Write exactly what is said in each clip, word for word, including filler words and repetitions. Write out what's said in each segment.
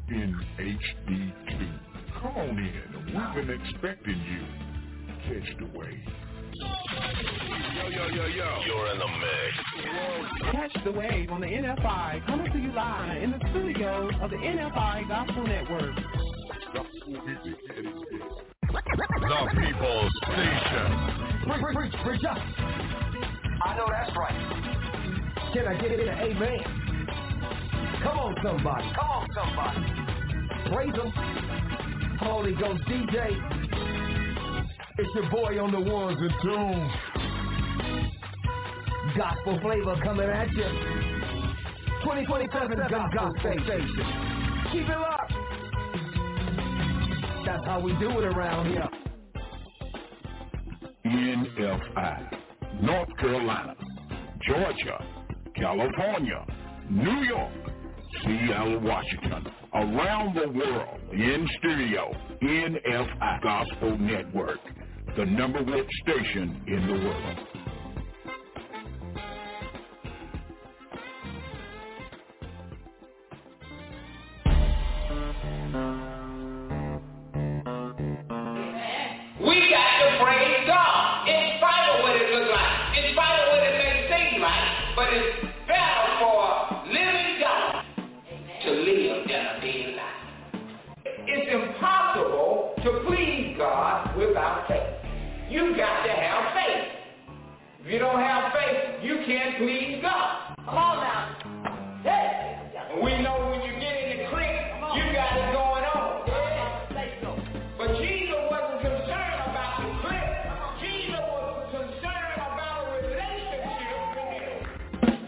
in H D two. Come on in. We've been expecting you. Catch the wave. Yo, yo, yo, yo. You're in the mix. Catch the wave on the N F I, coming to you live in the studios of the N F I Gospel Network. The People's Station. Preach, preach, preach up. I know that's right. Can I get it in an amen? Come on, somebody. Come on, somebody. Praise him. Holy Ghost D J. It's your boy on the ones and twos. Gospel flavor coming at you. twenty twenty-seven Gospel Station. Keep it up. That's how we do it around here. N F I, North Carolina, Georgia, California, New York, Seattle, Washington, around the world, in studio, N F I Gospel Network, the number one station in the world. We got to praise God, in spite of what it looks like, in spite of what it may seem like, but it's better for living God to live than a dead life. It's impossible to please God without faith. You've got to have faith. If you don't have faith, you can't please God. Come on now. Hey. We know when you get in the clique, you got it going on. But Jesus wasn't concerned about the clique. Jesus was concerned about a relationship with him.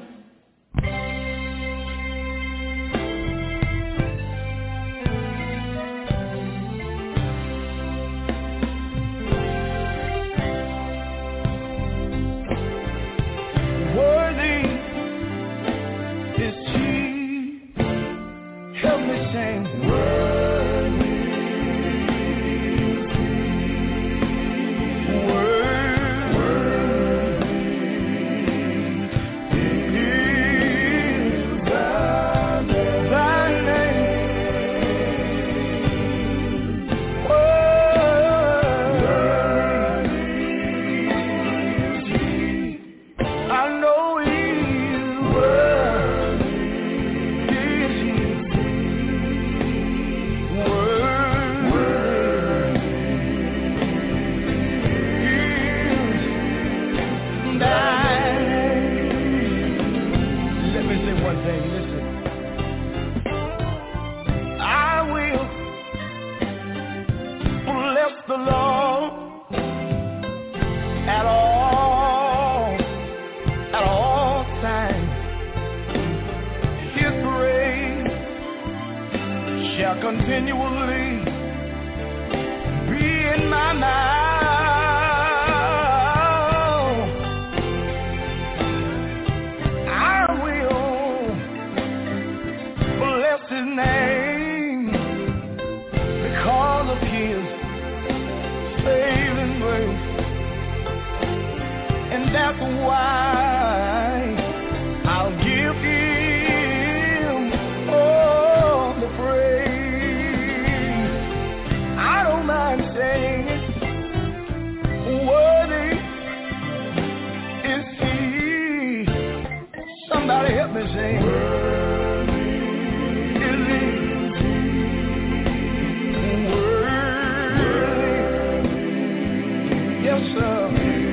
Worthy is he. Help me sing. Worthy is he. Worthy is thy name. Thy name. Worthy is he. I know he is worthy. Is he worthy? Is thy name. Let me say one thing. Listen, I will bless the Lord at all, at all times. His praise shall continually be in my mouth. I will bless his name because of his saving grace. And that's why I'll give him all the praise. I don't mind saying it. Worthy is he. Somebody help me sing. Worthy is he. Worthy. Yes, sir.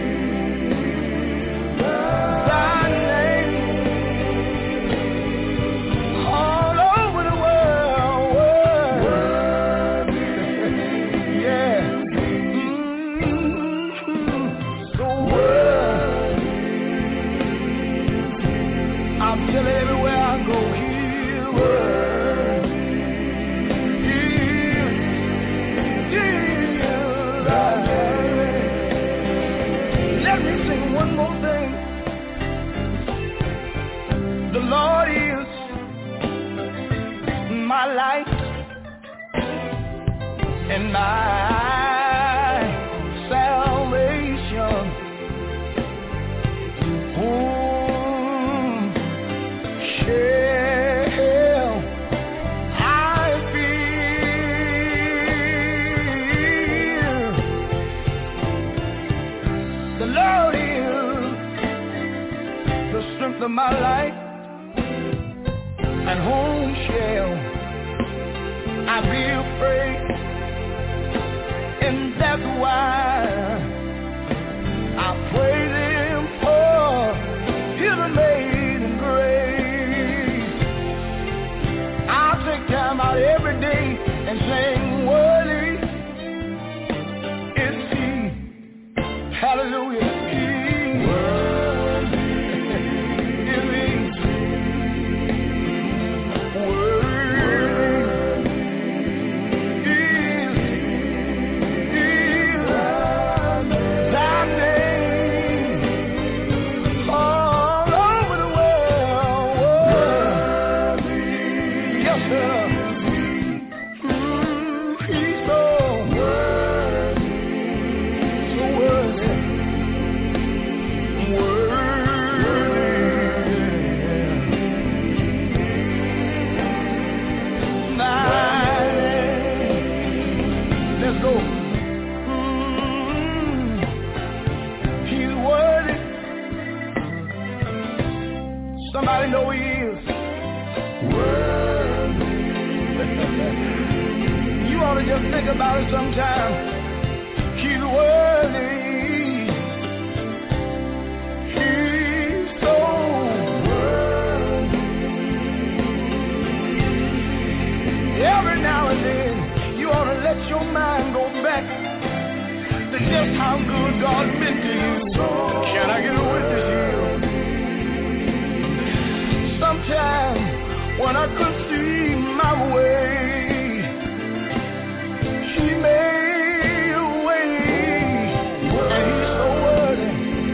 Thy name all over the world. Worthy. Yeah. Mm-hmm. So worthy. I'm telling everywhere I go here. Worthy. Yeah. Yeah. Let me sing one more thing. The Lord is my light and my salvation. Whom shall I fear? and whom shall I be afraid? And that's why I praise him for his amazing grace. I'll take time out every day and sing, worthy is he. Hallelujah. He worthy is he. Somebody know he is worthy. You ought to just think about it sometime. He's worthy. He's so worthy. Every now and then, you ought to let your mind go back to just how good God's been to you. Can I get a witness here? Sometimes when I could see my way, he made a way, and he's so worthy.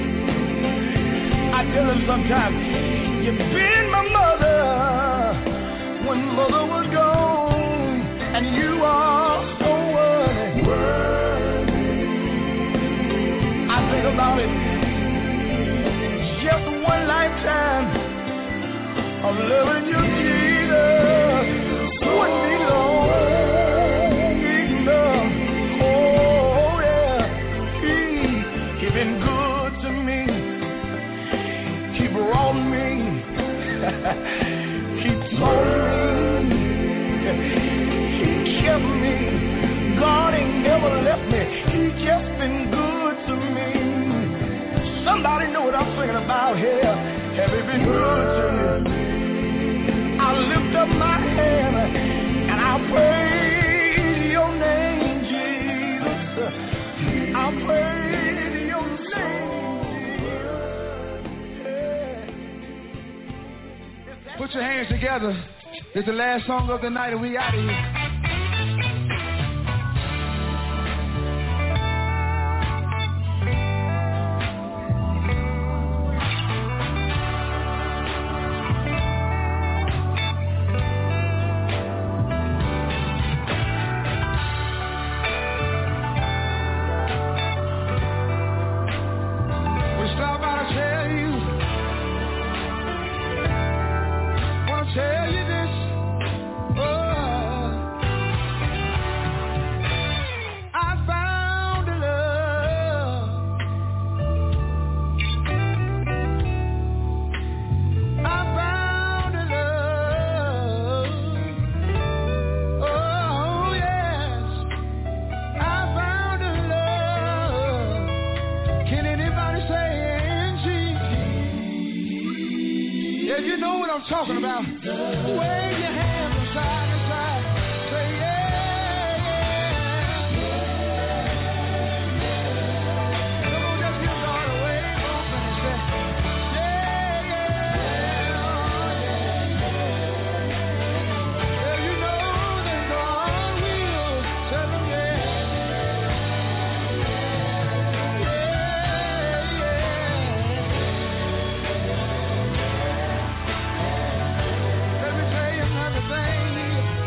I tell him sometimes, you've been my mother when mother was gone, and you are so worthy. I think about it, just one lifetime of loving you, Jesus, wouldn't be long enough. Oh, yeah, he, he been good to me. He brought me, he told me, he kept me. God ain't never left me. He just been good to me. Somebody know what I'm thinking about here. Have he been good to you? I lift up my hand and I praise your name, Jesus. I praise your name. Put your hands together. This is the last song of the night and we out of here. Tell you this, oh, I'm talking about. Wave your hands from side to side. Say yeah, yeah. Come on, just give God a wave open and say yeah, yeah, yeah. Well, you know that God will tell them yeah. Let me tell you another thing.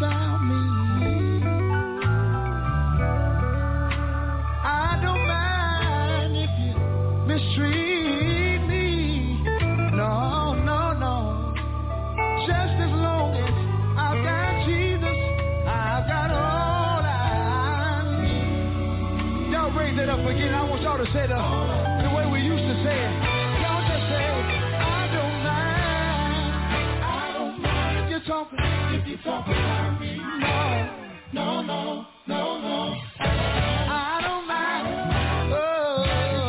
about me. I don't mind if you mistreat me. No, no, no. Just as long as I've got Jesus, I've got all I need. Y'all raise it up again. I want y'all to say the, the way we used to say it. Y'all just say, I don't mind. I don't mind if you're talking, if you're talking about me. No, no, no, no, no. I don't mind. Oh.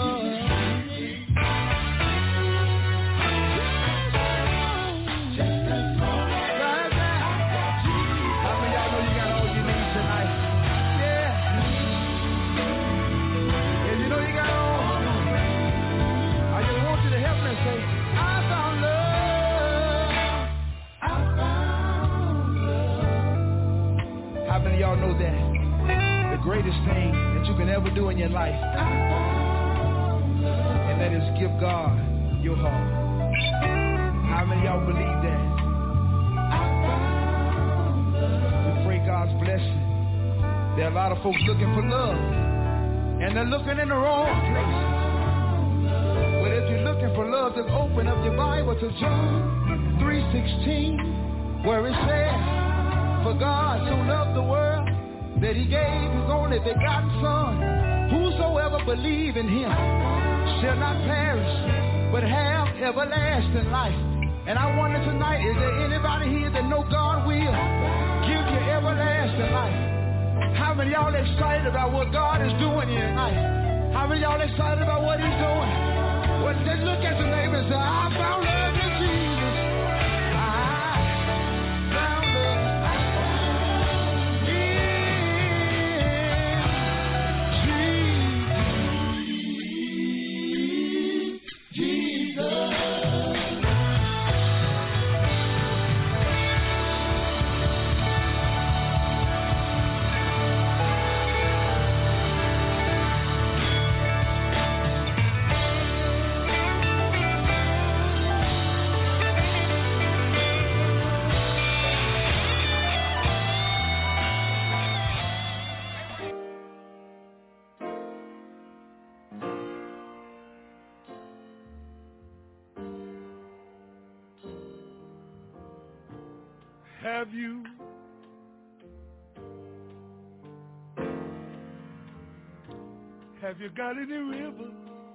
Just as long as I've got Jesus. How many of y'all know you got all you need tonight? Yeah. Yeah, you know you got all. I just want you to help me say, I found love. I found love. How many of y'all know that? The greatest thing that you can ever do in your life, and that is give God your heart. How many of y'all believe that? We pray God's blessing. There are a lot of folks looking for love, and they're looking in the wrong place. But if you're looking for love, then open up your Bible to John three sixteen, where it says, for God so loved the world that he gave his only begotten Son. Whosoever believe in him shall not perish, but have everlasting life. And I wonder tonight, is there anybody here that know God will give you everlasting life? How many of y'all excited about what God is doing here tonight? How many of y'all excited about what he's doing? Well, just look at your neighbor and say, I found love in Jesus. I found love. Have you Have you got any river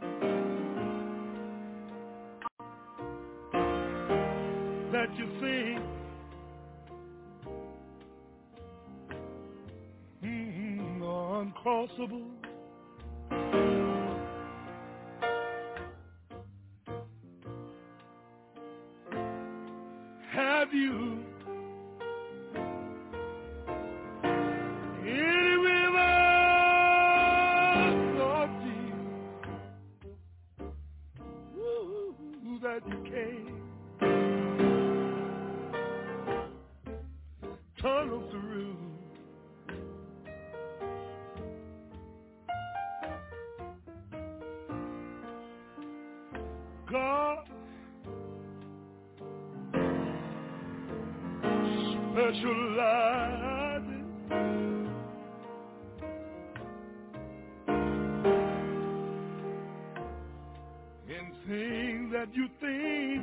that you think mm, are uncrossable? Have you any river, Lord Jesus, woo, that you can't tunnel through? God specializes in things that you think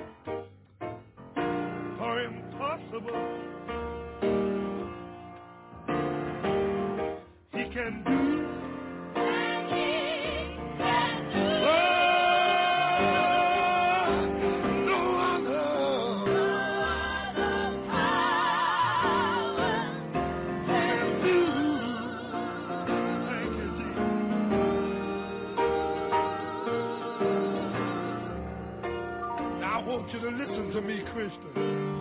are impossible. He can do. Listen to me, Christian.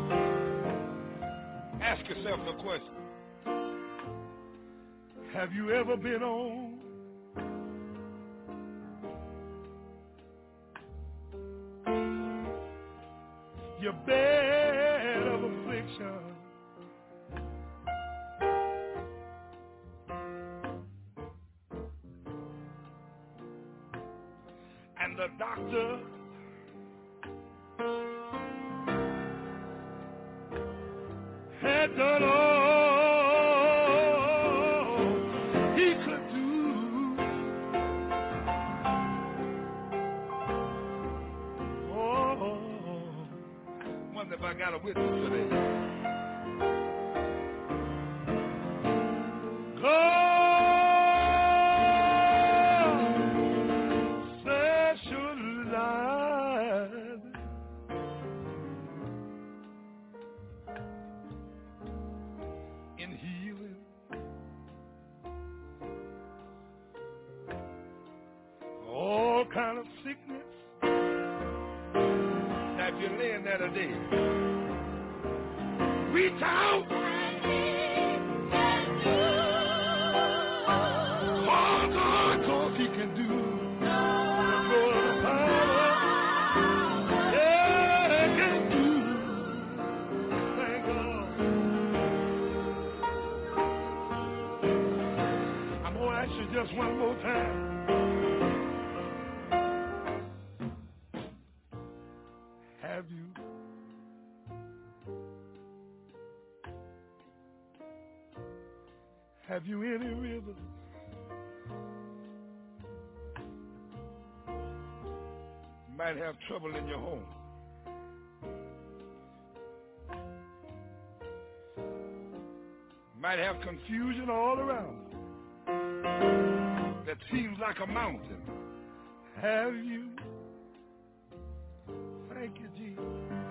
Ask yourself the question. Have you ever been on your bed of affliction? And the doctor had done all got a witness today. God specializes in healing all kind of sickness. Now if you're laying there today, reach out. All God, 'cause he can do the power. Yeah, he can do. Thank God. I'm going to ask you just one more time. Have you Have you any rivers you might have trouble in your home? Might have confusion all around that seems like a mountain. Have you? Thank you, Jesus.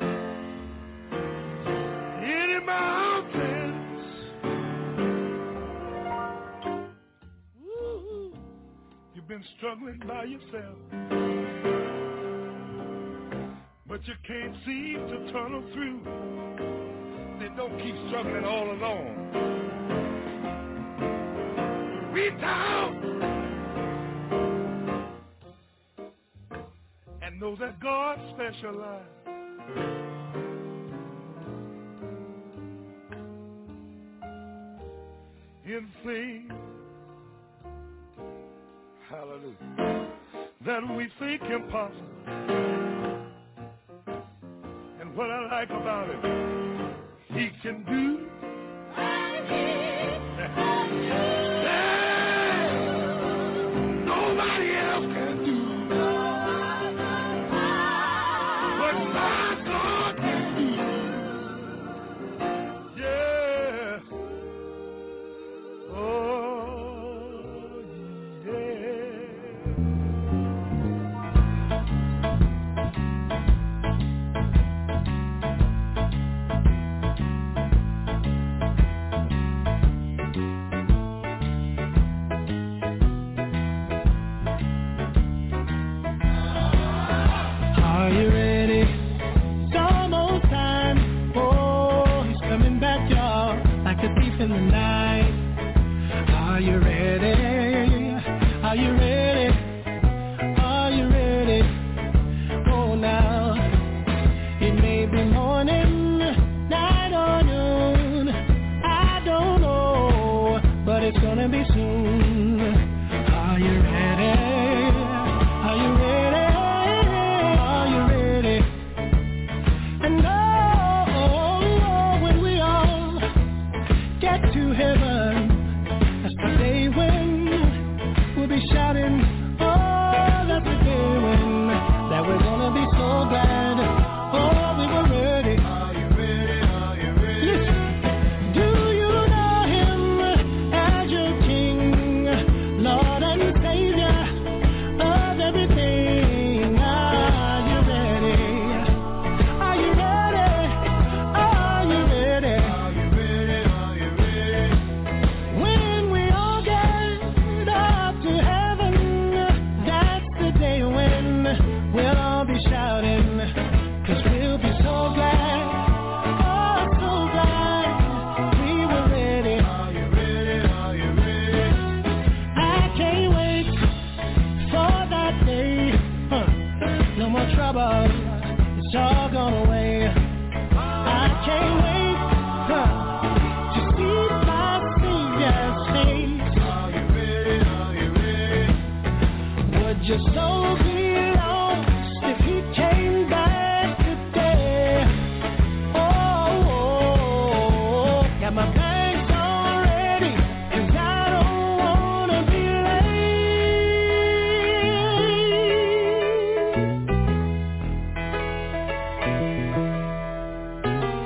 Any mountains? Woo-hoo. You've been struggling by yourself, but you can't seem to tunnel through. Then don't keep struggling all alone. Reach out and know that God specializes in things, hallelujah, that we think impossible. And what I like about it, he can do. Nobody else can do. In the night, are you ready? Are you ready? Are you ready? Oh, now it may be morning, night or noon, I don't know, but it's gonna be soon. Are you ready? Are you ready? Are you ready? And oh, when we all get to heaven, that's the day when we'll be shouting, oh, that's the day when, that we're gonna be so glad, oh, we were ready. Are you ready? Are you ready? Listen, do you know him as your King, Lord and Savior of everything? Are you ready? Are you ready? Are you ready? Are you ready? Are you ready? When we all get up to heaven, that's the day when we'll all be shouting, 'cause we'll be so glad, oh, so glad we were ready. Are you ready? Are you ready? I can't wait for that day. Huh. No more trouble, it's all gone away. I can't wait, huh, to see my Savior's face. Are you ready? Are you ready? Would your soul be lost if he came back today? Oh, oh, oh. Got my bags all ready, 'cause I don't wanna be late.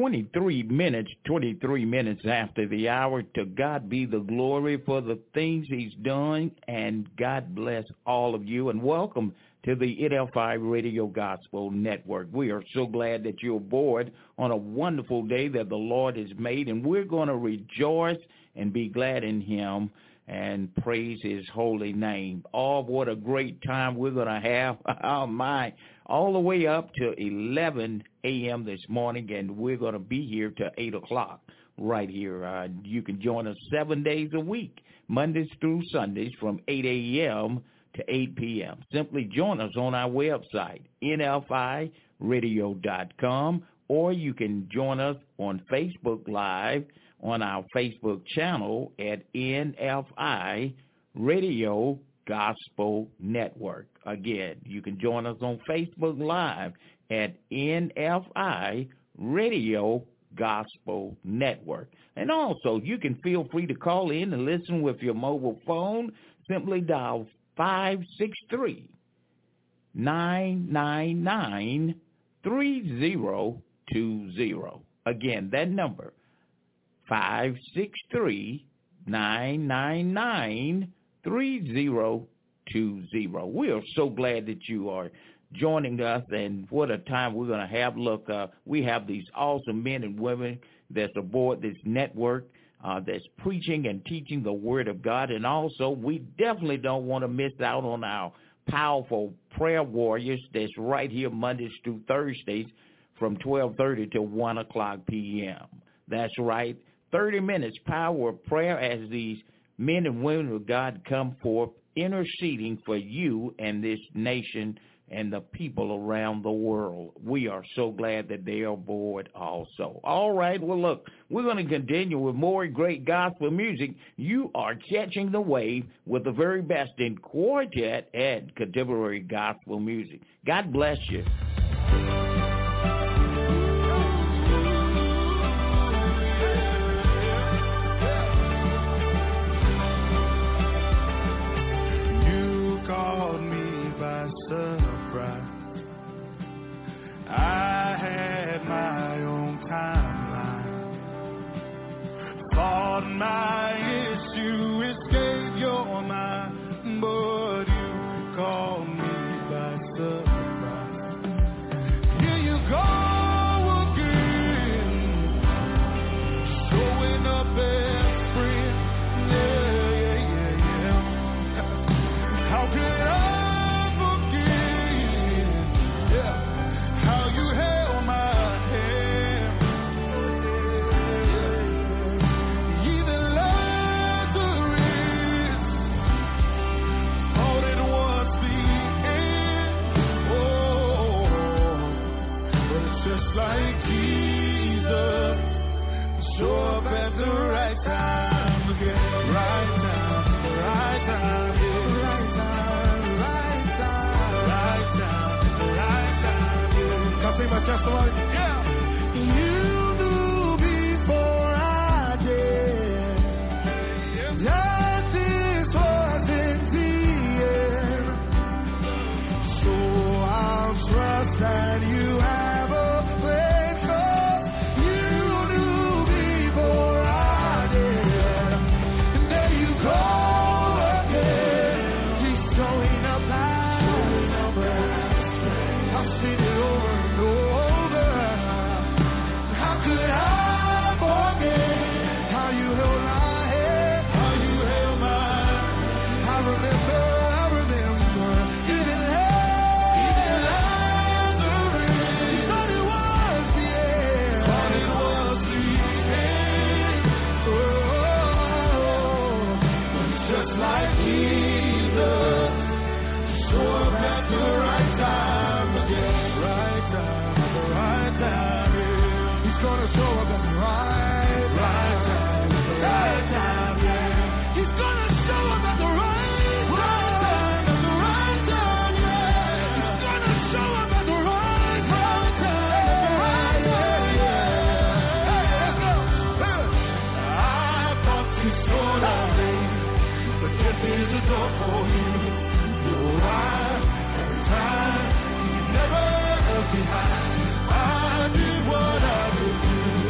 twenty-three minutes, twenty-three minutes after the hour. To God be the glory for the things he's done, and God bless all of you, and welcome to the N F I Radio Gospel Network. We are so glad that you're aboard on a wonderful day that the Lord has made, and we're going to rejoice and be glad in him and praise his holy name. Oh, what a great time we're going to have. Oh, my. All the way up to eleven a.m. this morning, and we're going to be here till eight o'clock right here. Uh, you can join us seven days a week, Mondays through Sundays from eight a.m. to eight p.m. Simply join us on our website, N F I radio dot com, or you can join us on Facebook Live on our Facebook channel at N F I Radio Gospel Network. Again, you can join us on Facebook Live at N F I Radio Gospel Network. And also, you can feel free to call in and listen with your mobile phone. Simply dial five six three, nine nine nine, three zero two zero. Again, that number, five six three, nine nine nine, three zero two zero. We are so glad that you are joining us, and what a time we're going to have. Look, uh, we have these awesome men and women that's aboard this network uh, that's preaching and teaching the Word of God, and also we definitely don't want to miss out on our powerful prayer warriors that's right here Mondays through Thursdays from twelve thirty to one o'clock p.m. That's right, thirty minutes power of prayer as these men and women of God come forth interceding for you and this nation and the people around the world. We are so glad that they are aboard also. All right, well, look, we're going to continue with more great gospel music. You are catching the wave with the very best in quartet and contemporary gospel music. God bless you. I had my own timeline. Thought my issue escaped your mind, but you called me by surprise. Here you go again, showing up as friend. Yeah, yeah, yeah, yeah. How could I? Testimony. Yeah. You knew before I did. That this wasn't the end. So I'll trust that you have a plan. You knew before I did. And there you go again. Keep showing up now. I've seen it over and over. I did what I could do.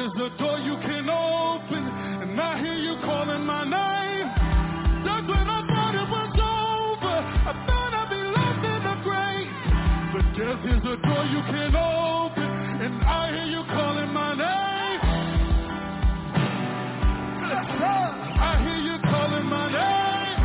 is a door you can open, and I hear you calling my name. That's when I thought it was over. I thought I'd be left in the grave. But death is a door you can open, and I hear you calling my name. I hear you calling my name.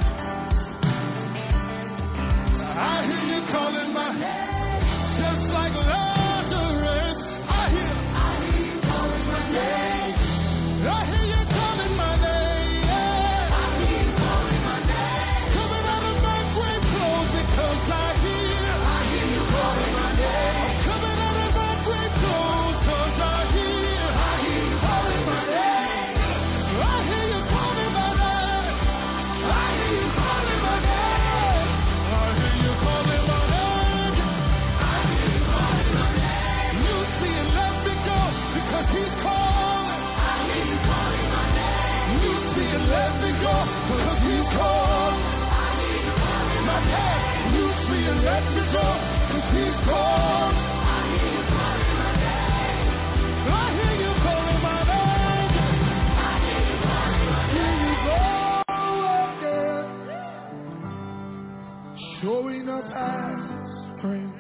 I hear you calling my name. Just like Lazarus. I hear, I hear you calling my name. I hear you calling my name. Yeah. I hear you calling my name. Coming out of my grave clothes because I hear. I hear you calling my name. I'm coming out of my grave clothes because I hear. I hear you calling my name. I hear you calling my name. I hear you calling my name. I hear you calling my name. I hear you calling my name. You see and let me go because he's calling. I hear you calling my name. You see and let me go because he's calling. I hear you calling my name. You see and let me go because he's calling. I hear you calling my name. I hear you calling my name. I hear you calling my name. Here you go again. Showing up as friend.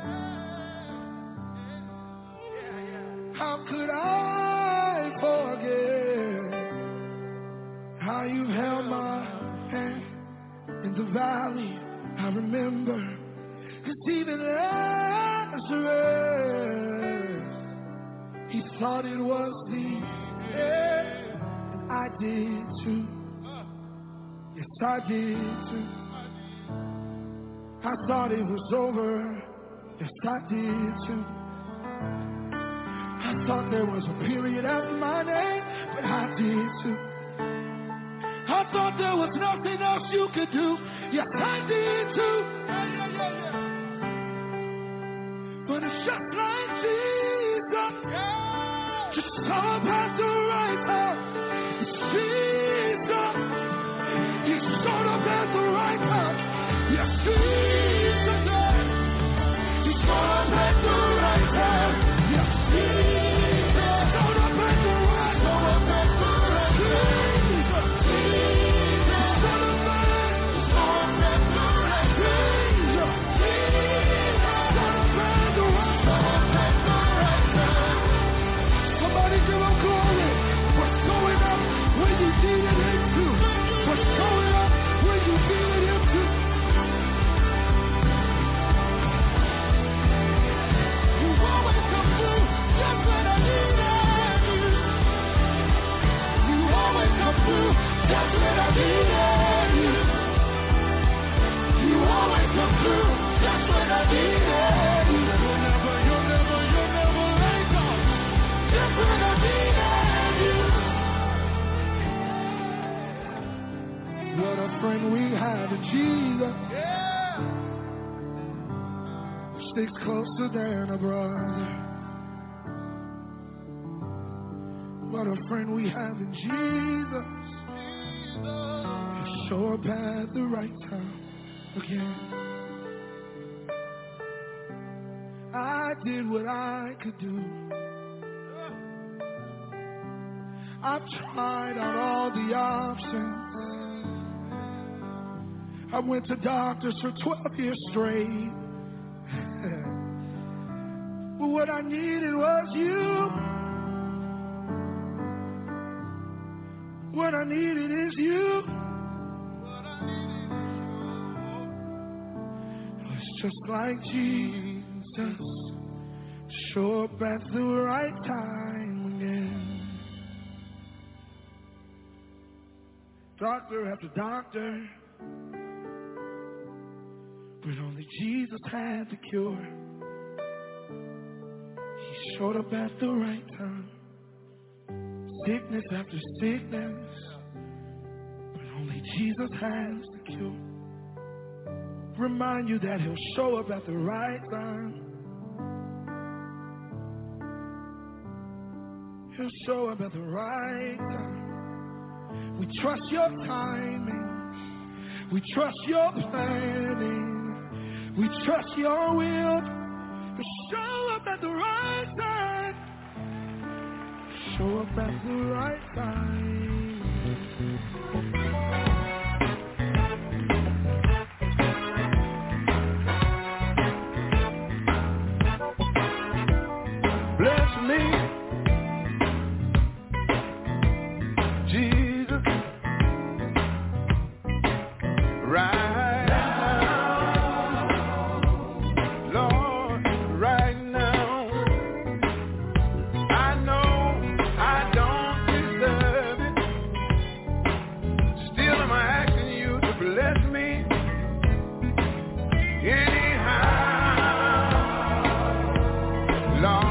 How could I forget how you held my hand in the valley? I remember, 'cause even Lazarus, he thought it was the end, and I did too. Yes, I did too. I thought it was over. Yes, I did too. I thought there was a period after my name, but I did too. I thought there was nothing else you could do. Yes, I did too. Yeah, yeah, yeah, yeah. But it's just like Jesus. Yeah. Just saw past the right time. It's Jesus. He showed up at the right time. Yes, Jesus. He showed up at the right time. Yes, Jesus. Showed up at the right time. Showed up at the right time. Jesus. Jesus. Showed up at, showed up at the right time. Jesus. Jesus. Showed up at the right time. Showed up at the right time. Somebody give him glory for showing up when you needed him to. For showing up when you needed him to. You always come through just when I needed you. You always come through just when I needed you. You always come through just when I needed you. You'll never, you'll never, you'll never let go. Just when I needed you. What a friend we have in Jesus. Yeah. Sticks closer than a brother. What a friend we have in Jesus. He'll show up at the right time again. I did what I could do. I've tried out all the options. I went to doctors for twelve years straight. But what I needed was you. What I needed is you. It's just like Jesus. Show up at the right time again. Doctor after doctor. But only Jesus had the cure. He showed up at the right time. Sickness after sickness. But only Jesus has the cure. Remind you that he'll show up at the right time. He'll show up at the right time. We trust your timing. We trust your planning. We trust your will to show up at the right time. show up at the right time. Bless me, Jesus, right now, Lord, right now. I know I don't deserve it. Still am I asking you to bless me anyhow, Lord.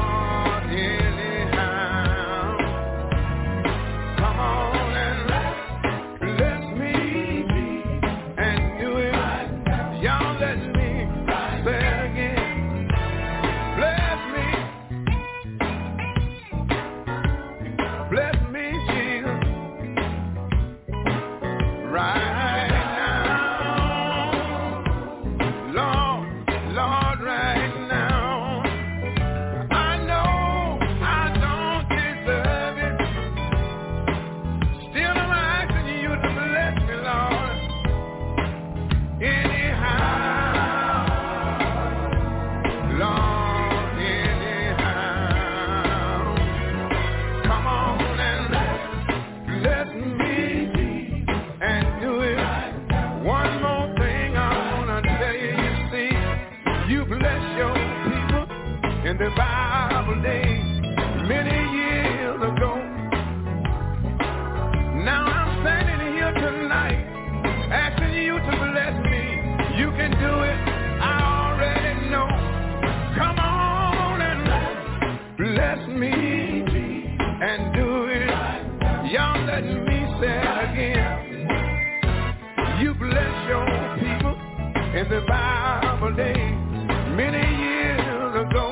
The Bible days many years ago. Now I'm standing here tonight asking you to bless me. You can do it, I already know. Come on and bless me and do it. Y'all let me say it again. You bless your people in the Bible days many years ago.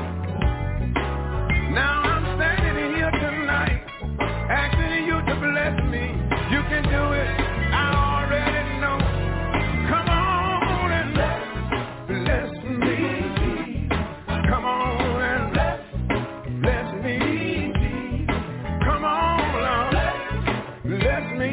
Now I'm standing here tonight asking you to bless me. You can do it, I already know. Come on and bless me. Come on and bless me. Come on, Lord, bless me.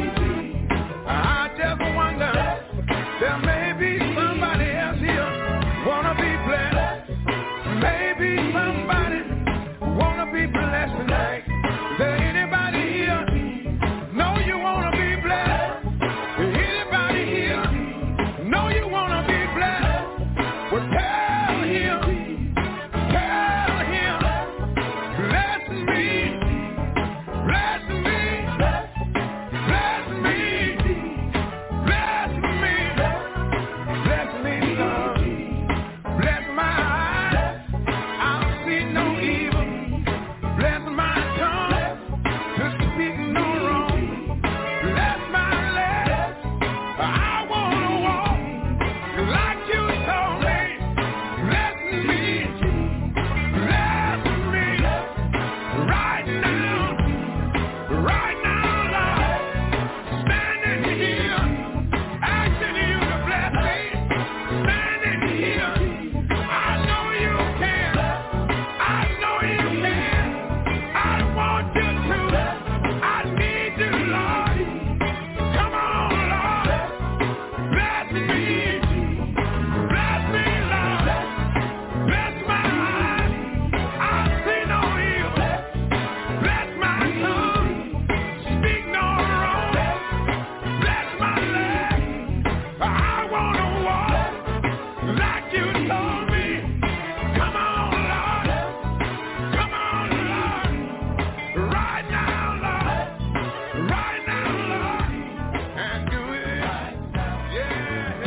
I just wonder, there may be somebody else here wanna be blessed. Maybe somebody wanna be blessed tonight. Is there anybody here? Know you wanna be blessed? Anybody here? Know you wanna be blessed? Well, tell him, tell him, bless me, bless me, bless me, bless me, bless me, Lord, bless my eyes, I'll see no evil. Bless my tongue to speak no wrong. Bless my legs, I wanna walk like you told me. Bless me, bless me, right now, right now, Lord. Standing here, asking you to bless me. Standing here, I know you can, I know you can. I want you to, I need you, Lord. Come on, Lord. Bless me, bless me, Lord. Bless my eyes, I see no evil. Bless my tongue, speak no wrong. Bless my legs, I wanna walk like you told me. Come on, Lord. Come on, Lord. Right now, Lord. Right now, Lord. And do it. Yeah.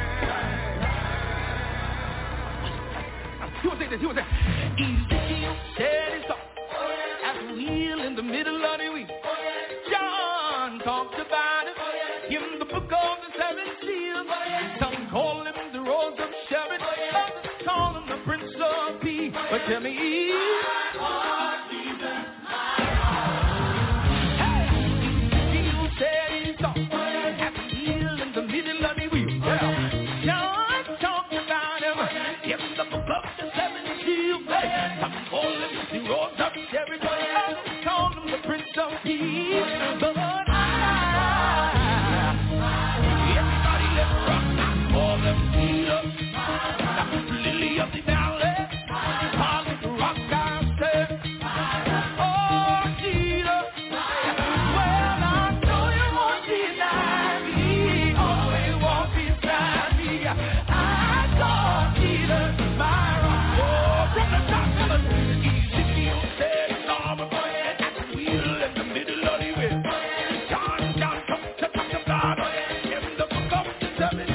You want to take this? You want to say, Ezekiel said it's all as a wheel in the middle of the week. John talked about it in the book of the seven seals. Some call him the Rose of Sharon, others call him the Prince of Peace. But tell me, hey, Ezekiel said it's all as a wheel in the middle of the week. John talked about him in the book of the seven seals. Some call him the Rose of Sharon, others call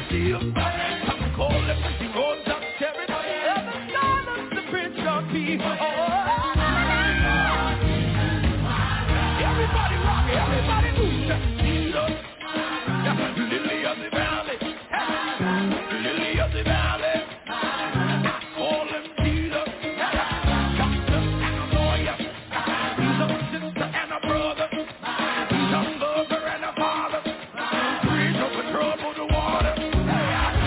shield. Some call him the rose of Sharon. And the son of the Prince of Peace. Oh. Everybody rock, everybody move. Jesus. Lily of the valley. Lily of the valley. Call him Jesus. Doctor and a lawyer. He's a sister and a brother. He's a lover and a father. Bridge over troubled water.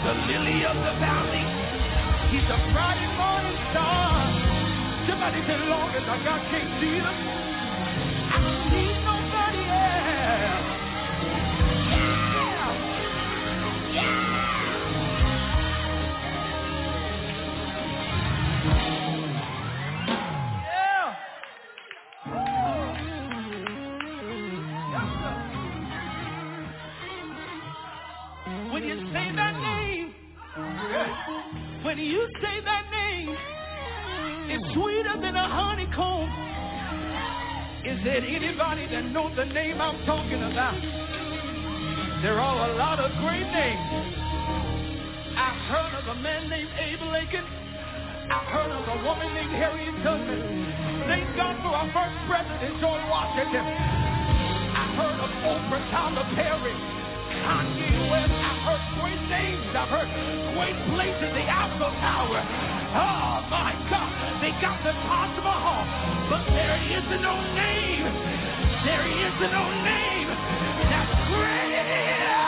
the lily of the valley. He's a bright and morning star. Somebody said, long as I got King Jesus, I don't need nobody else. Yeah! Yeah! When you say that name, when you say that name, it's sweeter than a honeycomb. Is there anybody that knows the name I'm talking about? There are a lot of great names. I've heard of a man named Abe Lincoln. I've heard of a woman named Harriet Tubman. Thank God for our first president, George Washington. I've heard of Oprah, Tyler Perry, Kanye West. I've heard great names. I've heard great places, the Eiffel Tower. Oh my God, they got the Taj Mahal. But there is no name. There is no name that's greater.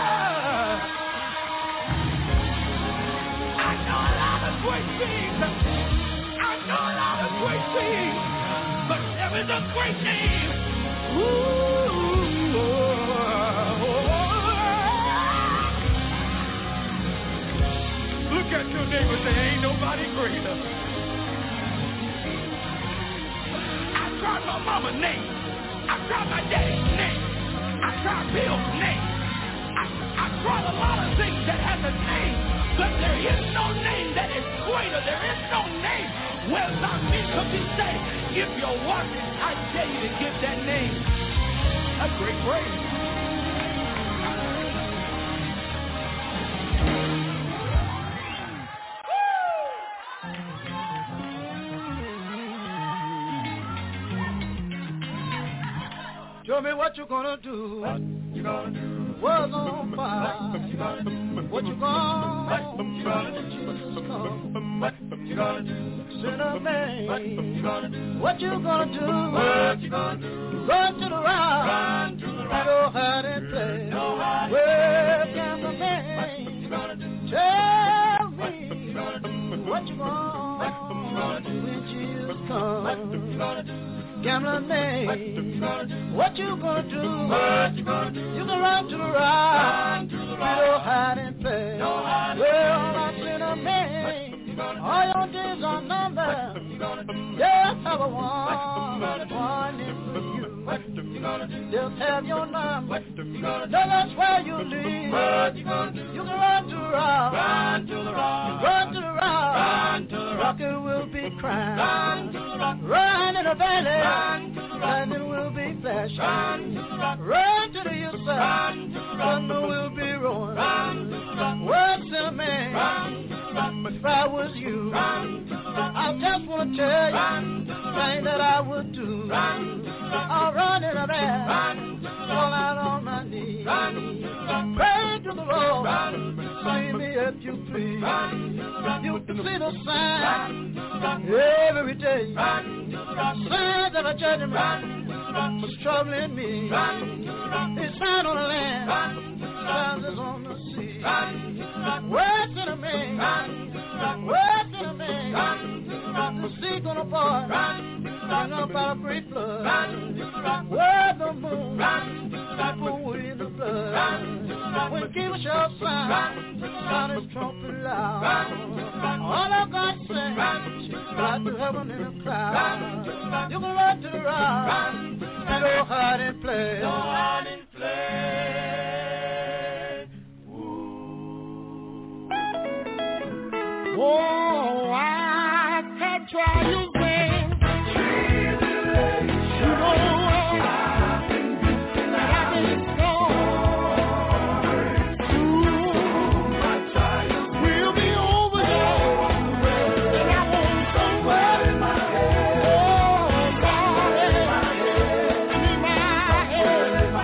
I know a lot of great things. I know a lot of great things. But there is a great name. Ooh. Look at your neighbor and say, ain't nobody greater. I tried my mama's name. I tried my daddy's name. I tried Bill's name. I, I tried a lot of things that have a name, but there is no name that is greater. There is no name where my men could be saved. If you're watching, I tell you to give that name a great praise. Show me what you gonna do. What you gonna do? What's on fire? What you gonna do? What you gonna do? What you gonna do? Sinner man. What you gonna do? What you gonna do? What you gonna do? Run to the rock. Run to the rock. Go hide and play. Go hide. Where can the man? What you gonna do? Tell me what you gonna do when Jesus comes. What you gonna do? Gambler man, what you gonna do? What you gonna do? You can run to the right, you don't hide and play. Well, I'm in a man, all your days are numbered. Yes, I will want one in you. They'll have your number. No, that's where you live. You can run to the rock, run to the rock, run to the rock, run to the rock. It will be crying, run to the rock, run in the valley. Run to the rock, lightning will be flashing. Run to the rock, run to the hillside. Run to the rock, thunder will be roaring. Run to the rock, what's in a man? Run to the rock, if I was you, run to the rock, I just want to tell you, run to the rock, thing that I would do. Run to the rock, I'll run in a van. Run to the rock, fall out on my knees. Run to the rock, pray to the Lord. Run to the rock, see me if you please. Run to the rock, you can see the sign. Run to the rock, every day. Run to the rock, signs of a judgment. Run to the rock, was troubling me. Run to the rock, it's found on the land. Run to the rock, signs is on the sea. Run to the rock, words in a man. Run to the rock, words in a man. Run to the rock, the sea gonna pour. Run to the rock, bring about a great flood. Run to the rock, word the moon. Run to the rock, put in the blood. Run to the rock, when give us your sign. Run to the rock, sound his trumpet loud. Run to the rock, all of God sing. Run to the rock, fly to heaven in a cloud. Run to the rock, you can run to the rock. Run to the rock, and go hide and play. Go hide and play. Ooh. Oh, I can try you. My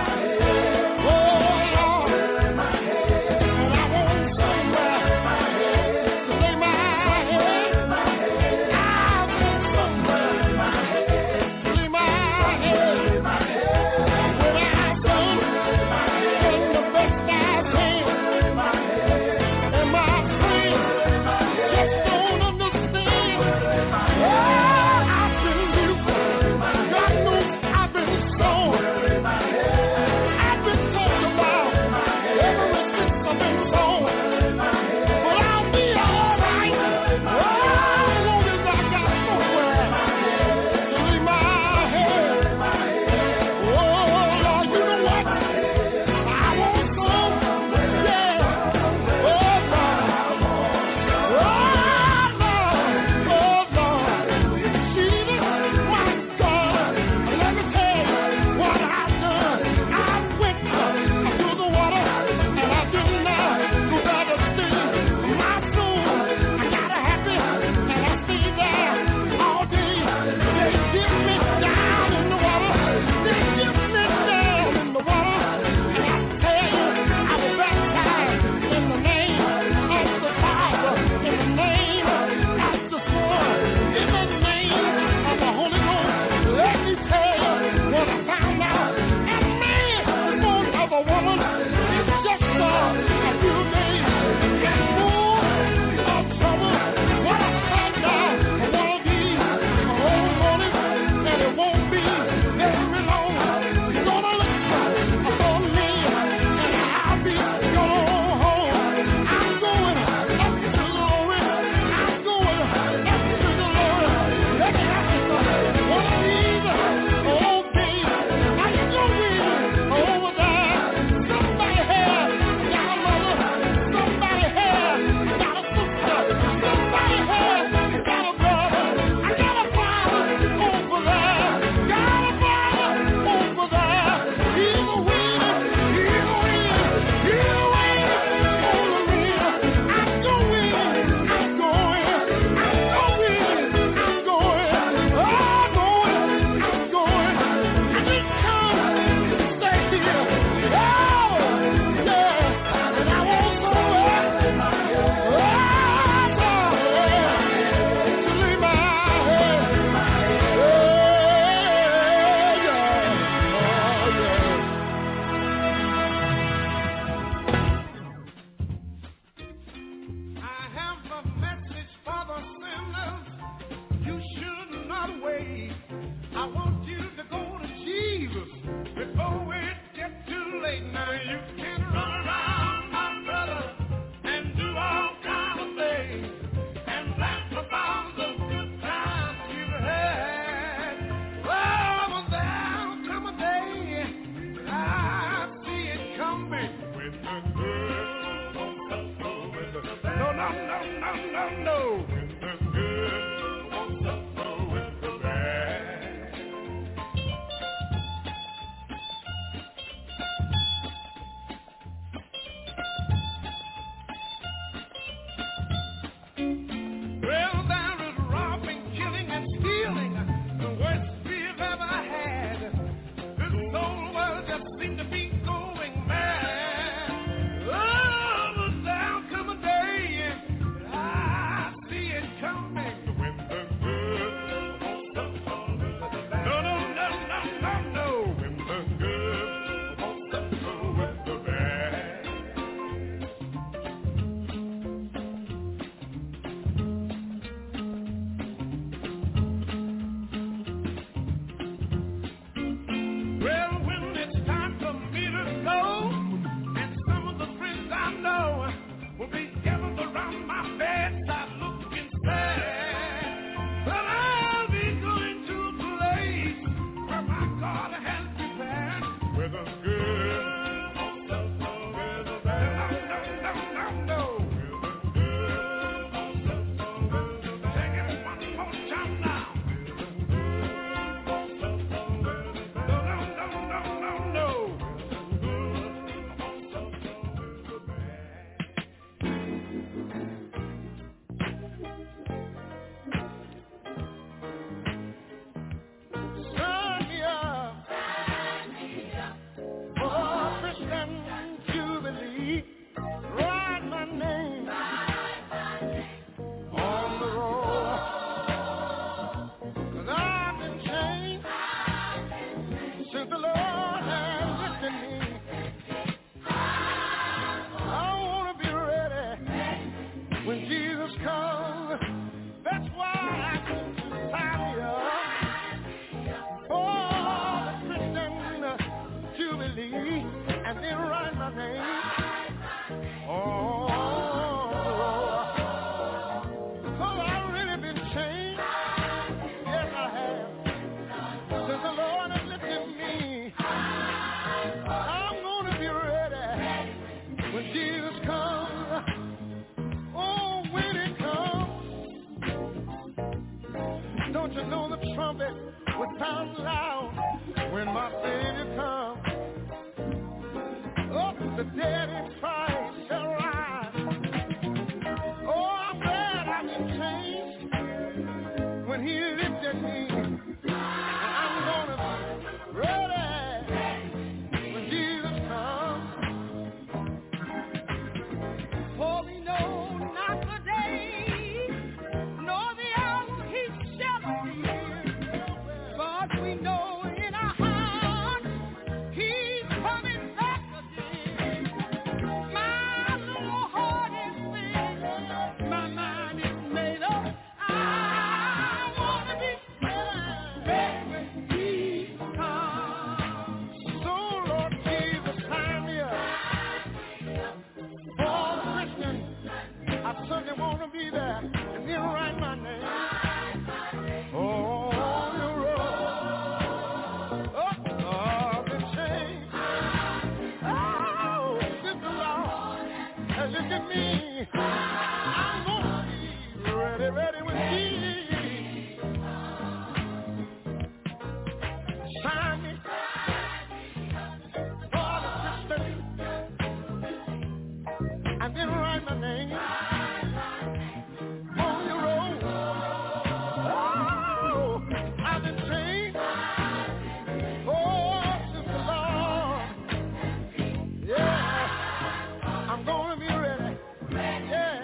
no. When the good won't suffer with the bad. Well, there is robbing, killing, and stealing, the worst we've ever had. This whole world just seems to be going mad. Oh, but there'll come a day, I see it coming, when the good won't suffer with the bad. No, no, no, no, no, no, when the good won't suffer with the bad. Well, when it's time for me to go, and some of the friends I know will be gathered around my bedside looking sad, but I'll be going to a place where my God has prepared, where the good won't suffer with the bad. No, no, no, no, where the good won't suffer with the bad. Take it one more time now. No, no, no, no, no, no. Sign me up for Christian Jubilee. Write my name on the roll. 'Cause I've been changed since the Lord has lifted me. I want to be ready when Jesus comes. That's why I can sign me up for the Christian Jubilee and then write my name on the roll. 'Cause I've really been changed. Yes, I have. Since the Lord has lifted me, I'm gonna be ready when Jesus comes. Oh, when He comes, don't you know the trumpet will sound loud when my Savior comes? Oh, the dead in Christ shall rise. Oh, I'm glad I've been changed when He lifted me. I'm gonna be ready when Jesus comes. For we know not the day, nor the hour He shall appear, but we know in our hearts He's coming back again. My little heart is filled, my mind is made up. I wanna be ready when Jesus comes. So Lord Jesus, sign me up for the Christian. I certainly wanna be there and then write my name. Oh, the road. Oh, I've been changed. Oh, since the Lord has lifted me, I'm gonna be ready, ready with Jesus. Sign me for the Christian and then write my name on your road. Oh, I've been changed. Oh, since the Lord. Yeah, I'm gonna be ready. Yeah.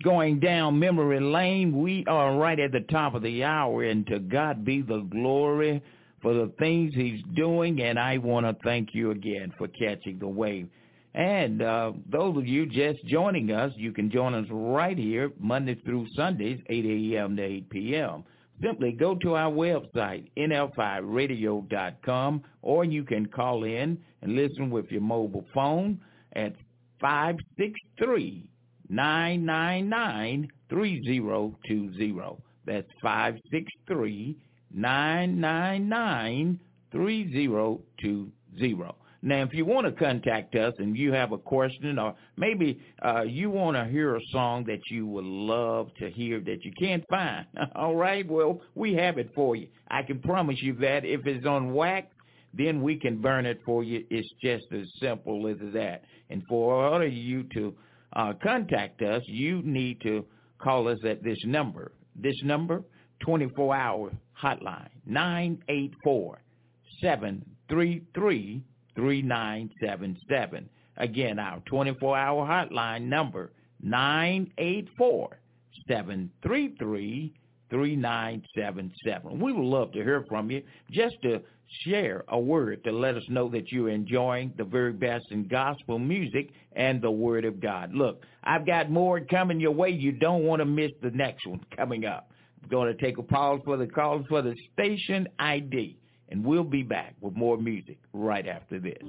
going down memory lane. We are right at the top of the hour, and to God be the glory for the things he's doing, and I want to thank you again for catching the wave. And uh, those of you just joining us, you can join us right here Monday through Sundays, eight a.m. to eight p.m. Simply go to our website, N F I radio dot com, or you can call in and listen with your mobile phone at five six three, nine nine nine, three zero two zero. That's five six three, nine nine nine, three zero two zero. Now, if you want to contact us and you have a question, or maybe uh, you want to hear a song that you would love to hear that you can't find, all right, well, we have it for you. I can promise you that if it's on wax, then we can burn it for you. It's just as simple as that. And for all of you to uh, contact us, you need to call us at this number. This number, twenty-four hour hotline, nine eight four, seven three three, three nine seven seven. Again, our twenty-four hour hotline number, nine eight four, seven three three, three nine seven seven. We would love to hear from you, just to share a word to let us know that you're enjoying the very best in gospel music and the Word of God. Look, I've got more coming your way. You don't want to miss the next one coming up. I'm going to take a pause for the call for the station I D. And we'll be back with more music right after this.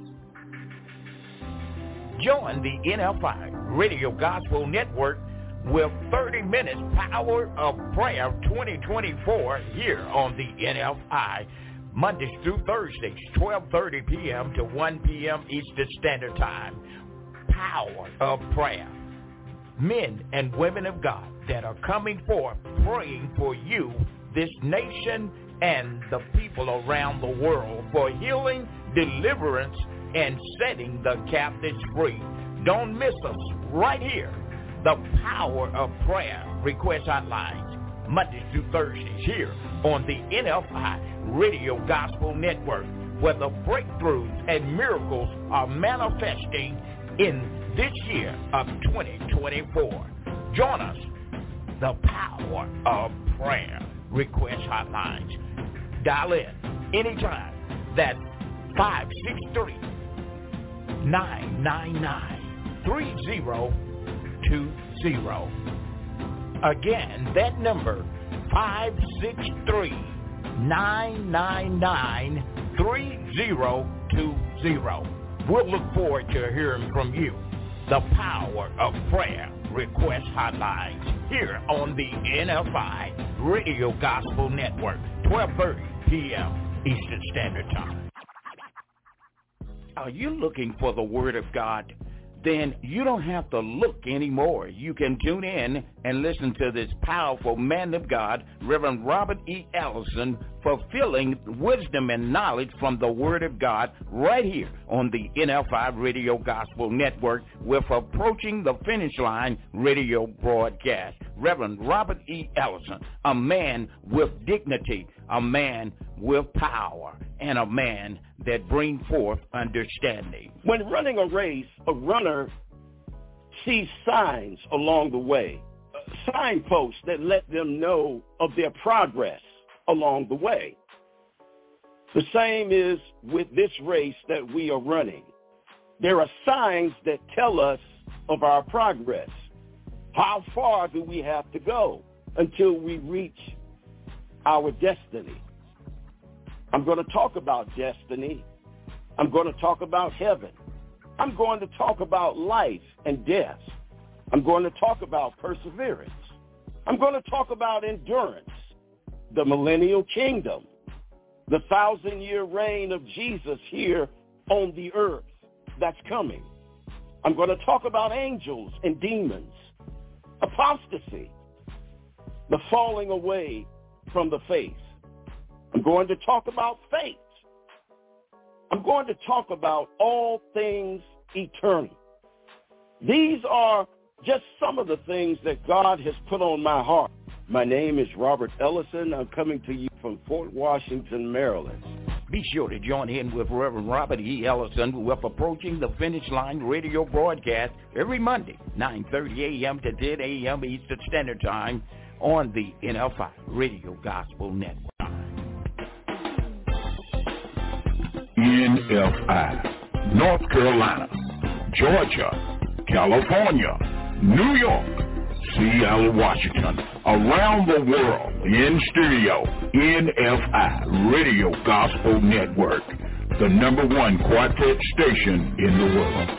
Join the N F I Radio Gospel Network with thirty minutes Power of Prayer twenty twenty-four here on the N F I. Mondays through Thursdays, twelve thirty p.m. to one p.m. Eastern Standard Time. Power of Prayer. Men and women of God that are coming forth praying for you, this nation, and the people around the world for healing, deliverance, and setting the captives free. Don't miss us right here. The Power of Prayer request hotlines, Mondays through Thursdays here on the N F I Radio Gospel Network, where the breakthroughs and miracles are manifesting in this year of twenty twenty-four. Join us, the Power of Prayer request hotlines. Dial in anytime. That's five six three, nine nine nine, three zero two zero. Again, that number, five six three, nine nine nine, three zero two zero. We'll look forward to hearing from you. The Power of Prayer request hotlines here on the N F I Radio Gospel Network, twelve thirty p.m. Eastern Standard Time. Are you looking for the Word of God? Then you don't have to look anymore. You can tune in and listen to this powerful man of God, Reverend Robert E. Ellison, fulfilling wisdom and knowledge from the Word of God right here on the N F I Radio Gospel Network with Approaching the Finish Line radio broadcast. Reverend Robert E. Ellison, a man with dignity, a man with power, and a man that brings forth understanding. When running a race, a runner sees signs along the way, signposts that let them know of their progress along the way. The same is with this race that we are running. There are signs that tell us of our progress. How far do we have to go until we reach our destiny? I'm going to talk about destiny. I'm going to talk about heaven. I'm going to talk about life and death. I'm going to talk about perseverance. I'm going to talk about endurance, the millennial kingdom, the thousand-year reign of Jesus here on the earth that's coming. I'm going to talk about angels and demons, apostasy, the falling away from the faith. I'm going to talk about faith. I'm going to talk about all things eternal. These are just some of the things that God has put on my heart. My name is Robert Ellison. I'm coming to you from Fort Washington, Maryland. Be sure to join in with Reverend Robert E. Ellison with Approaching the Finish Line radio broadcast every Monday, nine thirty a.m. to ten a.m. Eastern Standard Time on the N F I Radio Gospel Network. N F I, North Carolina, Georgia, California, New York, Seattle, Washington, around the world, in studio, N F I Radio Gospel Network, the number one quartet station in the world.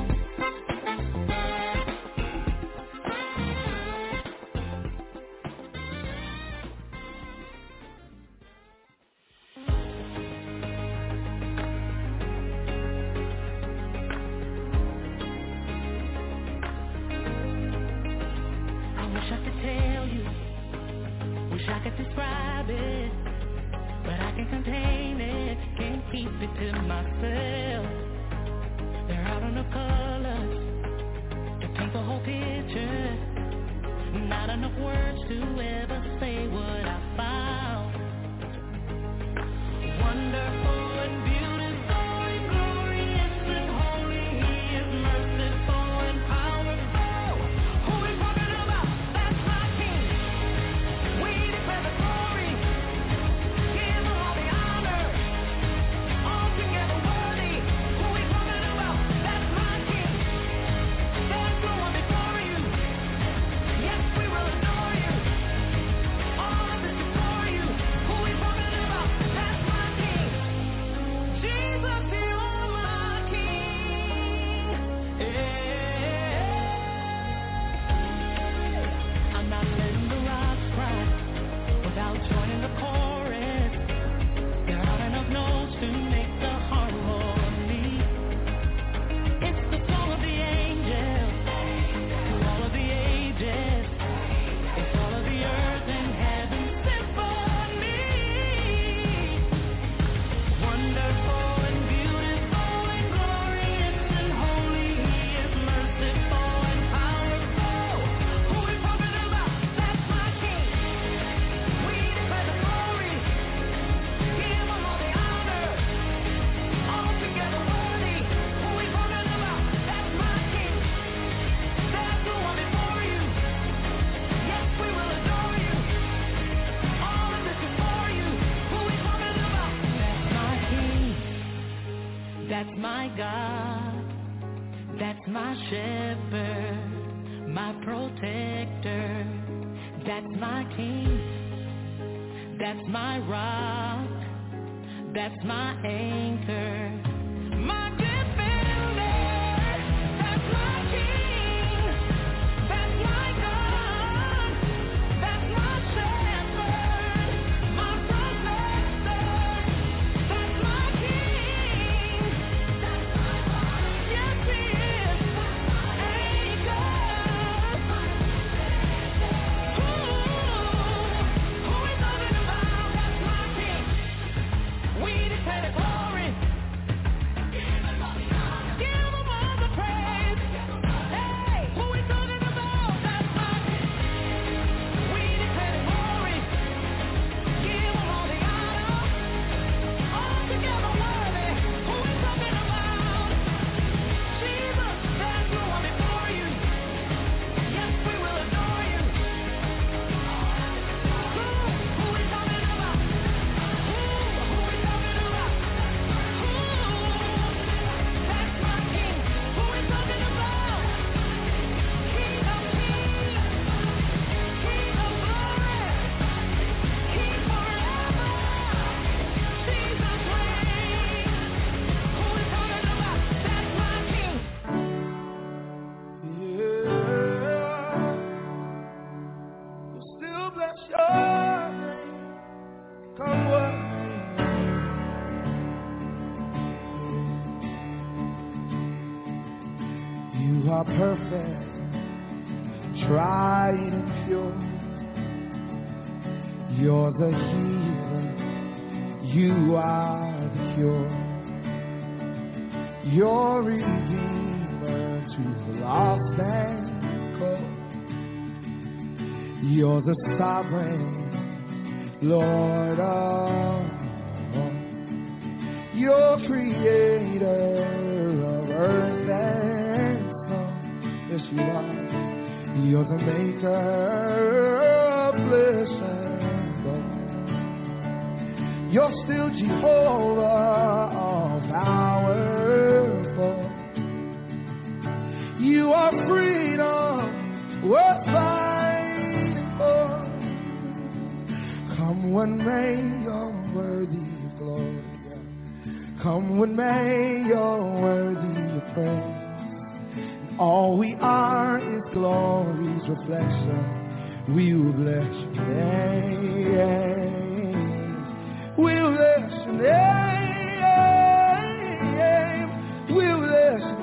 Perfect, tried and pure. You're the healer, you are the cure. You're redeemer to the lost and cold. You're the sovereign Lord of all. creator of earth and sun. Yes, you are. You're the maker of flesh and bone. You're still Jehovah, all powerful. You are freedom worth fighting for. Come when may, you're worthy of glory. Come when may, you're worthy of praise. All we are is glory's reflection. We will bless your name. We will bless your name. We will bless your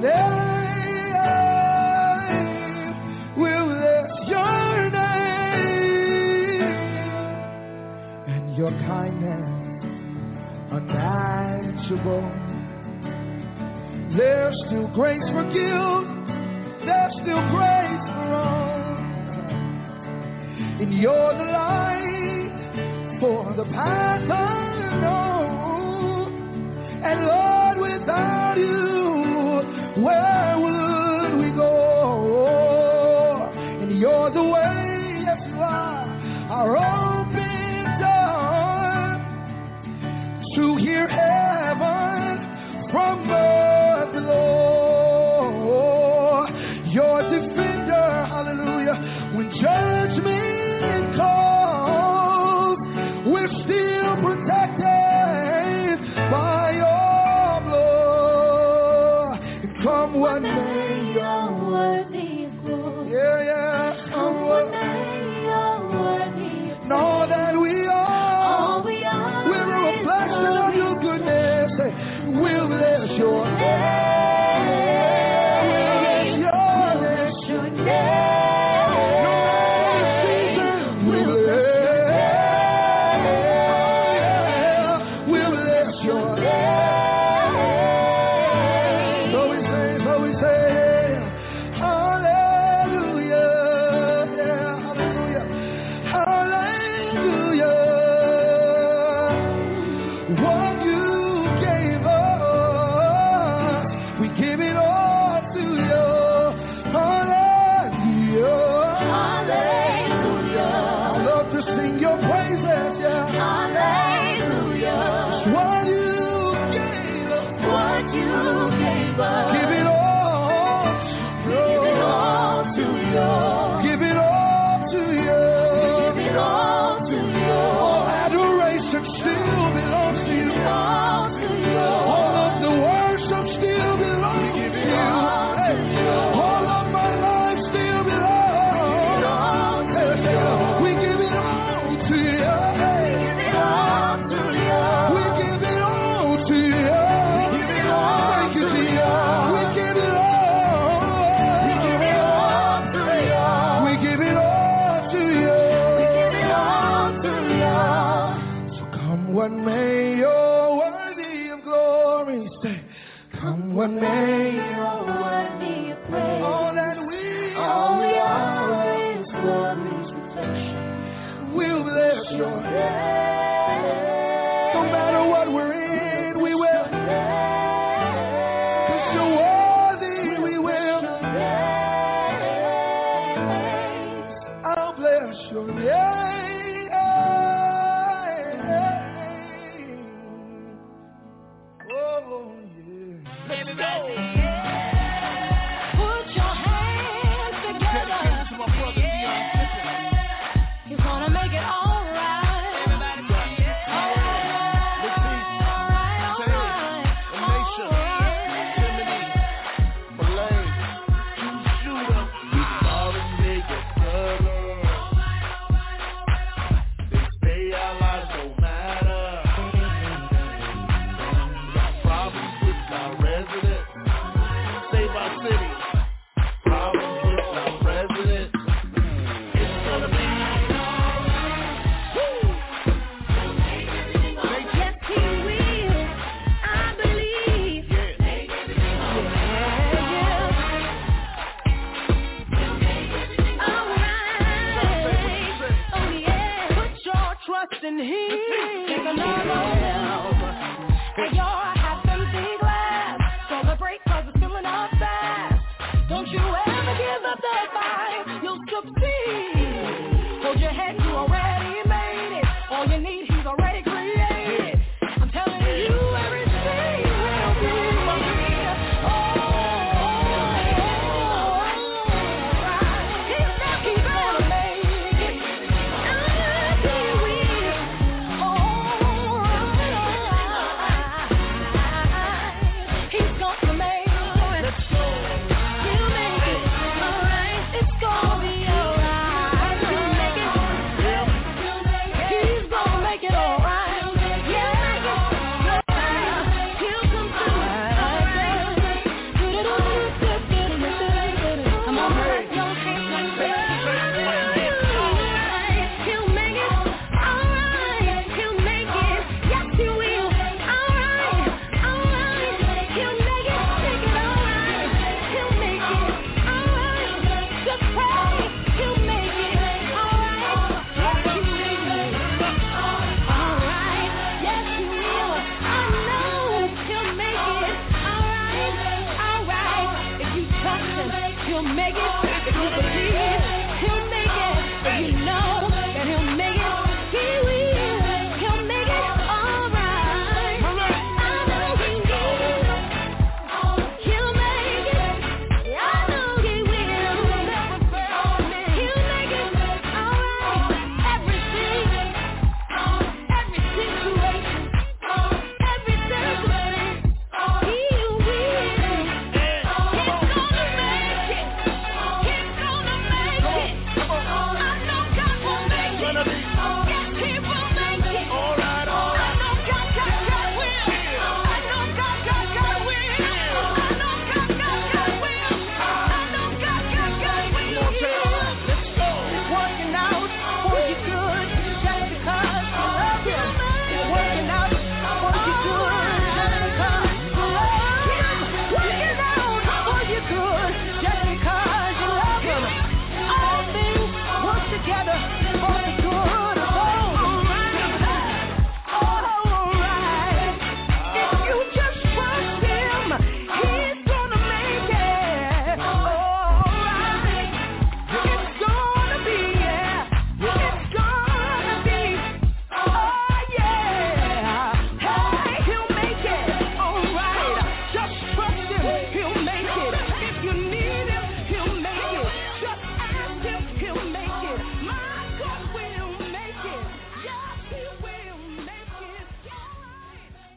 name. We will bless your name. And your kindness unmatchable. There's still grace for guilt. There's still grace for all. And you're the light for the path unknown. And Lord, without you, where would we go? And you're the way, yes you are, our open door to hear heaven from earth below. Your defender, hallelujah, when judgment calls, we're still protected by your blood. And come what may, you're worthy of glory. Yeah, yeah. Come what may, you're worthy of glory. Know that we are, all we are, we're a reflection of your goodness. We'll bless your name. Resident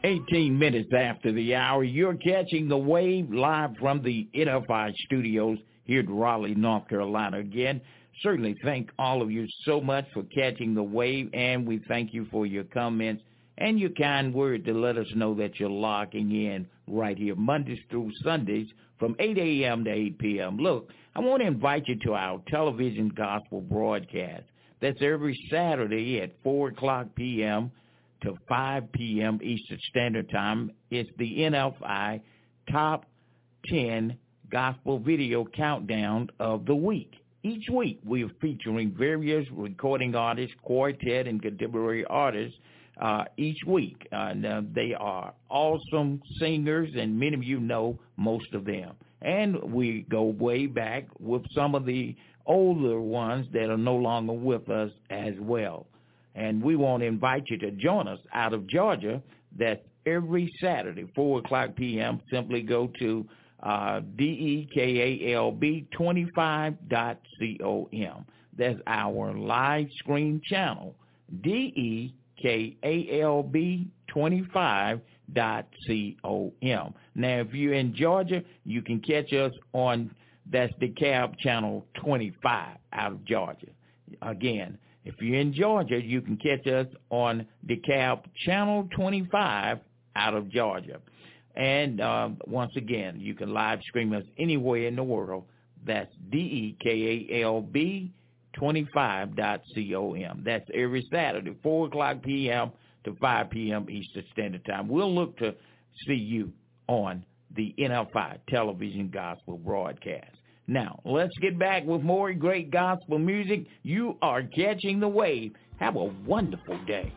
eighteen minutes after the hour, you're catching the wave live from the N F I studios here in Raleigh, North Carolina. Again, certainly thank all of you so much for catching the wave, and we thank you for your comments and your kind word to let us know that you're locking in right here Mondays through Sundays from eight a.m. to eight p.m. Look, I want to invite you to our television gospel broadcast. That's every Saturday at four o'clock p.m. to five p.m. Eastern Standard Time. It's the N F I Top ten Gospel Video Countdown of the week. Each week, we are featuring various recording artists, quartet, and contemporary artists uh, each week. Uh, and, uh, they are awesome singers, and many of you know most of them. And we go way back with some of the older ones that are no longer with us as well. And we want to invite you to join us out of Georgia. That's every Saturday, four o'clock p.m. Simply go to uh, D E K A L B twenty-five dot com. That's our live stream channel, D E K A L B twenty-five dot com. Now, if you're in Georgia, you can catch us on, that's DeKalb Channel twenty-five out of Georgia. Again, if you're in Georgia, you can catch us on DeKalb Channel twenty-five out of Georgia. And uh, once again, you can live stream us anywhere in the world. That's D E K A L B twenty-five dot com. That's every Saturday, four o'clock p.m. to five p.m. Eastern Standard Time. We'll look to see you on the N F I television gospel broadcast. Now, let's get back with more great gospel music. You are catching the wave. Have a wonderful day.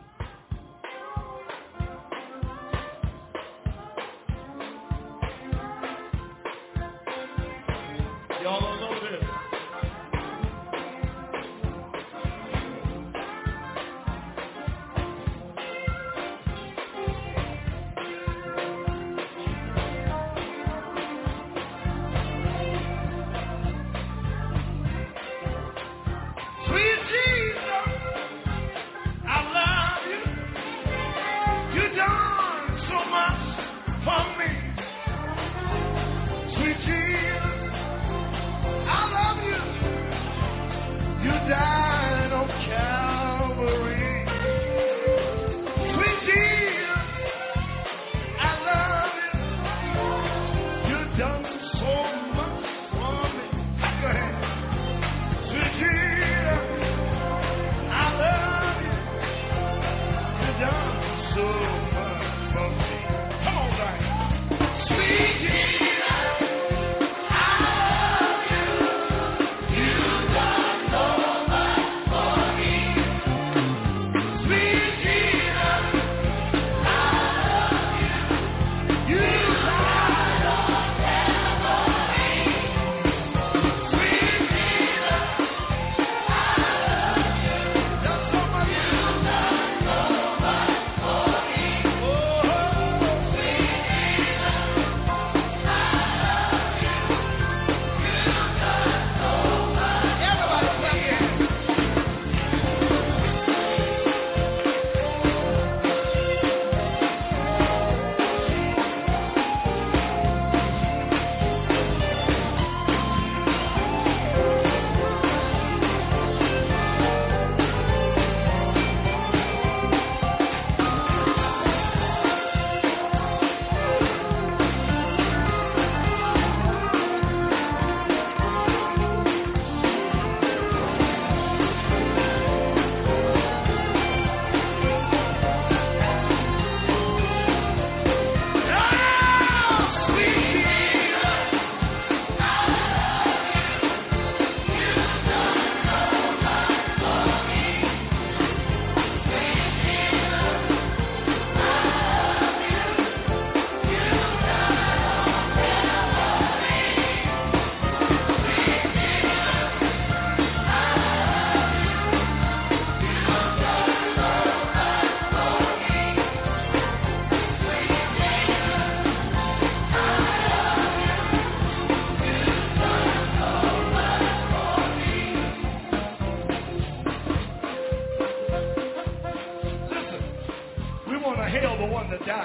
Y'all don't know this. Sweet Jesus, I love you. You done so much for me. Sweet Jesus,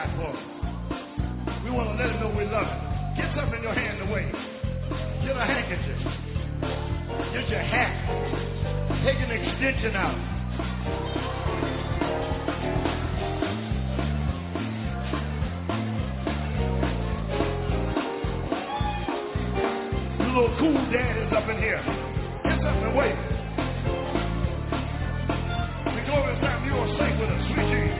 got for us. We want to let him know we love him. Get something in your hand to wave. Get a handkerchief. Get your hat. Take an extension out. You little cool daddies up in here. Get something to wave. We go over this time, you gonna sing with us, sweet Jesus.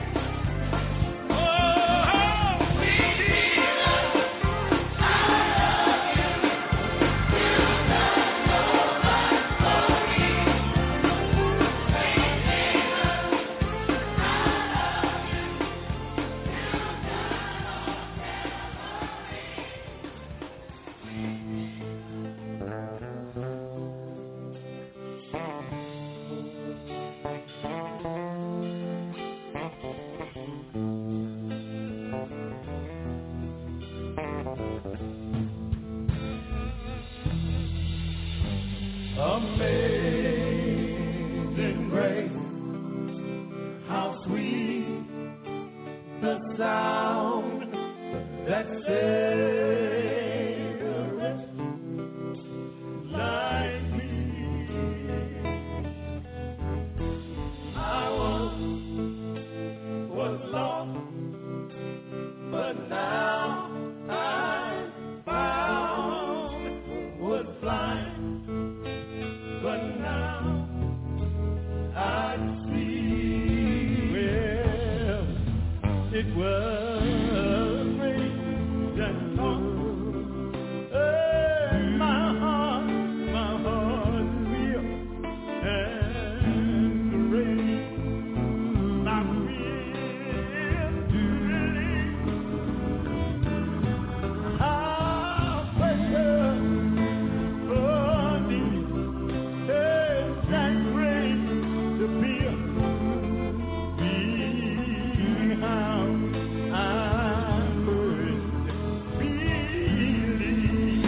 Amazing grace, how sweet the sound that saved a wretch like me. I once was lost, but now I'm found, was blind. But now I see, well, it was grace that moved my heart, my heart will, and raised my will to believe how precious for me. That grace to be, be how I would believe.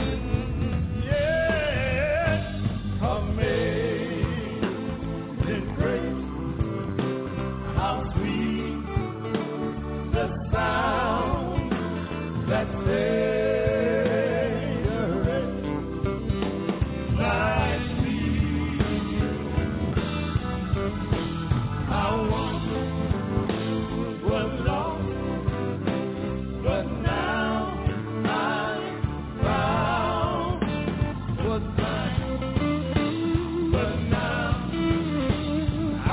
Yes, amazing grace, how sweet the sound that saved a wretch like me. I once was lost, but now I'm found. Was blind, but now I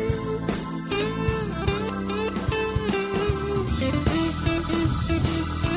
see.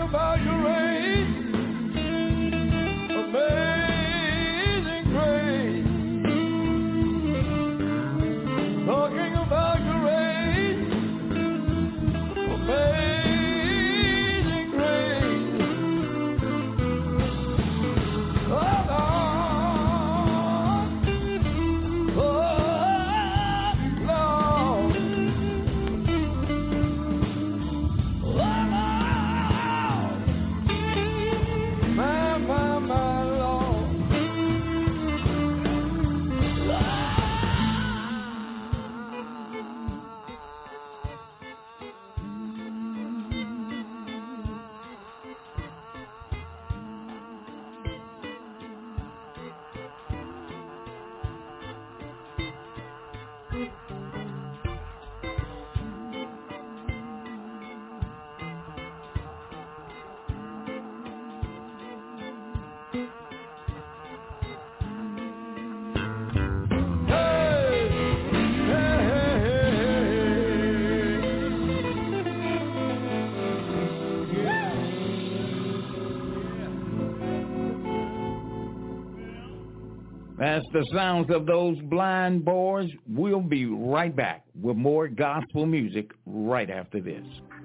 about your grace, amazing grace. Talking about your grace, amazing grace. Oh Lord, oh Lord, oh Lord, my, my, my Lord. That's the sounds of those blind boys. We'll be right back with more gospel music right after this.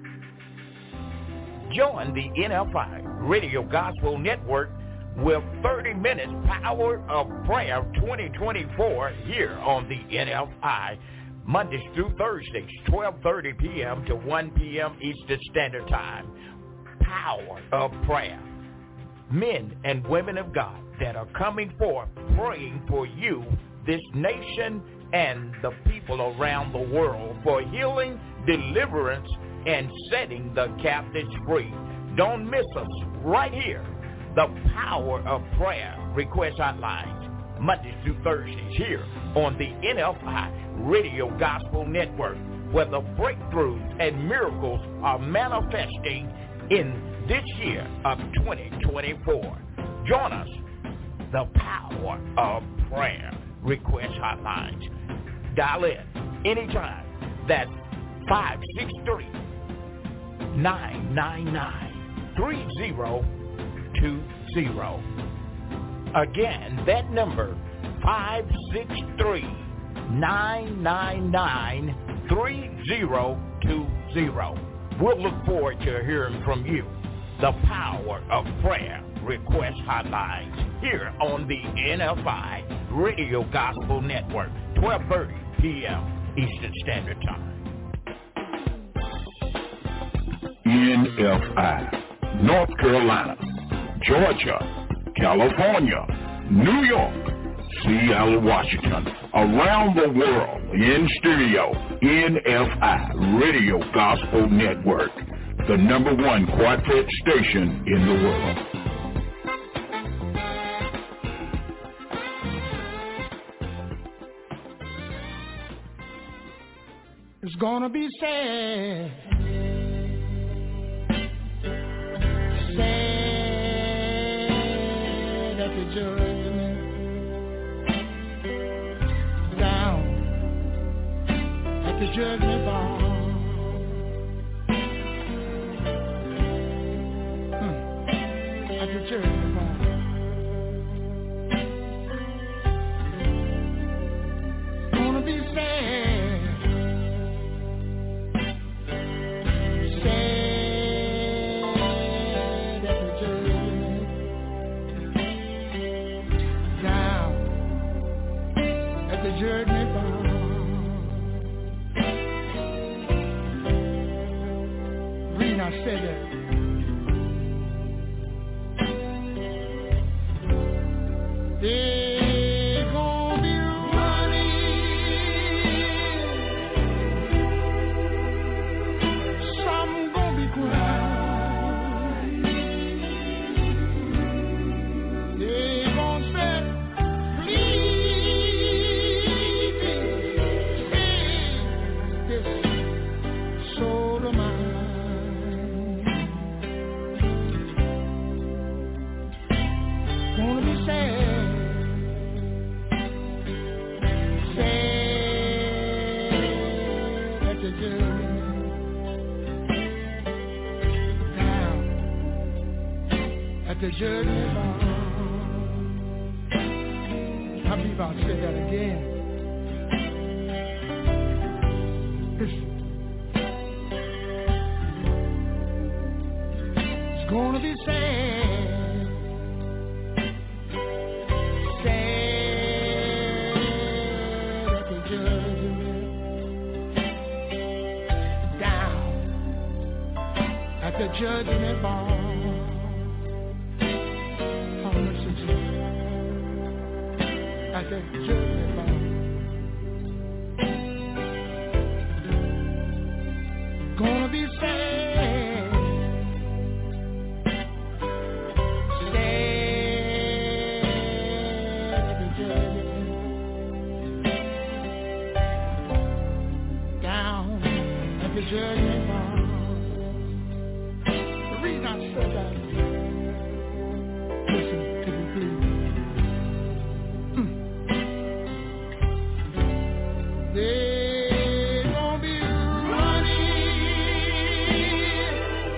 Join the N F I Radio Gospel Network with thirty minutes Power of Prayer twenty twenty-four here on the N F I, Mondays through Thursdays, twelve thirty p.m. to one p.m. Eastern Standard Time. Power of Prayer. Men and women of God that are coming forth praying for you, this nation, and the people around the world for healing, deliverance, and setting the captives free. Don't miss us right here. The Power of Prayer request hotlines, Mondays through Thursdays here on the N F I Radio Gospel Network, where the breakthroughs and miracles are manifesting in this year of twenty twenty-four. Join us. The Power of Prayer request hotlines. Dial in anytime. That's five six three, nine nine nine, three zero two zero. Again, that number, five six three, nine nine nine, three zero two zero. We'll look forward to hearing from you. The Power of Prayer request hotlines here on the N F I Radio Gospel Network, twelve thirty p.m. Eastern Standard Time. N F I, North Carolina, Georgia, California, New York, Seattle, Washington, around the world, in studio, N F I Radio Gospel Network, the number one quartet station in the world. It's gonna be sad, sad at the judgment, down at the judgment bar. Hmm. At the judgment bar. It's gonna be sad. Judgment bar. Read, I said that. They gon' be running, some gon' be crying. They gon' say, gonna be sad. at the judgment bar. I believe I'll say that again. It's gonna be sad, sad at the judgment, down at the judgment bar. How much is it? At the judgment bar. Gonna be sad, sad at the judgment, down at the judgment bar. The reason I said that, listen to me please. Mm. They gon' be running,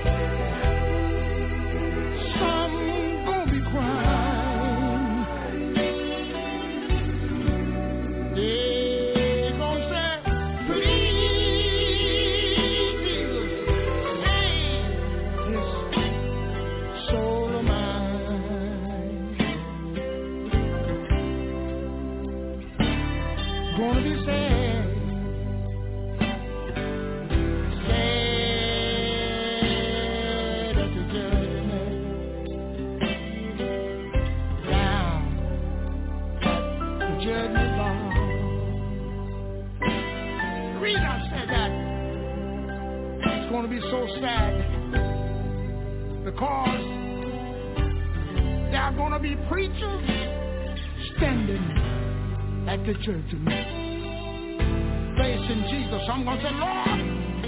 some gon' be crying. They gon' say, please, Jesus, save this soul of mine. Gonna be sad, sad at the judgment, down the judgment bar. The reason I said that, it's gonna be so sad because there are gonna be preachers standing at the judgment, facing Jesus. I'm going to say, Lord,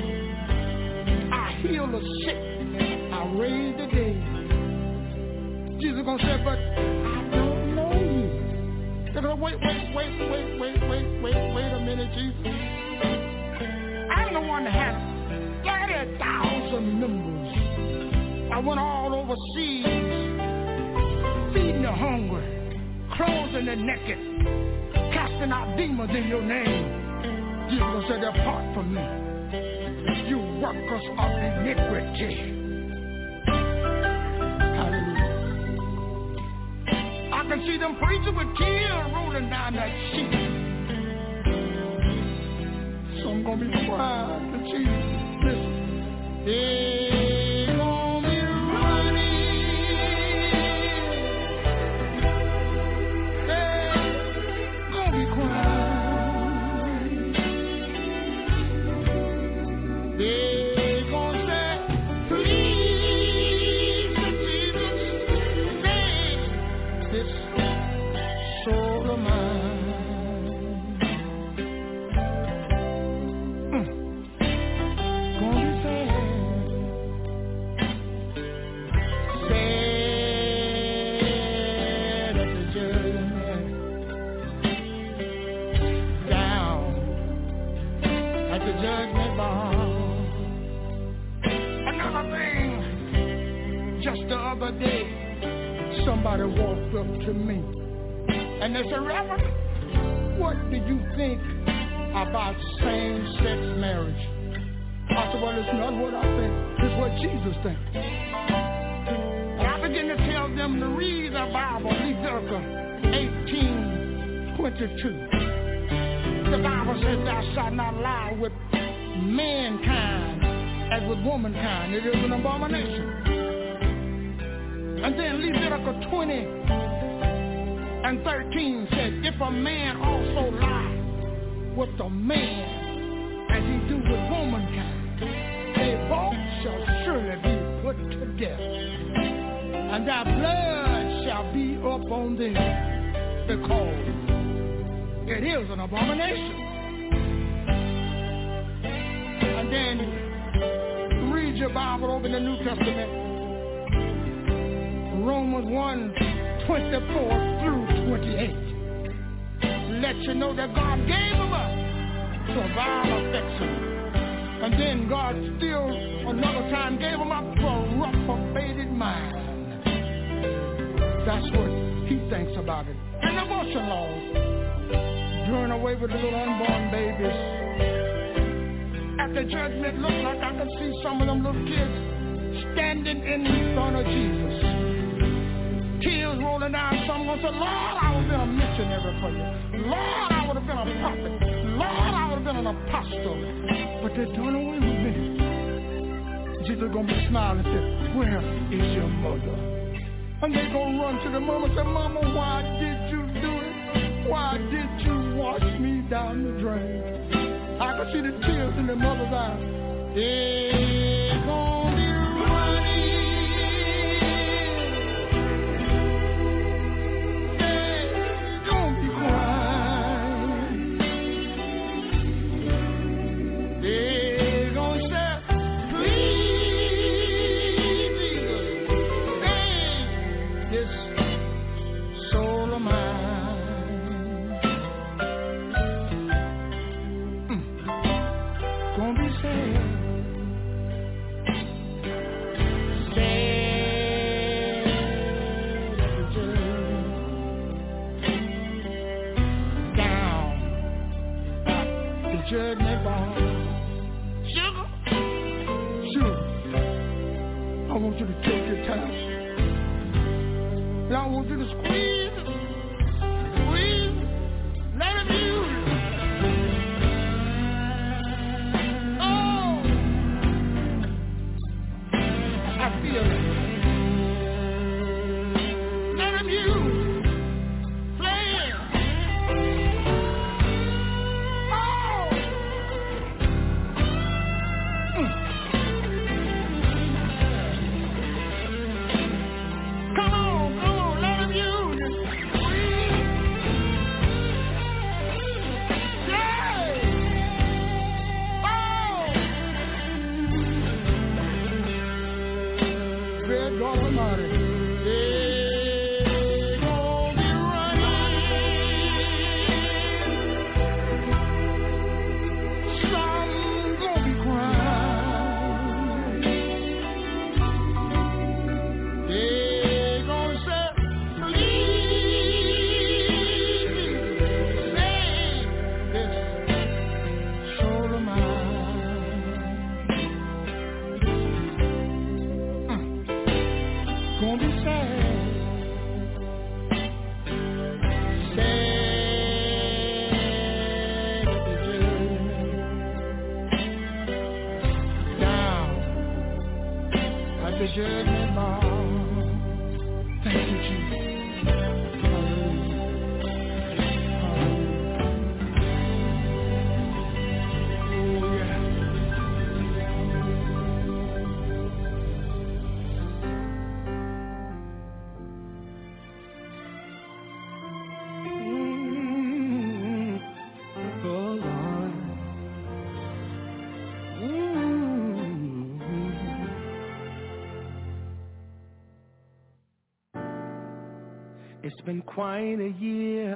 I heal the sick, I raise the dead. Jesus going to say, but I don't know you. They're going to wait, wait, wait, wait, wait, wait, wait, wait a minute, Jesus. I'm the one that had thirty thousand members. I went all overseas, feeding the hungry, clothing the naked, casting out demons in your name. Jesus said, depart from me, you workers of iniquity. Hallelujah. I can see them preaching with tears rolling down that sheet. Some gonna be crying to Jesus. Listen. They gonna be running, they gonna be crying. They gonna say, please, Jesus, save this soul of mine. Mm. Gonna be sad, sad at the judgment, down at the judgment bar. Another thing, just the other day, somebody walked up to me and they said, Reverend, what do you think about same-sex marriage? I said, well, it's not what I think, it's what Jesus thinks. And I began to tell them to read the Bible, Leviticus eighteen twenty-two. The Bible says, thou shalt not lie with mankind as with womankind. It is an abomination. And then Leviticus twenty and thirteen said, if a man also lie with a man as he do with womankind, they both shall surely be put to death, and thy blood shall be upon them, because it is an abomination. And then read your Bible over in the New Testament, Romans one, twenty-four through twenty-eight. Let you know that God gave them up to vile affection. And then God still another time gave them up to a reprobated mind. That's what he thinks about it. And abortion laws, doing away with the little unborn babies. At the judgment, looked like I could see some of them little kids standing in front of Jesus. Tears rolling down. Some gonna say, Lord, I would have been a missionary for you. Lord, I would have been a prophet. Lord, I would have been an apostle. But they're doing away with me. Jesus gonna be smiling and say, where is your mother? And they gonna run to the mama and say, Mama, why did you do it? Why did you wash me down the drain? I can see the tears in the mother's eyes. They're gonna be running. They're gonna be crying. They're gonna say, please, save this soul of mine. Mm. Gonna be sad. Judgment bar. Sugar. Sugar. I want you to take your time. And I want you to squeeze it. Squeeze it. Let him use it. Oh. I feel it. Let him use it. Play it. It's been quite a year,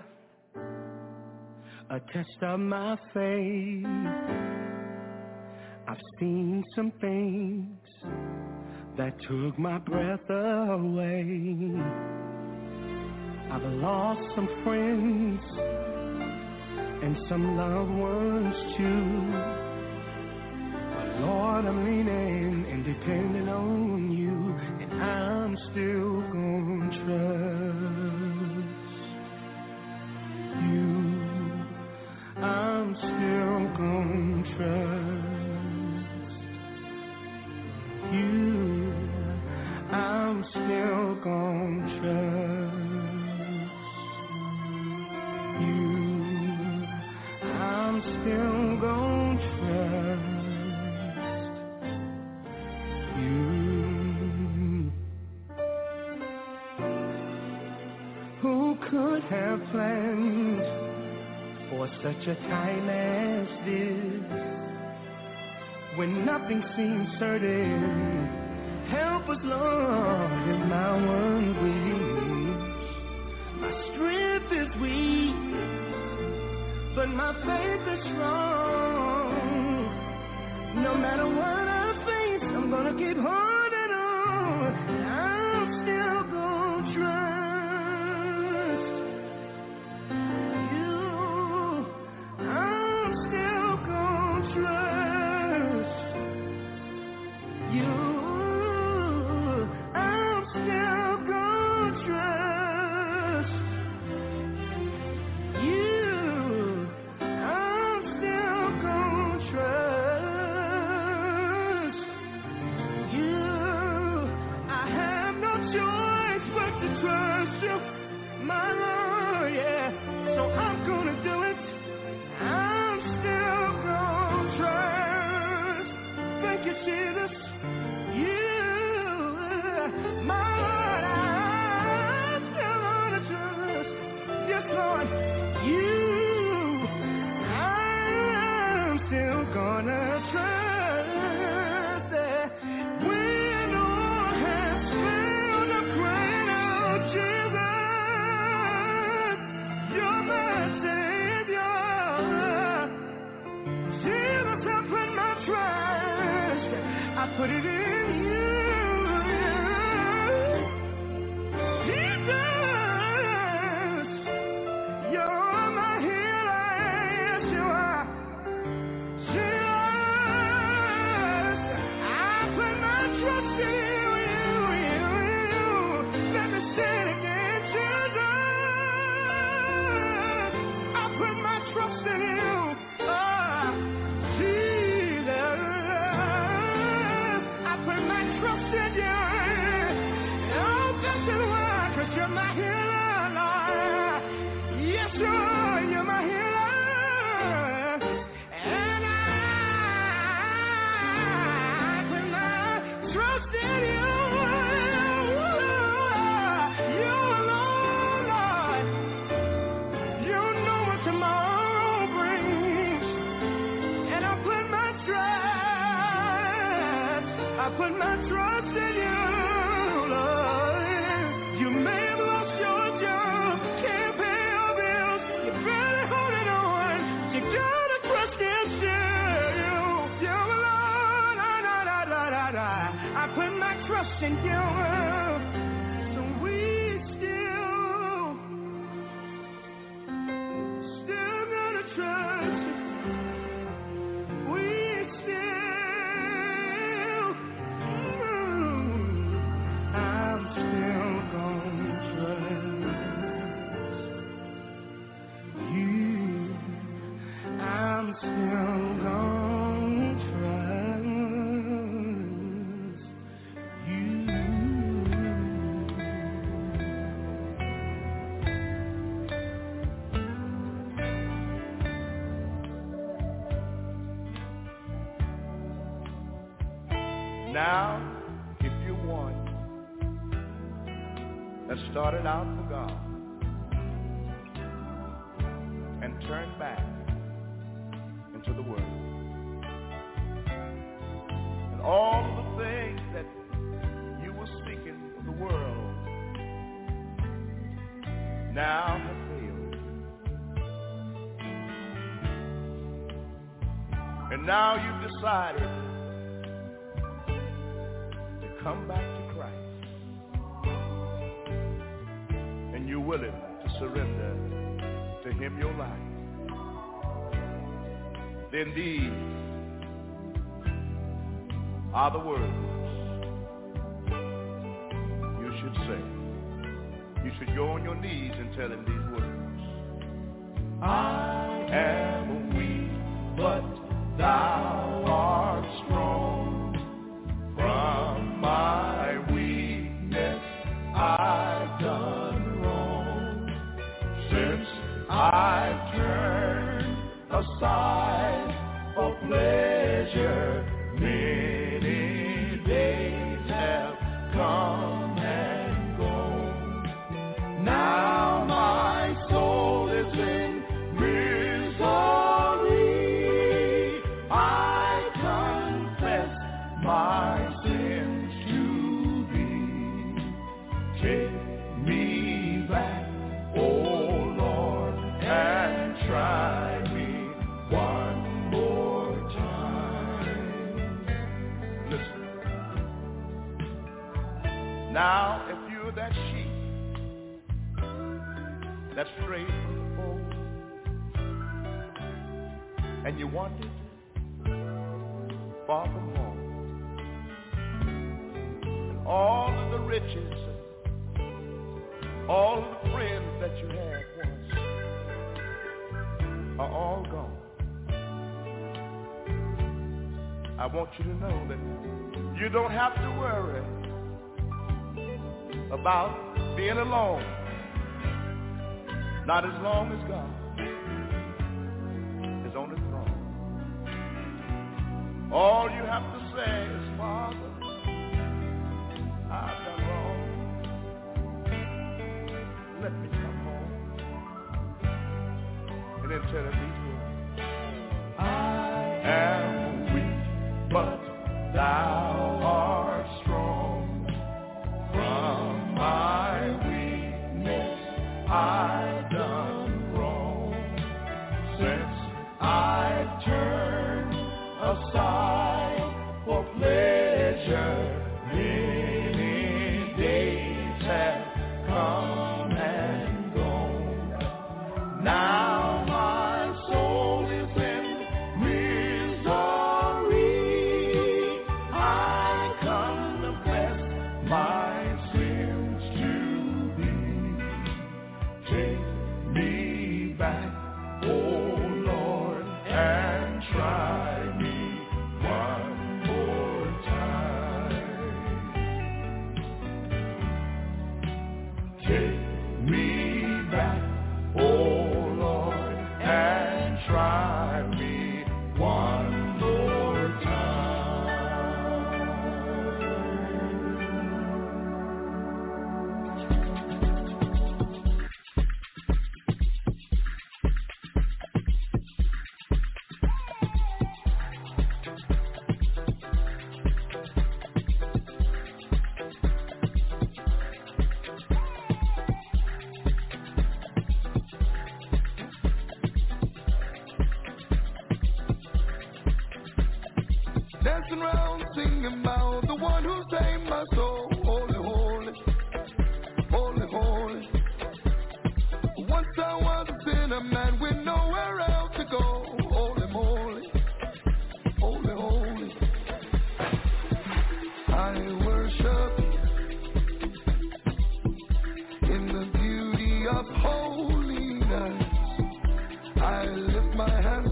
a test of my faith. I've seen some things that took my breath away. I've lost some friends and some loved ones too. But Lord, I'm leaning and depending on you, and I'm still gonna trust you. I'm still gonna trust you. I'm still gonna trust you. I'm still gonna trust you. Who could have planned for such a time as this, when nothing seems certain? Help us, Lord, is my one wish. My strength is weak, but my faith is strong. No matter what I face, I'm gonna keep holding on. I'm still gonna trust Now, if you're one that started out for God and turned back into the world, and all of the things that you were seeking for the world now have failed. And now you've decided to come back to Christ, and you're willing to surrender to Him your life. Then these are the words you should say. You should go on your knees and tell Him these words. I am weak, but Thou art strong. From my weakness I've done wrong. Since I've turned aside for pleasure, many days have come and gone. Now my soul is in misery. I confess my sins to Thee. Take me back, oh Lord, and try me one more time. Listen. Now, if you're that sheep that's strayed from the fold, and you wandered far from home, and all of the riches, all of the friends that you had once are all gone. I want you to know that you don't have to worry about being alone, not as long as God is on the throne. All you have to say is, Father, I've done wrong. Let me come home. And then tell Him these words. I am weak, but Thou art strong. From my weakness I've done wrong. Since I've turned aside for pleasure, many days have come and gone. Now my soul is in misery. I confess my sins to Thee. Take me back, oh Lord, and try me one more time. Take me back, oh Lord, and try me one more time. Dancing around, singing about the one who saved my soul. Holy, holy, holy, holy. Once I was a sinner, man, with nowhere else to go. Holy, holy, holy, holy. I worship in the beauty of holiness. I lift my hands.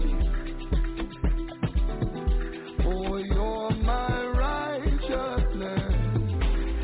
Oh, you're my righteousness.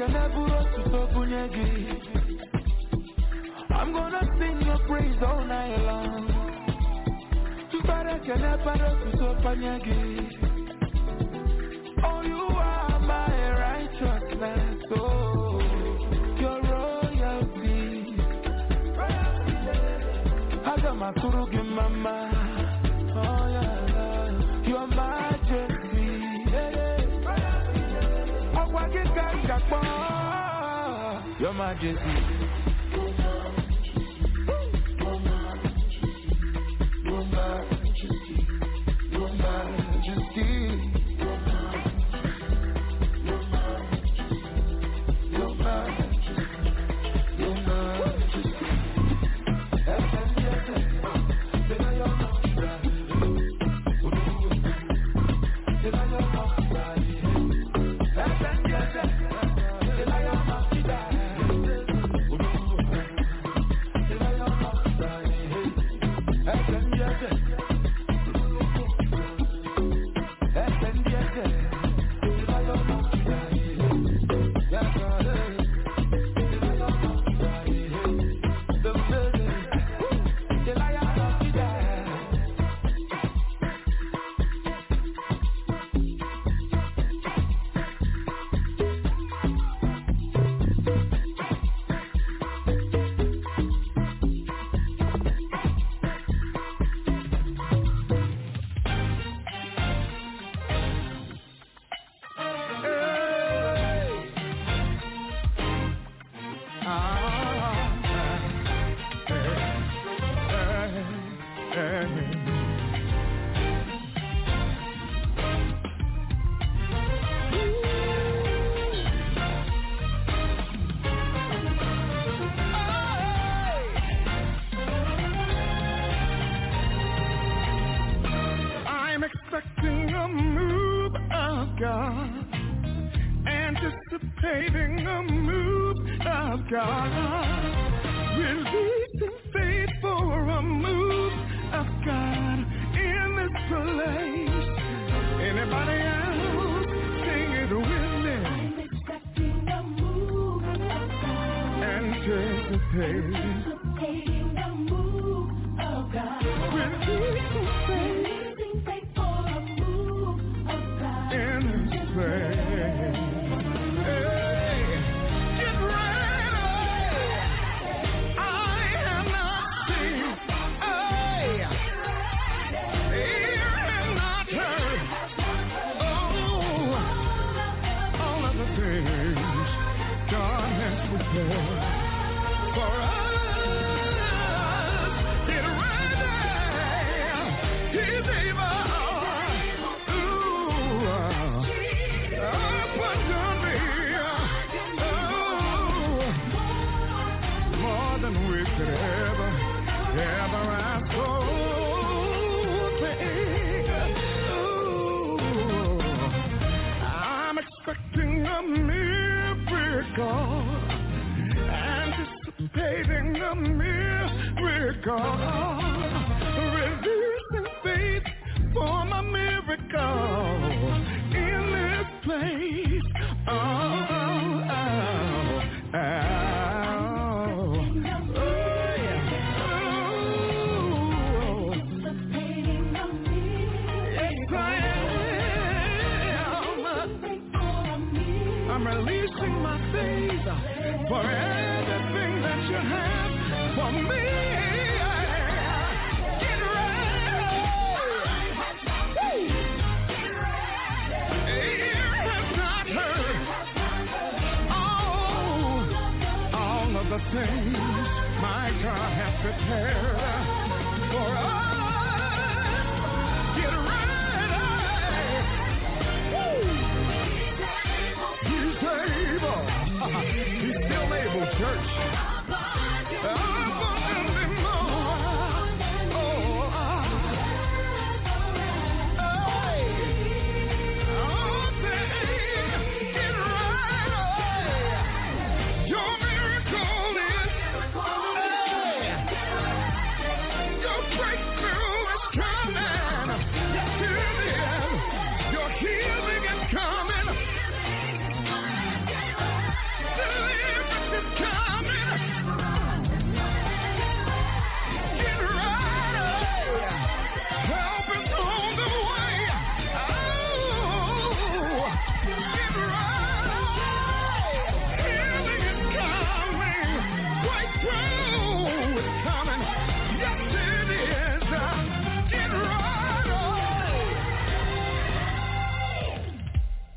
I'm gonna sing your praise all night long. Oh, you are my righteousness, oh, your royalty. Hagamakurugi mama, oh yeah, your majesty. Your majesty.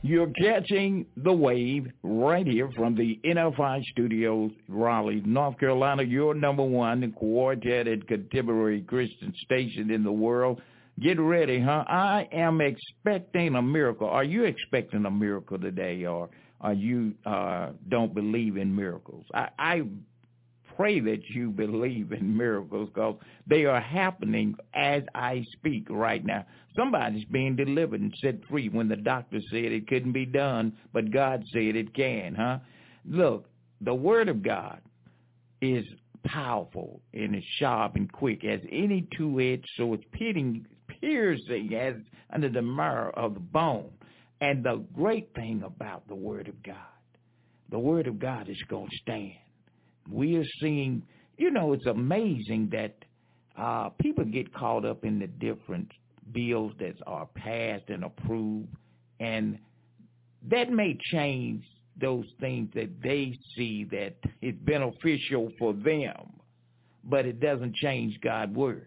You're catching the wave right here from the N F I Studios, Raleigh, North Carolina, your number one quartet and contemporary Christian station in the world. Get ready, huh? I am expecting a miracle. Are you expecting a miracle today, or are you uh, don't believe in miracles? I, I pray that you believe in miracles, because they are happening as I speak right now. Somebody's being delivered and set free when the doctor said it couldn't be done, but God said it can, huh? Look, the Word of God is powerful and is sharp and quick as any two-edged sword, piercing, piercing as under the marrow of the bone. And the great thing about the Word of God, the Word of God is going to stand. We are seeing, you know, it's amazing that uh, people get caught up in the different bills that are passed and approved, and that may change those things that they see that is beneficial for them, but it doesn't change God's word.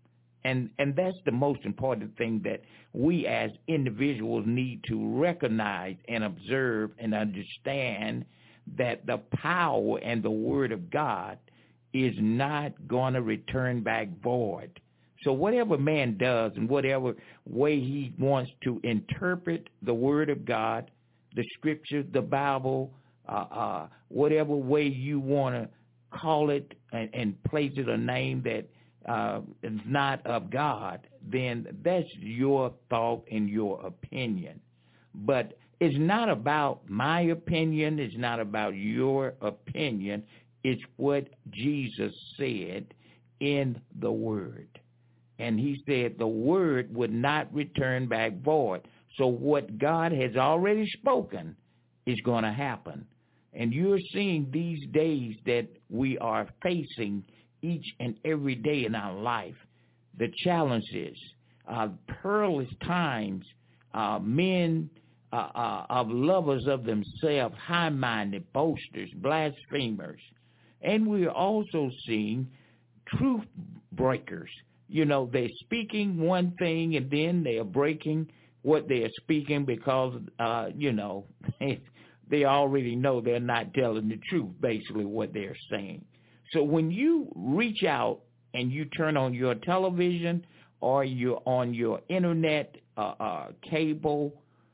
And and that's the most important thing that we as individuals need to recognize and observe and understand, that the power and the word of God is not going to return back void. So whatever man does and whatever way he wants to interpret the word of God, the scripture, the Bible, uh, uh, whatever way you want to call it and, and place it a name that uh, is not of God, then that's your thought and your opinion. But it's not about my opinion. It's not about your opinion. It's what Jesus said in the Word. And he said the Word would not return back void. So what God has already spoken is going to happen. And you're seeing these days that we are facing each and every day in our life, the challenges, uh, perilous times, uh, men Uh, uh, of lovers of themselves, high-minded, boasters, blasphemers. And we're also seeing truth breakers. You know, they're speaking one thing and then they're breaking what they're speaking because, uh, you know, they already know they're not telling the truth, basically what they're saying. So when you reach out and you turn on your television or you're on your internet uh, uh, cable,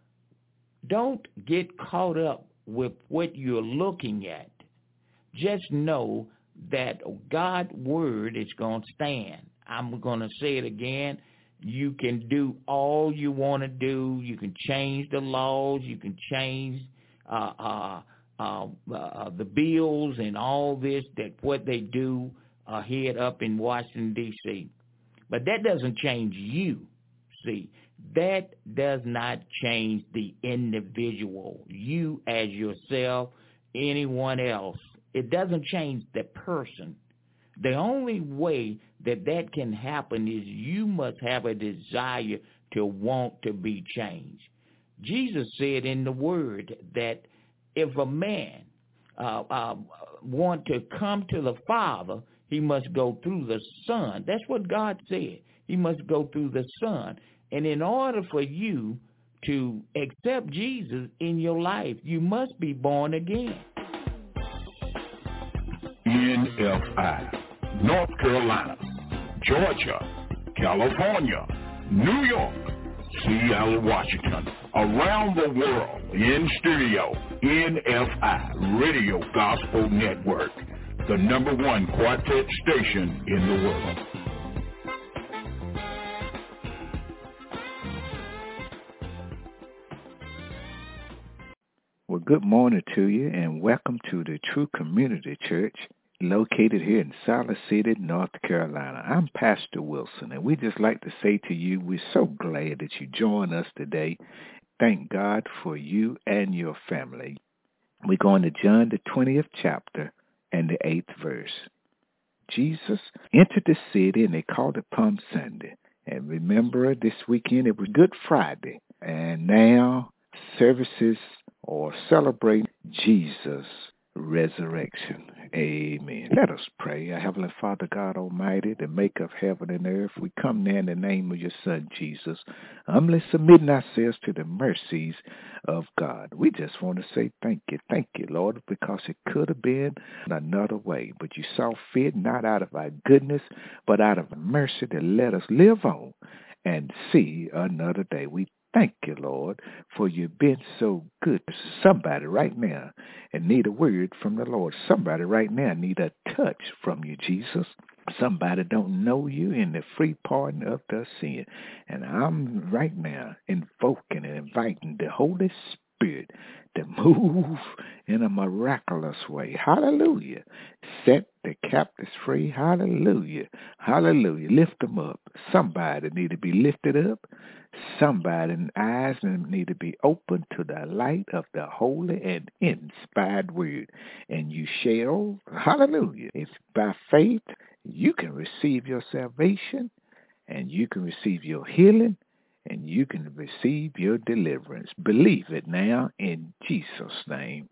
don't get caught up with what you're looking at. Just know that God's word is going to stand. I'm going to say it again. You can do all you want to do. You can change the laws. You can change uh, uh, uh, uh, the bills and all this, that what they do uh, here up in Washington, D C But that doesn't change you, see. That does not change the individual, you as yourself, anyone else. It doesn't change the person. The only way that that can happen is you must have a desire to want to be changed. Jesus said in the Word that if a man uh, uh, want to come to the Father, he must go through the Son. That's what God said. He must go through the Son. And in order for you to accept Jesus in your life, you must be born again. N F I, North Carolina, Georgia, California, New York, Seattle, Washington, around the world, in studio, N F I Radio Gospel Network, the number one quartet station in the world. Well, good morning to you, and welcome to the True Community Church, located here in Salt City, North Carolina. I'm Pastor Wilson, and we just like to say to you, we're so glad that you join us today. Thank God for you and your family. We're going to John, the twentieth chapter, and the eighth verse. Jesus entered the city, and they called it Palm Sunday. And remember, this weekend it was Good Friday, and now services or celebrate Jesus resurrection. Amen. Let us pray. Our Heavenly Father, God Almighty, the maker of heaven and earth, we come now in the name of your Son, Jesus, humbly submitting ourselves to the mercies of God. We just want to say thank you. Thank you, Lord, because it could have been another way, but you saw fit not out of our goodness, but out of mercy to let us live on and see another day. We thank you, Lord, for you've been so good. Somebody right now and need a word from the Lord. Somebody right now need a touch from you, Jesus. Somebody don't know you in the free pardon of their sin. And I'm right now invoking and inviting the Holy Spirit to move in a miraculous way. Hallelujah. Set the captives free. Hallelujah. Hallelujah. Lift them up. Somebody need to be lifted up. Somebody's eyes need to be open to the light of the holy and inspired word. And you shall, hallelujah, it's by faith you can receive your salvation, and you can receive your healing, and you can receive your deliverance. Believe it now in Jesus' name.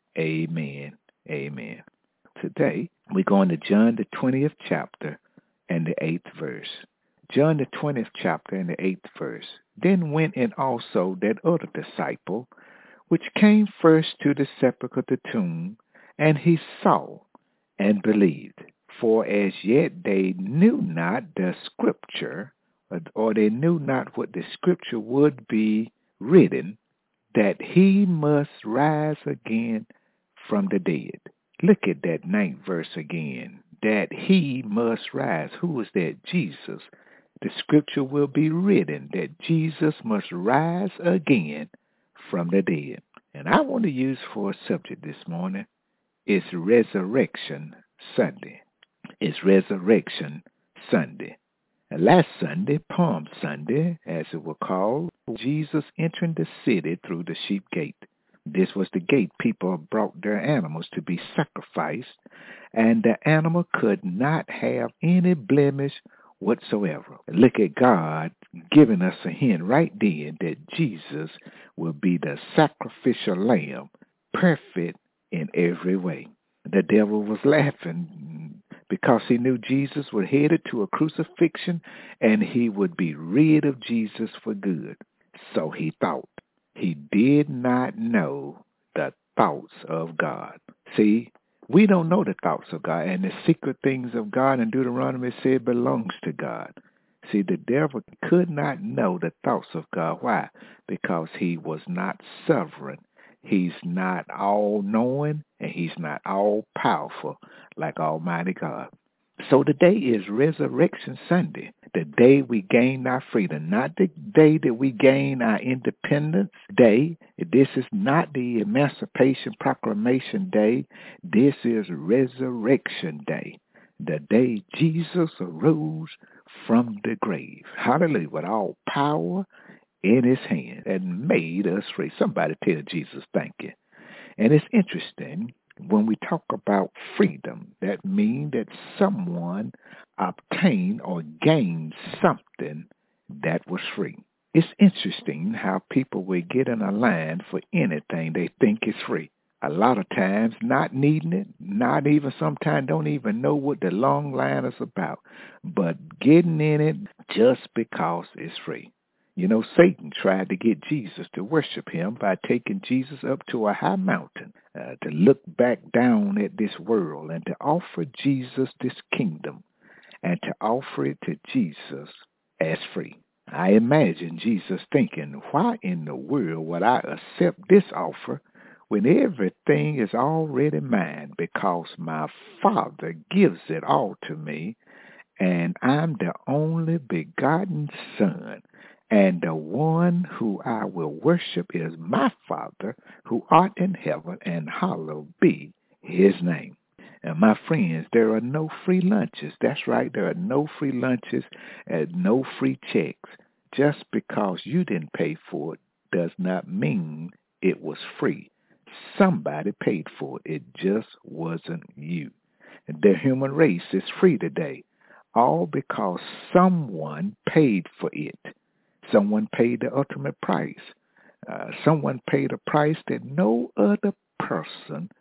Amen. Amen. Today, we're going to John the twentieth chapter and the eighth verse. John the twentieth chapter and the eighth verse. Then went in also that other disciple, which came first to the sepulchre of the tomb, and he saw and believed. For as yet they knew not the scripture, or they knew not what the scripture would be written, that he must rise again from the dead. Look at that ninth verse again. That he must rise. Who is that? Jesus. The scripture will be written that Jesus must rise again from the dead. And I want to use for a subject this morning is Resurrection Sunday. It's Resurrection Sunday. And last Sunday, Palm Sunday, as it was called, Jesus entering the city through the sheep gate. This was the gate people brought their animals to be sacrificed, and the animal could not have any blemish whatsoever. Look at God giving us a hint right then that Jesus will be the sacrificial lamb, perfect in every way. The devil was laughing because he knew Jesus was headed to a crucifixion and he would be rid of Jesus for good. So he thought. He did not know the thoughts of God. See, we don't know the thoughts of God, and the secret things of God in Deuteronomy said belongs to God. See, the devil could not know the thoughts of God. Why? Because he was not sovereign. He's not all-knowing, and he's not all-powerful like Almighty God. So today is Resurrection Sunday, the day we gain our freedom, not the day that we gain our independence day. This is not the Emancipation Proclamation Day. This is Resurrection Day, the day Jesus arose from the grave. Hallelujah, with all power in his hand and made us free. Somebody tell Jesus thank you. And it's interesting. When we talk about freedom, that means that someone obtained or gained something that was free. It's interesting how people will get in a line for anything they think is free. A lot of times not needing it, not even sometimes don't even know what the long line is about, but getting in it just because it's free. You know, Satan tried to get Jesus to worship him by taking Jesus up to a high mountain uh, to look back down at this world and to offer Jesus this kingdom and to offer it to Jesus as free. I imagine Jesus thinking, why in the world would I accept this offer when everything is already mine, because my Father gives it all to me and I'm the only begotten Son. And the one who I will worship is my Father, who art in heaven, and hallowed be his name. And my friends, there are no free lunches. That's right, there are no free lunches and no free checks. Just because you didn't pay for it does not mean it was free. Somebody paid for it. It just wasn't you. The human race is free today, all because someone paid for it. Someone paid the ultimate price. Uh, someone paid a price that no other person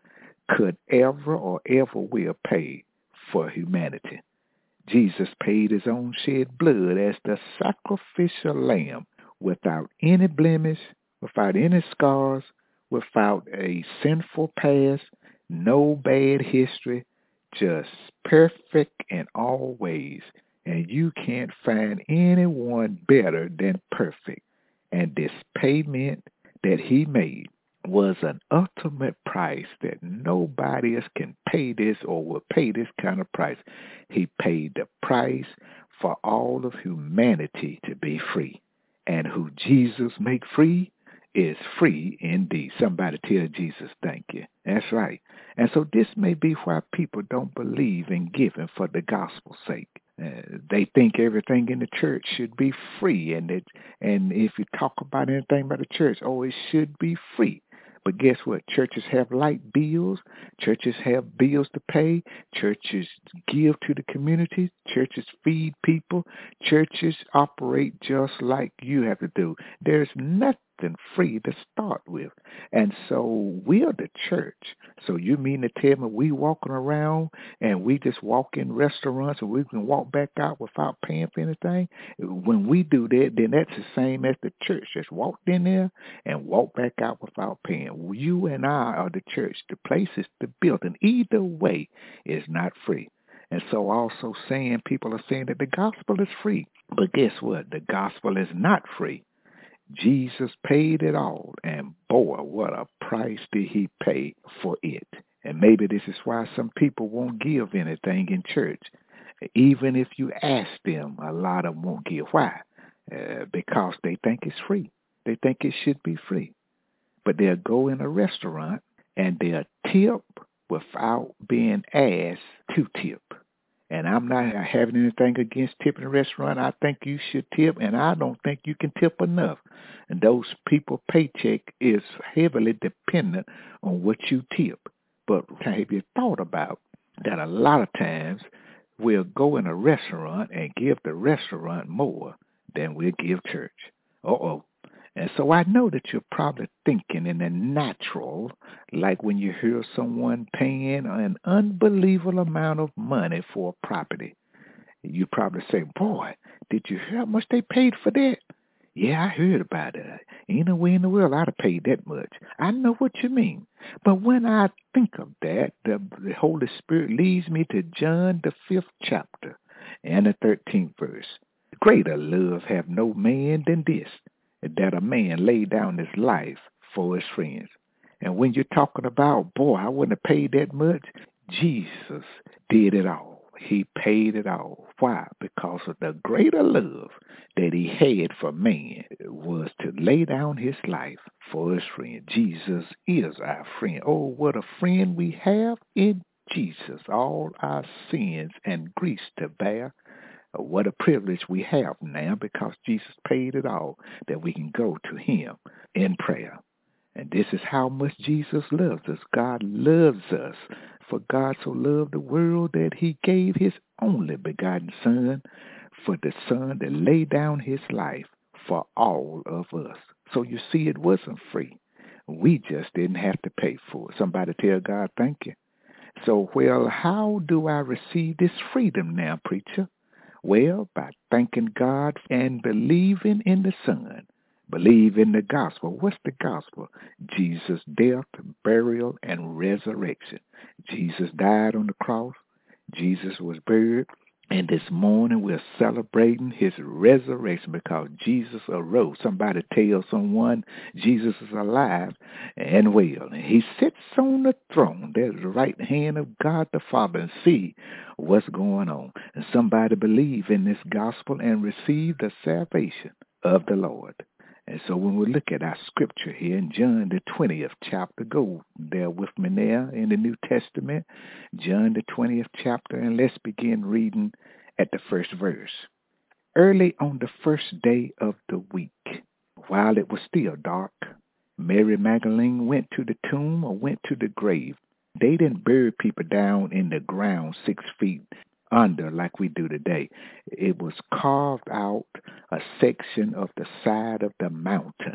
could ever or ever will pay for humanity. Jesus paid his own shed blood as the sacrificial lamb without any blemish, without any scars, without a sinful past, no bad history, just perfect in all ways. And you can't find anyone better than perfect. And this payment that he made was an ultimate price that nobody else can pay this or will pay this kind of price. He paid the price for all of humanity to be free. And who Jesus make free is free indeed. Somebody tell Jesus, thank you. That's right. And so this may be why people don't believe in giving for the gospel's sake. Uh, they think everything in the church should be free. And it, and if you talk about anything about the church, oh, it should be free. But guess what? Churches have light bills. Churches have bills to pay. Churches give to the community. Churches feed people. Churches operate just like you have to do. There's nothing free to start with. And so we are the church. So you mean to tell me we walking around and we just walk in restaurants and we can walk back out without paying for anything? When we do that, then that's the same as the church. Just walked in there and walk back out without paying. You and I are the church. The place is the building. Either way is not free. And so also saying, people are saying that the gospel is free. But guess what? The gospel is not free. Jesus paid it all, and boy, what a price did he pay for it. And maybe this is why some people won't give anything in church. Even if you ask them, a lot of them won't give. Why? Uh, because they think it's free. They think it should be free. But they'll go in a restaurant and they'll tip without being asked to tip. And I'm not having anything against tipping a restaurant. I think you should tip, and I don't think you can tip enough. And those people's paycheck is heavily dependent on what you tip. But have you thought about that a lot of times we'll go in a restaurant and give the restaurant more than we'll give church? Uh-oh. And so I know that you're probably thinking in the natural, like when you hear someone paying an unbelievable amount of money for a property. You probably say, boy, did you hear how much they paid for that? Yeah, I heard about it. Ain't no way in the world I'd have paid that much. I know what you mean. But when I think of that, the, the Holy Spirit leads me to John, the fifth chapter and the thirteenth verse. Greater love have no man than this, that a man lay down his life for his friends. And when you're talking about, boy, I wouldn't have paid that much, Jesus did it all. He paid it all. Why? Because of the greater love that he had for man was to lay down his life for his friend. Jesus is our friend. Oh, what a friend we have in Jesus. All our sins and griefs to bear. What a privilege we have now because Jesus paid it all, that we can go to him in prayer. And this is how much Jesus loves us. God loves us. For God so loved the world that he gave his only begotten Son, for the Son to lay down his life for all of us. So you see, it wasn't free. We just didn't have to pay for it. Somebody tell God, thank you. So, well, how do I receive this freedom now, preacher? Well, by thanking God and believing in the Son. Believe in the gospel. What's the gospel? Jesus' death, burial, and resurrection. Jesus died on the cross. Jesus was buried. And this morning we're celebrating his resurrection because Jesus arose. Somebody tell someone Jesus is alive and well. And he sits on the throne. There's the right hand of God the Father and see what's going on. And somebody believe in this gospel and receive the salvation of the Lord. And so when we look at our scripture here in John the twentieth chapter, go there with me there in the New Testament, John the twentieth chapter, and let's begin reading at the first verse. Early on the first day of the week, while it was still dark, Mary Magdalene went to the tomb or went to the grave. They didn't bury people down in the ground six feet under like we do today. It was carved out a section of the side of the mountain,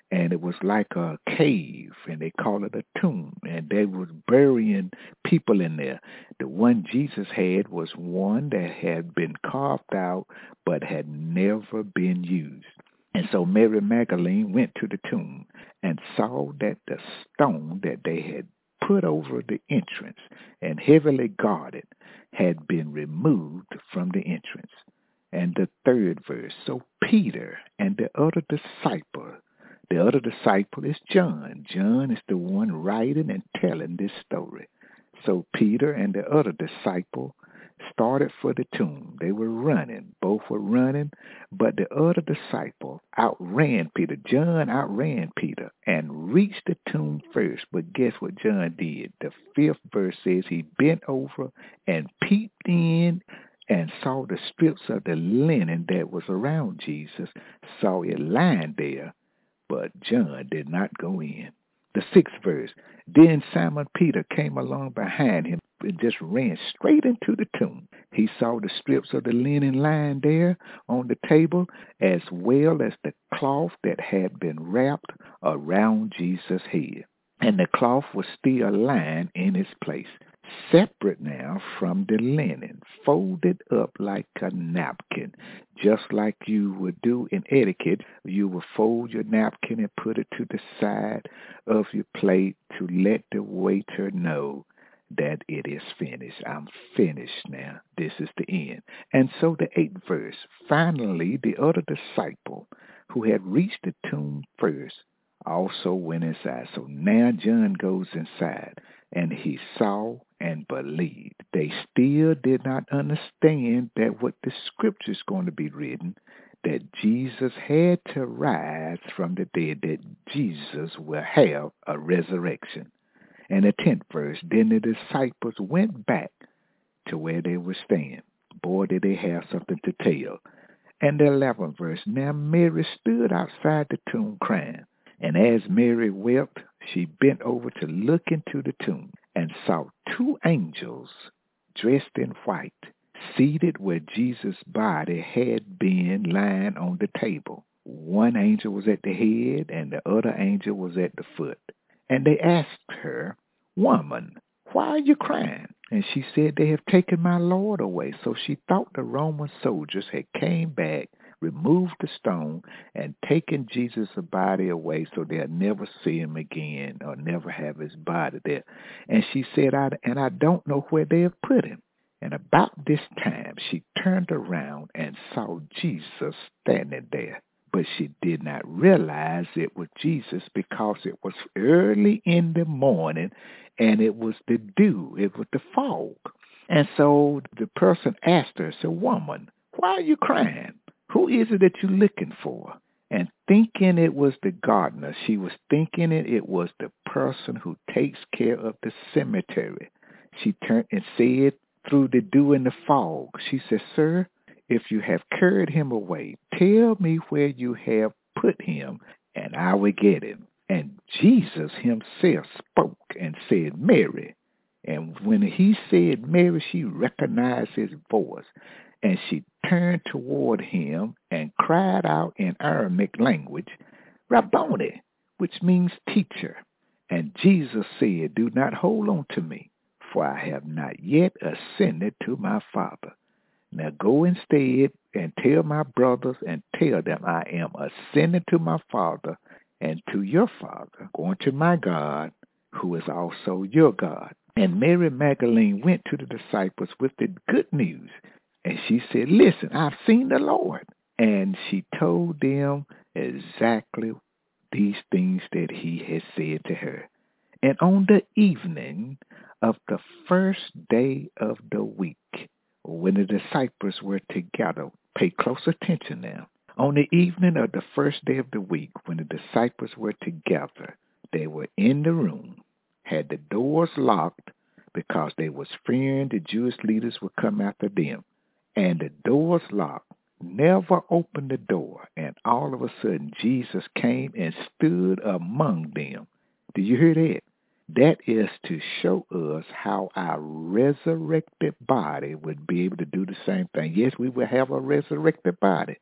and it was like a cave, and they call it a tomb, and they was burying people in there. The one Jesus had was one that had been carved out but had never been used. And so Mary Magdalene went to the tomb and saw that the stone that they had put over the entrance and heavily guarded had been removed from the entrance. And the third verse, so Peter and the other disciple, the other disciple is John. John is the one writing and telling this story. So Peter and the other disciple started for the tomb. They were running. Both were running, but the other disciple outran Peter. John outran Peter and reached the tomb first. But guess what John did? The fifth verse says he bent over and peeped in and saw the strips of the linen that was around Jesus, saw it lying there, but John did not go in. The sixth verse, then Simon Peter came along behind him and just ran straight into the tomb. He saw the strips of the linen lying there on the table, as well as the cloth that had been wrapped around Jesus' head. And the cloth was still lying in its place, separate now from the linen, folded up like a napkin, just like you would do in etiquette. You would fold your napkin and put it to the side of your plate to let the waiter know that it is finished. I'm finished now. This is the end. And so the eighth verse, finally the other disciple who had reached the tomb first also went inside. So now John goes inside, and he saw and believed. They still did not understand that what the scripture is going to be written, that Jesus had to rise from the dead, that Jesus will have a resurrection. And the tenth verse, then the disciples went back to where they were staying. Boy, did they have something to tell. And the eleventh verse, now Mary stood outside the tomb crying. And as Mary wept, she bent over to look into the tomb and saw two angels dressed in white, seated where Jesus' body had been lying on the table. One angel was at the head and the other angel was at the foot. And they asked her, woman, why are you crying? And she said, they have taken my Lord away. So she thought the Roman soldiers had came back, removed the stone, and taken Jesus' body away so they'll never see him again or never have his body there. And she said, I, and I don't know where they have put him. And about this time, she turned around and saw Jesus standing there. But she did not realize it was Jesus because it was early in the morning and it was the dew, it was the fog. And so the person asked her, so woman, why are you crying? Who is it that you're looking for? And thinking it was the gardener, she was thinking it, it was the person who takes care of the cemetery. She turned and said through the dew and the fog, she said, sir, if you have carried him away, tell me where you have put him, and I will get him. And Jesus himself spoke and said, Mary. And when he said Mary, she recognized his voice. And she turned toward him and cried out in Aramaic language, Rabboni, which means teacher. And Jesus said, do not hold on to me, for I have not yet ascended to my Father. Now go instead and tell my brothers and tell them I am ascending to my Father and to your Father, going to my God, who is also your God. And Mary Magdalene went to the disciples with the good news. And she said, listen, I've seen the Lord. And she told them exactly these things that he had said to her. And on the evening of the first day of the week, when the disciples were together, pay close attention now. On the evening of the first day of the week, when the disciples were together, they were in the room, had the doors locked because they was fearing the Jewish leaders would come after them. And the doors locked, never opened the door, and all of a sudden Jesus came and stood among them. Do you hear that? That is to show us how our resurrected body would be able to do the same thing. Yes, we will have a resurrected body,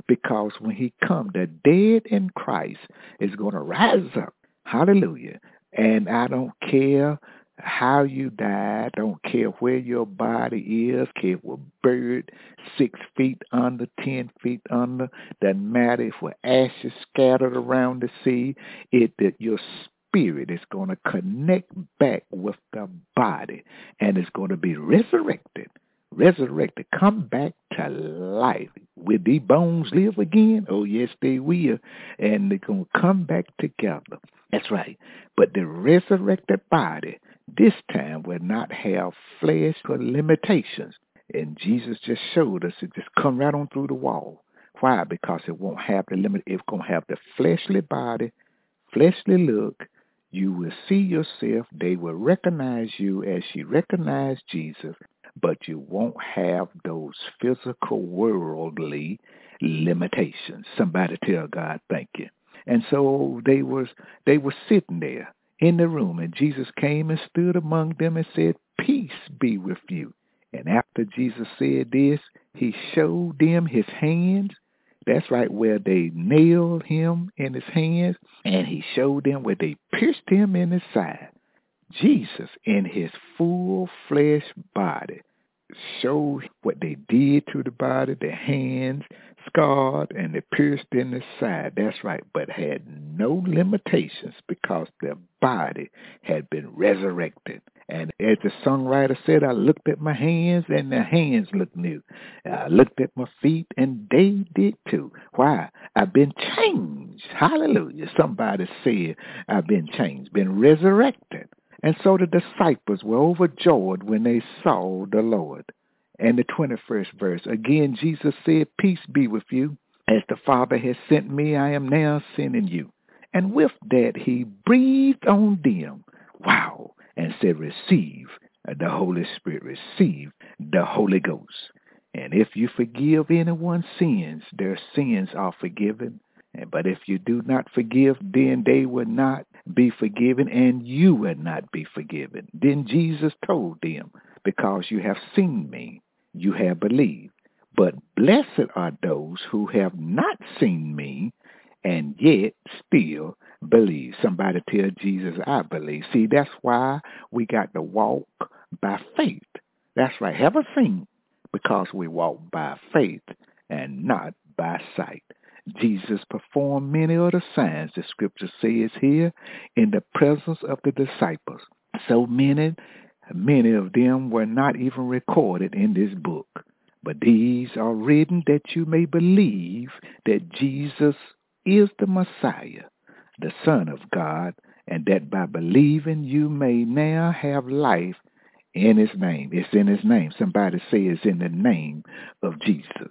because when he come, the dead in Christ is going to rise up. Hallelujah. And I don't care how you died, don't care where your body is, care if we're buried six feet under, ten feet under, doesn't matter if we're ashes scattered around the sea, it that your spirit is going to connect back with the body and it's going to be resurrected. Resurrected, come back to life. Will these bones live again? Oh, yes, they will. And they're going to come back together. That's right. But the resurrected body this time will not have flesh or limitations. And Jesus just showed us it just come right on through the wall. Why? Because it won't have the limit. It's going to have the fleshly body, fleshly look. You will see yourself. They will recognize you as she recognized Jesus. But you won't have those physical, worldly limitations. Somebody tell God, thank you. And so they was they were sitting there in the room, and Jesus came and stood among them and said, peace be with you. And after Jesus said this, he showed them his hands. That's right, where they nailed him in his hands, and he showed them where they pierced him in his side. Jesus in his full flesh body showed what they did to the body, the hands scarred and they pierced in the side. That's right, but had no limitations because their body had been resurrected. And as the songwriter said, I looked at my hands and the hands looked new. I looked at my feet and they did too. Why? I've been changed. Hallelujah. Somebody said I've been changed, been resurrected. And so the disciples were overjoyed when they saw the Lord. And the twenty-first verse, again, Jesus said, peace be with you. As the Father has sent me, I am now sending you. And with that, he breathed on them. Wow. And said, receive the Holy Spirit, receive the Holy Ghost. And if you forgive anyone's sins, their sins are forgiven. But if you do not forgive, then they will not be forgiven, and you will not be forgiven. Then Jesus told them, because you have seen me, you have believed. But blessed are those who have not seen me, and yet still believe. Somebody tell Jesus, I believe. See, that's why we got to walk by faith. That's right. Have a seen, because we walk by faith and not by sight. Jesus performed many other signs, the scripture says here, in the presence of the disciples. So many, many of them were not even recorded in this book. But these are written that you may believe that Jesus is the Messiah, the Son of God, and that by believing you may now have life in his name. It's in his name. Somebody say it's in the name of Jesus.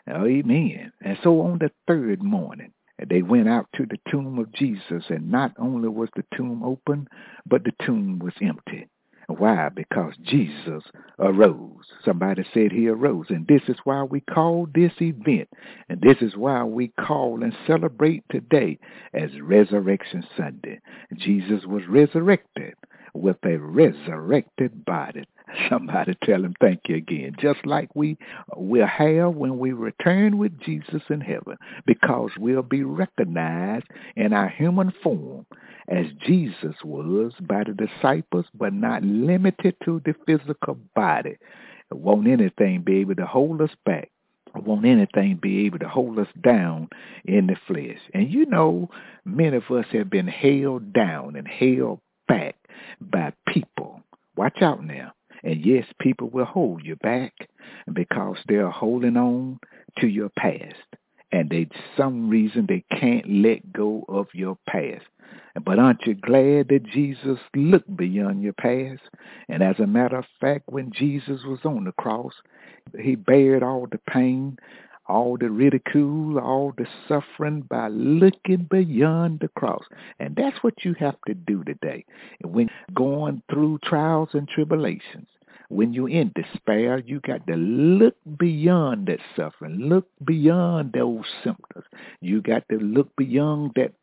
Amen. And so on the third morning, they went out to the tomb of Jesus, and not only was the tomb open, but the tomb was empty. Why? Because Jesus arose. Somebody said he arose, and this is why we call this event, and this is why we call and celebrate today as Resurrection Sunday. Jesus was resurrected with a resurrected body. Somebody tell him thank you again. Just like we will have when we return with Jesus in heaven, because we'll be recognized in our human form as Jesus was by the disciples, but not limited to the physical body. Won't anything be able to hold us back? Won't anything be able to hold us down in the flesh? And you know, many of us have been held down and held back by people. Watch out now. And yes, people will hold you back because they're holding on to your past. And they, some reason they can't let go of your past. But aren't you glad that Jesus looked beyond your past? And as a matter of fact, when Jesus was on the cross, he bared all the pain, all the ridicule, all the suffering by looking beyond the cross. And that's what you have to do today. When going through trials and tribulations, when you're in despair, you got to look beyond that suffering, look beyond those symptoms. You got to look beyond that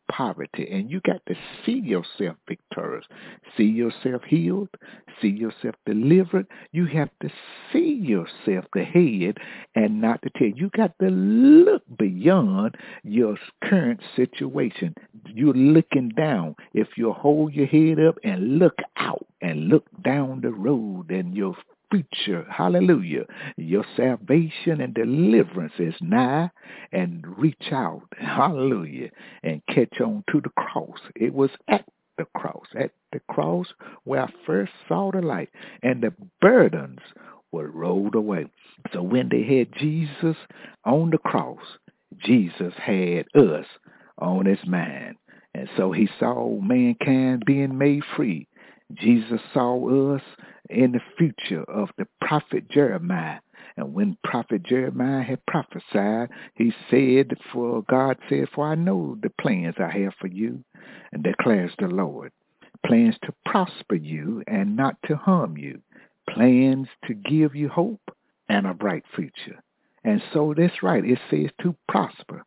poverty, and you got to see yourself victorious, see yourself healed, see yourself delivered. You have to see yourself the head and not the tail. You got to look beyond your current situation. You're looking down. If you hold your head up and look out and look down the road and your future, hallelujah, your salvation and deliverance is nigh, and reach out, hallelujah, and catch on to the cross. It was at the cross, at the cross where I first saw the light, and the burdens were rolled away. So when they had Jesus on the cross, Jesus had us on his mind. And so he saw mankind being made free. Jesus saw us in the future of the prophet Jeremiah. And when prophet Jeremiah had prophesied, he said, for God said, for I know the plans I have for you, and declares the Lord, plans to prosper you and not to harm you, plans to give you hope and a bright future. And so that's right. It says to prosper,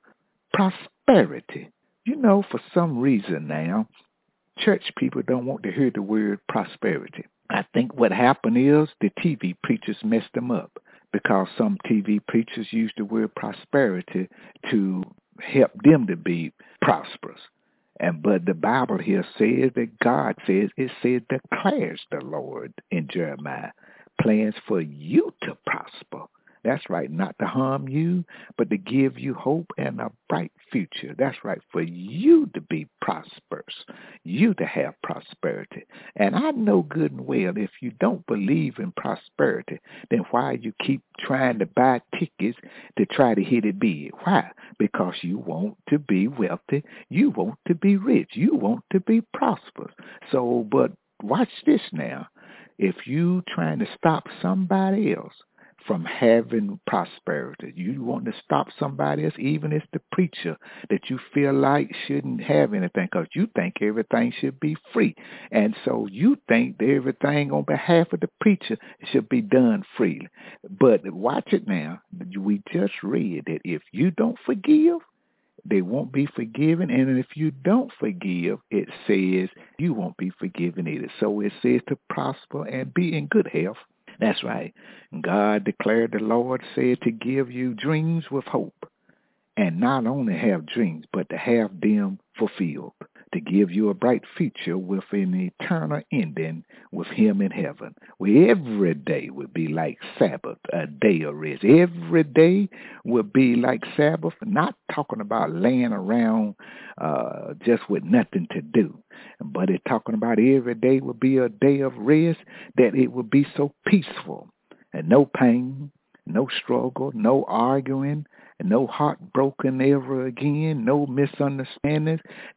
prosperity. You know, for some reason now, church people don't want to hear the word prosperity. I think what happened is the T V preachers messed them up, because some T V preachers use the word prosperity to help them to be prosperous. And but the Bible here says that God says, it says, declares the Lord in Jeremiah, plans for you to prosper. That's right, not to harm you, but to give you hope and a bright future. That's right, for you to be prosperous, you to have prosperity. And I know good and well, if you don't believe in prosperity, then why you keep trying to buy tickets to try to hit it big? Why? Because you want to be wealthy, you want to be rich, you want to be prosperous. So, but watch this now. If you trying to stop somebody else from having prosperity, you want to stop somebody else, even if the preacher that you feel like shouldn't have anything, because you think everything should be free. And so you think that everything on behalf of the preacher should be done freely. But watch it now. We just read that if you don't forgive, they won't be forgiven. And if you don't forgive, it says you won't be forgiven either. So it says to prosper and be in good health. That's right. God declared, the Lord said, to give you dreams with hope, and not only have dreams, but to have them fulfilled, to give you a bright future with an eternal ending with him in heaven, where every day would be like Sabbath, a day of rest. Every day would be like Sabbath, not talking about laying around uh, just with nothing to do, but it's talking about every day would be a day of rest, that it would be so peaceful and no pain, no struggle, no arguing, no heartbroken ever again, no misunderstandings.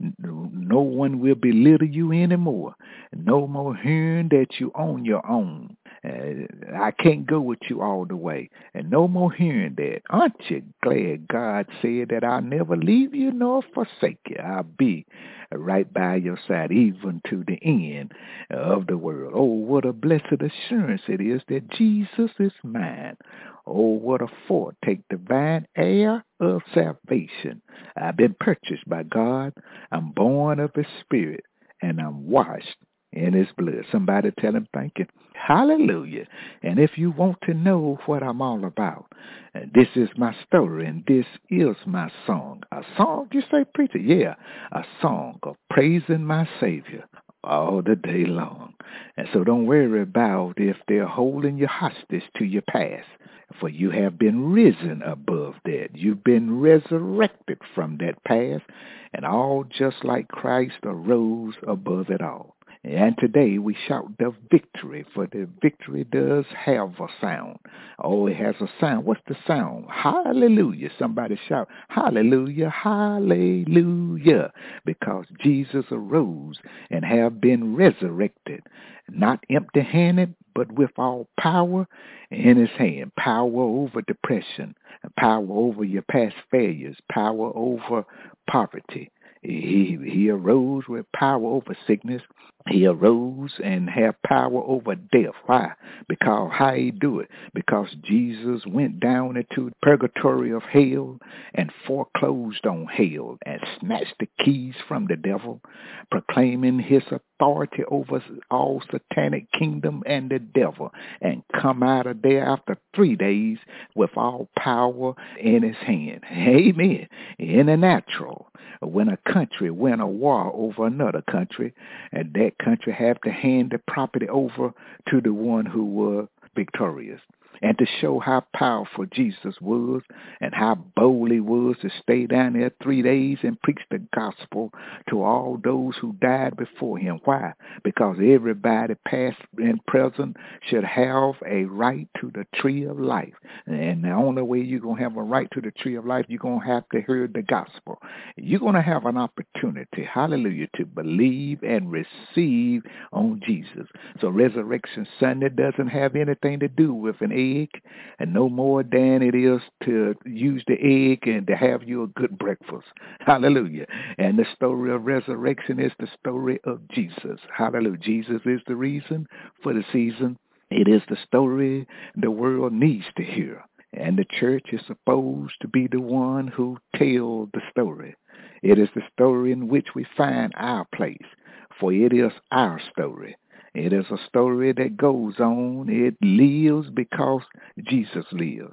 No one will belittle you anymore. No more hearing that you own your own. Uh, I can't go with you all the way. And no more hearing that. Aren't you glad God said that I'll never leave you nor forsake you? I'll be right by your side, even to the end of the world. Oh, what a blessed assurance it is that Jesus is mine. Oh, what a foretaste divine heir of salvation. I've been purchased by God. I'm born of his spirit, and I'm washed in his blood. Somebody tell him thank you. Hallelujah. And if you want to know what I'm all about, and this is my story, and this is my song. A song, you say, preacher? Yeah, a song of praising my Savior all the day long. And so don't worry about if they're holding you hostage to your past, for you have been risen above that. You've been resurrected from that past, and all just like Christ arose above it all. And today we shout the victory, for the victory does have a sound. Oh, it has a sound. What's the sound? Hallelujah. Somebody shout, hallelujah, hallelujah, because Jesus arose and have been resurrected, not empty-handed, but with all power in his hand. Power over depression, power over your past failures, power over poverty. He, he arose with power over sickness. He arose and had power over death. Why? Because how he do it? Because Jesus went down into the purgatory of hell and foreclosed on hell and snatched the keys from the devil, proclaiming his authority over all satanic kingdom and the devil, and come out of there after three days with all power in his hand. Amen. In the natural, when a country win a war over another country, and that country have to hand the property over to the one who was victorious. And to show how powerful Jesus was and how bold he was to stay down there three days and preach the gospel to all those who died before him. Why? Because everybody, past and present, should have a right to the tree of life. And the only way you're going to have a right to the tree of life, you're going to have to hear the gospel. You're going to have an opportunity, hallelujah, to believe and receive on Jesus. So Resurrection Sunday doesn't have anything to do with an egg, and no more than it is to use the egg and to have you a good breakfast. Hallelujah. And the story of resurrection is the story of Jesus. Hallelujah. Jesus is the reason for the season. It is the story the world needs to hear. And the church is supposed to be the one who tells the story. It is the story in which we find our place, for it is our story. It is a story that goes on. It lives because Jesus lives.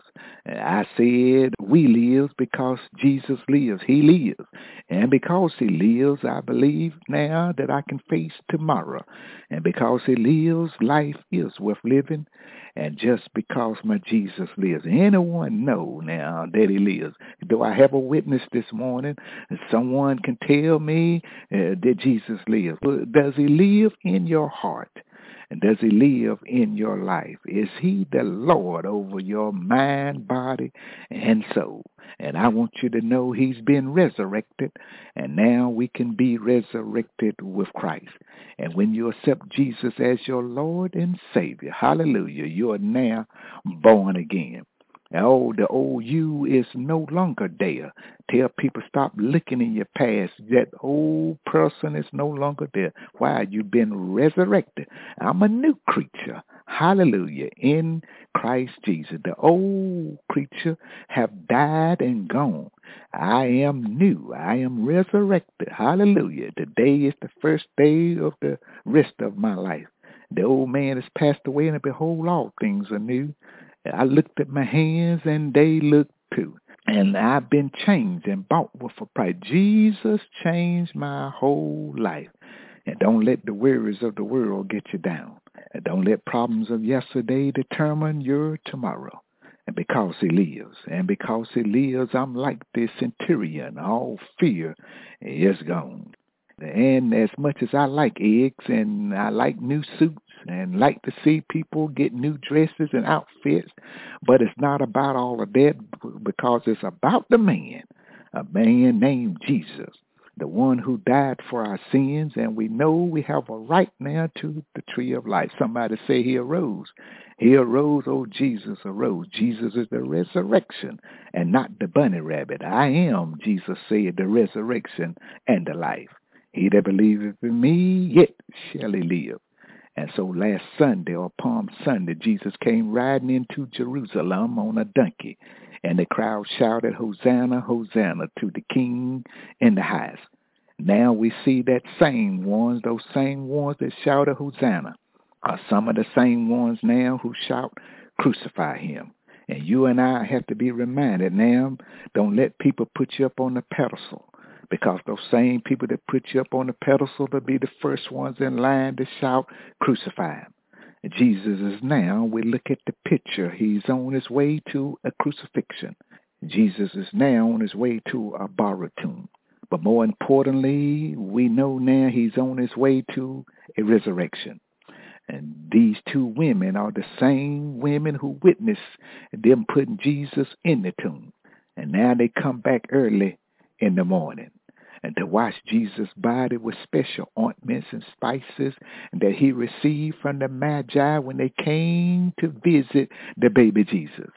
I said we live because Jesus lives. He lives. And because he lives, I believe now that I can face tomorrow. And because he lives, life is worth living. And just because my Jesus lives, anyone know now that he lives? Do I have a witness this morning? Someone can tell me uh, that Jesus lives. Does he live in your heart? And does he live in your life? Is he the Lord over your mind, body, and soul? And I want you to know he's been resurrected, and now we can be resurrected with Christ. And when you accept Jesus as your Lord and Savior, hallelujah, you are now born again. Oh, the old you is no longer there. Tell people, stop looking in your past. That old person is no longer there. Why? You've been resurrected. I'm a new creature. Hallelujah. In Christ Jesus. The old creature have died and gone. I am new. I am resurrected. Hallelujah. Today is the first day of the rest of my life. The old man has passed away, and behold, all things are new. I looked at my hands, and they looked too. And I've been changed and bought with a price. Jesus changed my whole life. And don't let the worries of the world get you down. And don't let problems of yesterday determine your tomorrow. And because he lives, and because he lives, I'm like the centurion. All fear is gone. And as much as I like eggs and I like new suits and like to see people get new dresses and outfits, but it's not about all of that, because it's about the man, a man named Jesus, the one who died for our sins, and we know we have a right now to the tree of life. Somebody say he arose. He arose, oh, Jesus arose. Jesus is the resurrection and not the bunny rabbit. I am, Jesus said, the resurrection and the life. He that believeth in me, yet shall he live. And so last Sunday, or Palm Sunday, Jesus came riding into Jerusalem on a donkey, and the crowd shouted, Hosanna, Hosanna to the King in the highest. Now we see that same ones, those same ones that shouted Hosanna, are some of the same ones now who shout, crucify him. And you and I have to be reminded now, don't let people put you up on the pedestal. Because those same people that put you up on the pedestal will be the first ones in line to shout, crucify him. And Jesus is now, we look at the picture, he's on his way to a crucifixion. Jesus is now on his way to a borrowed tomb. But more importantly, we know now he's on his way to a resurrection. And these two women are the same women who witnessed them putting Jesus in the tomb. And now they come back early in the morning, and to wash Jesus' body with special ointments and spices that he received from the Magi when they came to visit the baby Jesus.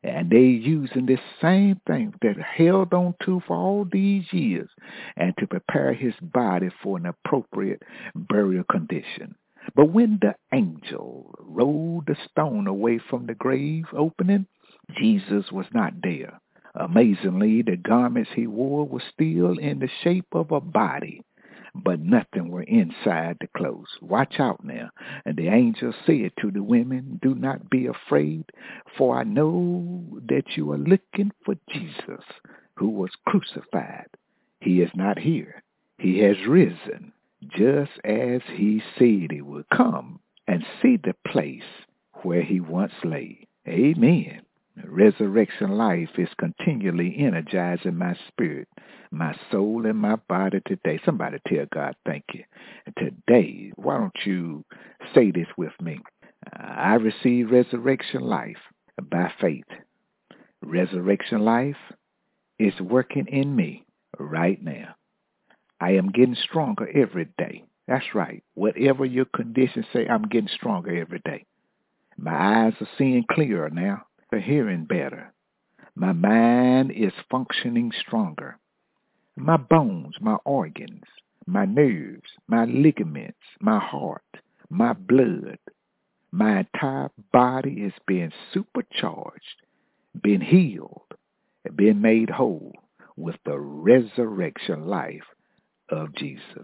And they using this same thing that held on to for all these years and to prepare his body for an appropriate burial condition. But when the angel rolled the stone away from the grave opening, Jesus was not there. Amazingly, the garments he wore were still in the shape of a body, but nothing were inside the clothes. Watch out now. And the angel said to the women, do not be afraid, for I know that you are looking for Jesus, who was crucified. He is not here. He has risen, just as he said he would. Come and see the place where he once lay. Amen. Resurrection life is continually energizing my spirit, my soul, and my body today. Somebody tell God thank you. Today, why don't you say this with me? I receive resurrection life by faith. Resurrection life is working in me right now. I am getting stronger every day. That's right. Whatever your conditions say, I'm getting stronger every day. My eyes are seeing clearer now. Hearing better. My mind is functioning stronger. My bones, my organs, my nerves, my ligaments, my heart, my blood, my entire body is being supercharged, being healed, being made whole with the resurrection life of Jesus.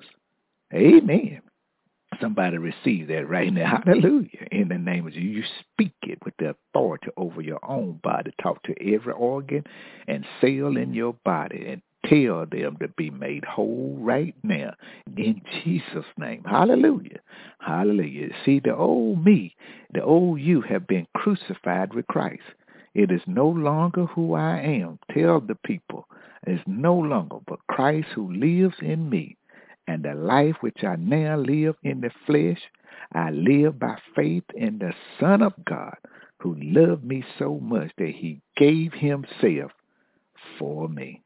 Amen. Somebody receive that right now. Hallelujah. In the name of Jesus. You speak it with the authority over your own body. Talk to every organ and cell in your body and tell them to be made whole right now. In Jesus' name. Hallelujah. Hallelujah. See, the old me, the old you have been crucified with Christ. It is no longer who I am. Tell the people. It's no longer but Christ who lives in me. And the life which I now live in the flesh, I live by faith in the Son of God, who loved me so much that he gave himself for me.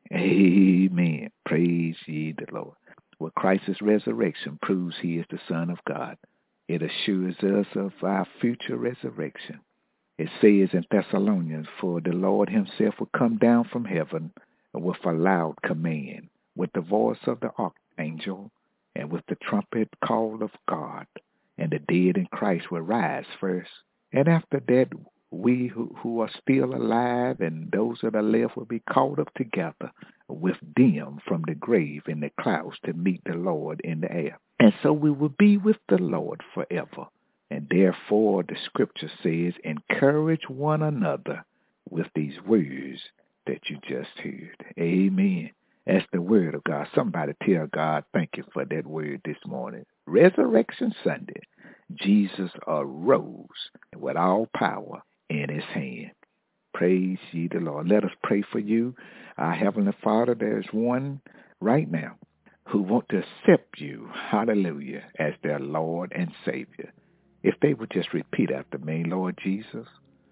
Amen. Praise ye the Lord. Well, Christ's resurrection proves he is the Son of God. It assures us of our future resurrection. It says in Thessalonians, for the Lord himself will come down from heaven with a loud command, with the voice of the archangel, and with the trumpet call of God, and the dead in Christ will rise first. And after that, we who, who are still alive and those that are left will be caught up together with them from the grave in the clouds to meet the Lord in the air. And so we will be with the Lord forever. And therefore, the scripture says, encourage one another with these words that you just heard. Amen. That's the word of God. Somebody tell God, thank you for that word this morning. Resurrection Sunday. Jesus arose with all power in his hand. Praise ye the Lord. Let us pray for you. Our Heavenly Father, there's one right now who want to accept you, hallelujah, as their Lord and Savior. If they would just repeat after me, Lord Jesus,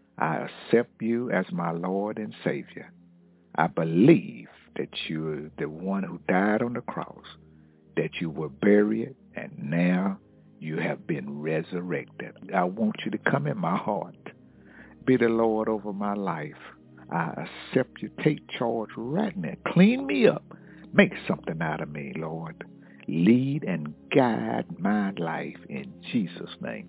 I accept you as my Lord and Savior. I believe that you're the one who died on the cross, that you were buried, and now you have been resurrected. I want you to come in my heart. Be the Lord over my life. I accept you. Take charge right now. Clean me up. Make something out of me, Lord. Lead and guide my life in Jesus' name.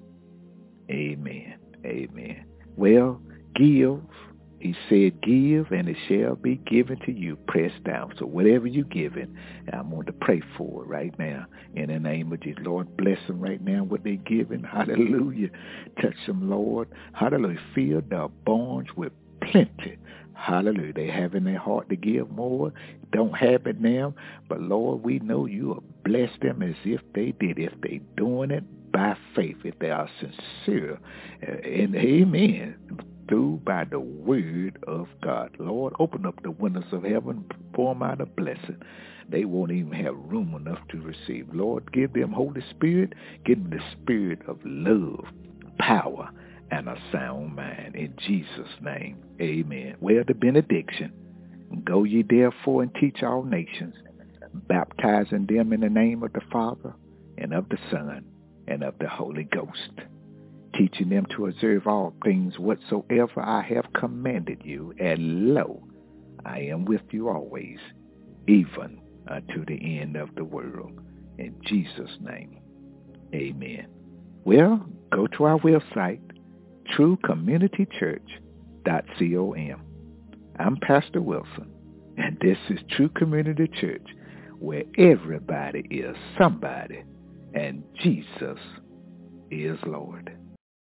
Amen. Amen. Well, give. He said, give, and it shall be given to you, pressed down. So whatever you're giving, I'm going to pray for it right now. In the name of Jesus, Lord, bless them right now, what they're giving. Hallelujah. Touch them, Lord. Hallelujah. Fill their barns with plenty. Hallelujah. They have in their heart to give more. Don't have it now. But, Lord, we know you will bless them as if they did, if they doing it by faith, if they are sincere. And amen. Through by the word of God. Lord, open up the windows of heaven, pour them out a blessing. They won't even have room enough to receive. Lord, give them Holy Spirit. Give them the spirit of love, power, and a sound mind. In Jesus' name, amen. Well, the benediction. Go ye therefore and teach all nations, baptizing them in the name of the Father and of the Son and of the Holy Ghost, teaching them to observe all things whatsoever I have commanded you. And lo, I am with you always, even unto the end of the world. In Jesus' name, amen. Well, go to our website, true community church dot com. I'm Pastor Wilson, and this is True Community Church, where everybody is somebody, and Jesus is Lord.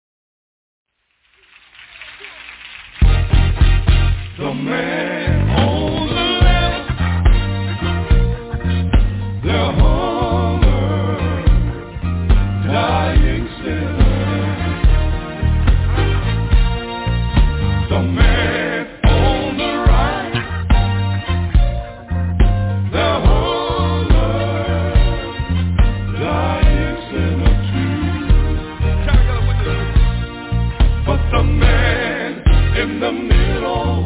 The man on the left, the hunger, dying sinner. The man on the right, the hunger, dying sinner too. But the man in the middle,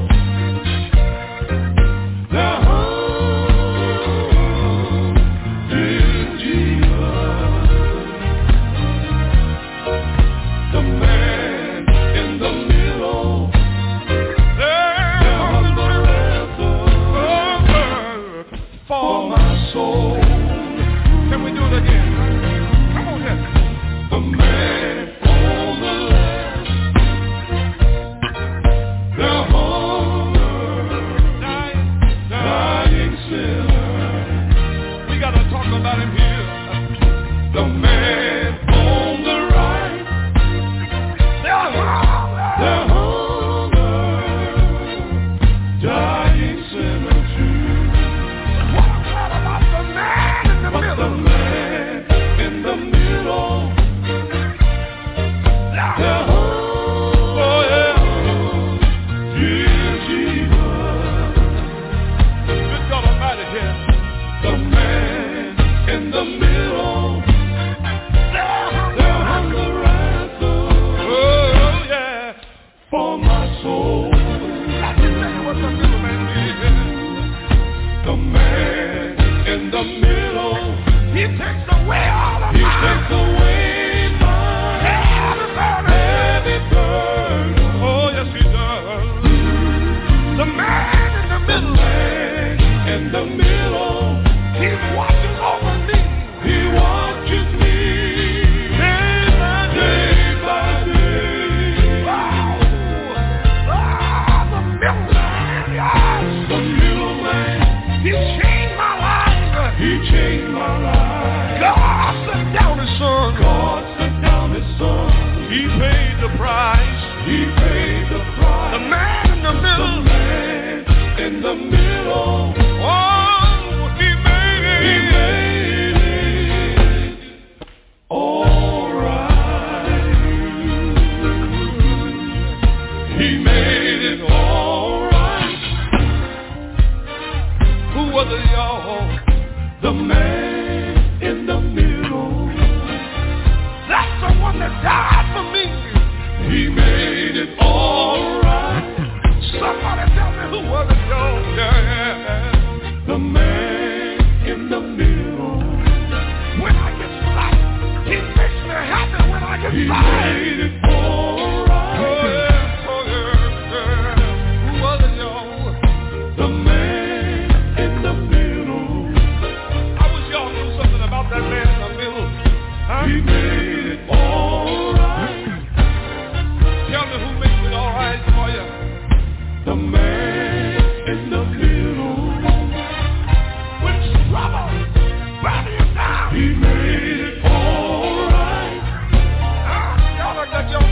He made it all right. Uh, y'all like that, y'all?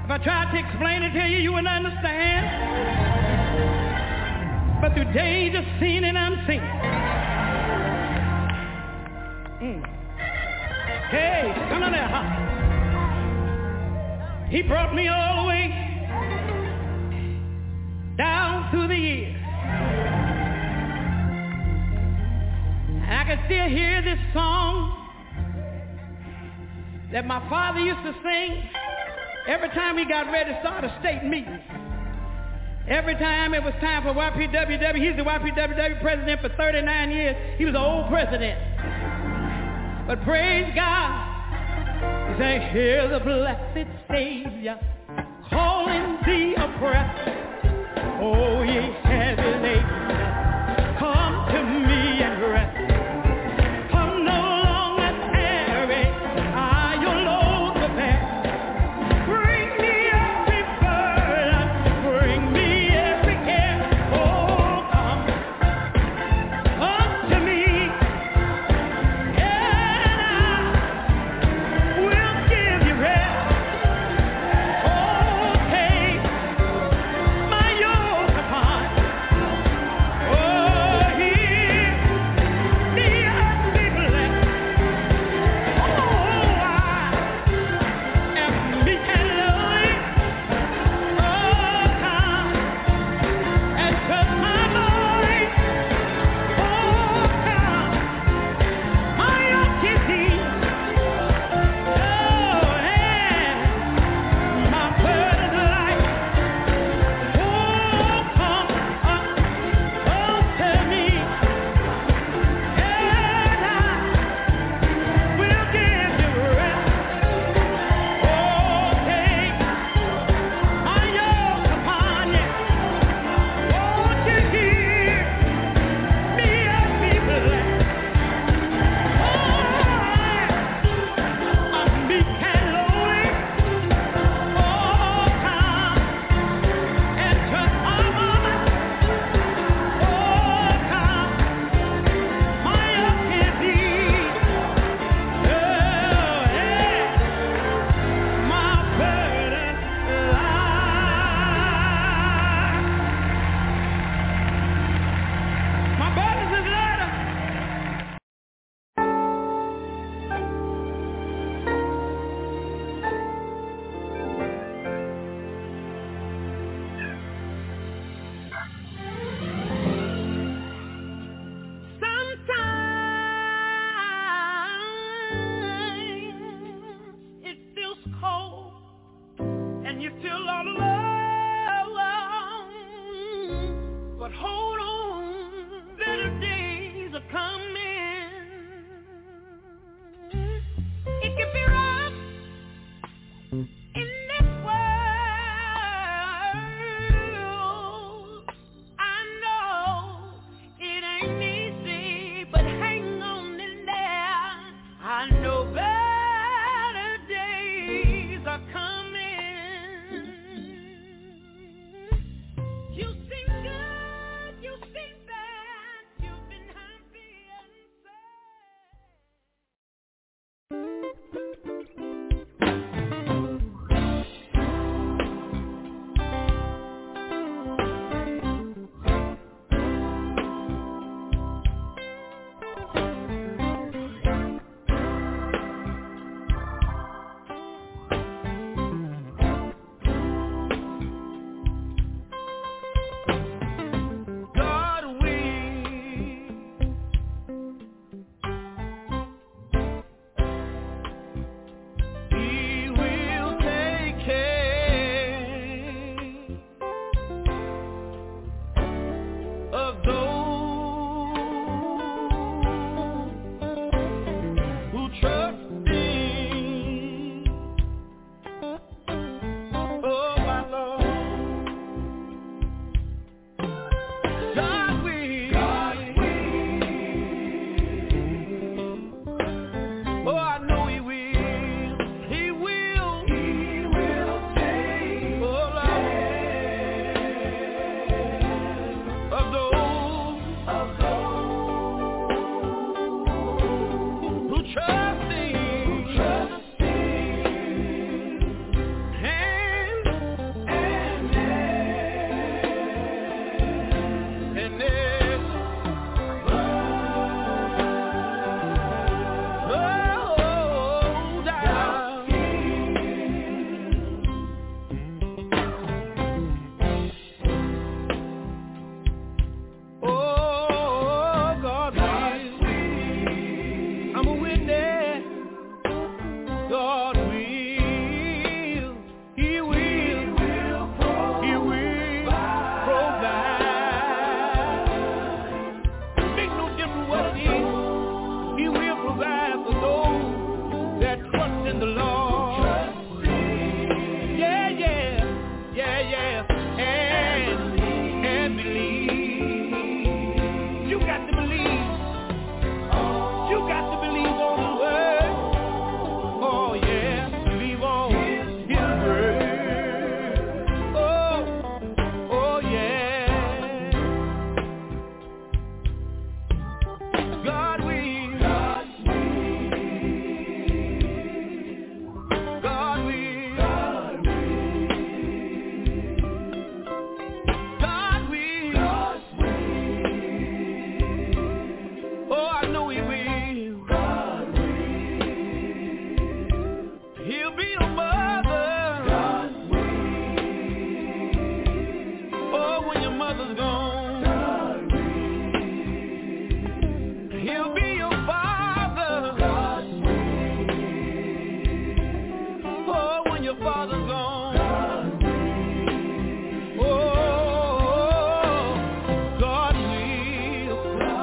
If I tried to explain it to you, you wouldn't understand. But through danger seen and unseen. Mm. Hey, come on there, huh? He brought me all the way down through the years. And I can still hear this song that my father used to sing every time we got ready to start a state meeting. Every time it was time for Y P W W, he's the Y P W W president for thirty-nine years. He was an old president. But praise God, he sang, hear the blessed Savior calling the oppressed. Oh, ye heavy laden, come to me and rest. Come no longer tarry, I your load to bear. Bring me every burden, bring me every care. Oh, come unto me, and I will give you rest. Oh, take my yoke upon your father's gone. Oh, God will.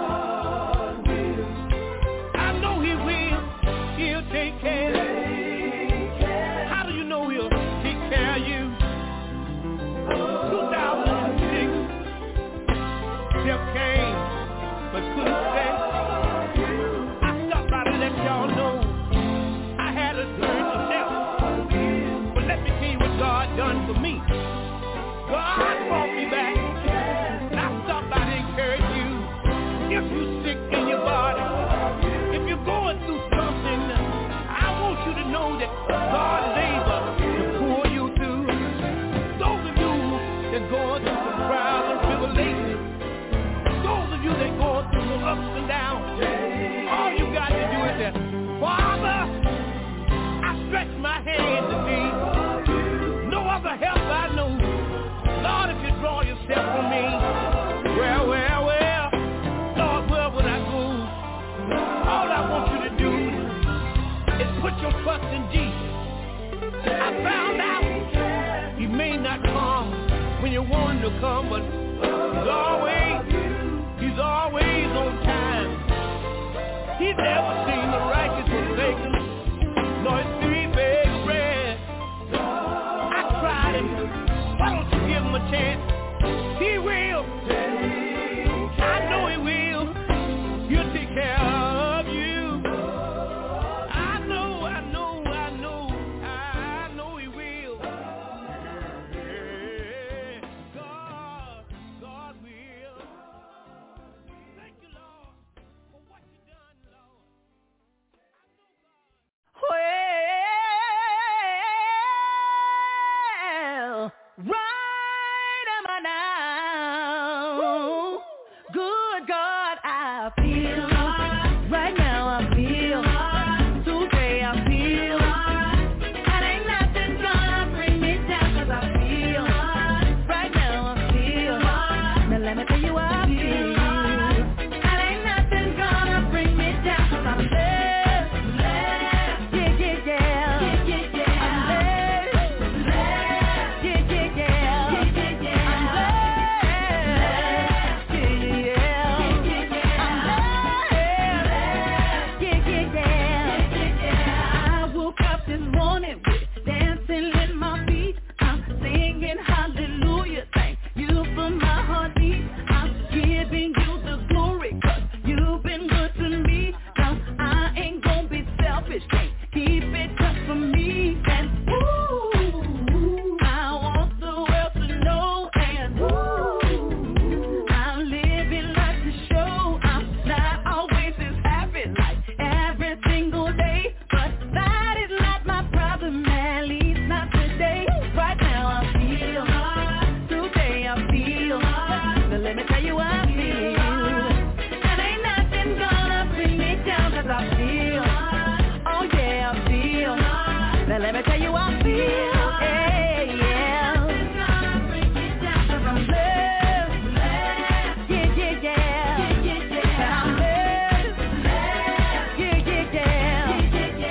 I know he will. He'll take care. How do you know he'll take care of you? two thousand six, death came, but couldn't stay. I stopped by to let y'all know I had a turn to death. But let me tell you what God done for me. God brought me back. And I stopped by to encourage you. If you're sick in your body, if you're going through something, I want you to know that God is able to pull you through. Those of you that going through some trials and tribulations, those of you that going through some ups and downs, all you got to do is say, Father, I stretch my hand to thee. No other help I know. Lord, if you draw yourself from me, well, well, well, Lord, where would I go? All I want you to do is put your trust in Jesus. I found out he may not come when you want him to come, but he's always, he's always on time. He's never seen the righteous forsaken, nor his seed beg bread. I tried him. Why don't you give him a chance? He will. I know he will. He'll take care of you. I know, I know, I know, I know he will. Yeah. God, God will. Thank you, Lord, for what you done, Lord. Well, right am I now? Good God, I feel. Right now I feel. Today I feel. And ain't nothing gonna bring me down 'cause I feel. Right now I feel. Now let me tell you how I feel. And ain't nothing gonna bring me down 'cause I'm blessed. Yeah, yeah, yeah. Keep it just for me, and ooh, I want the world to know, and ooh, I'm living life to show. I'm not always this happy like every single day, but that is not my problem, at least not today. Right now I feel, today I feel, so let me tell you how I feel, and ain't nothing gonna bring me down 'cause I feel. Oh yeah, I feel. Now let me tell you how I feel. Hey, yeah. 'Cause I'm blessed. Yeah, yeah, yeah. I'm blessed. Yeah, yeah, yeah. I'm blessed.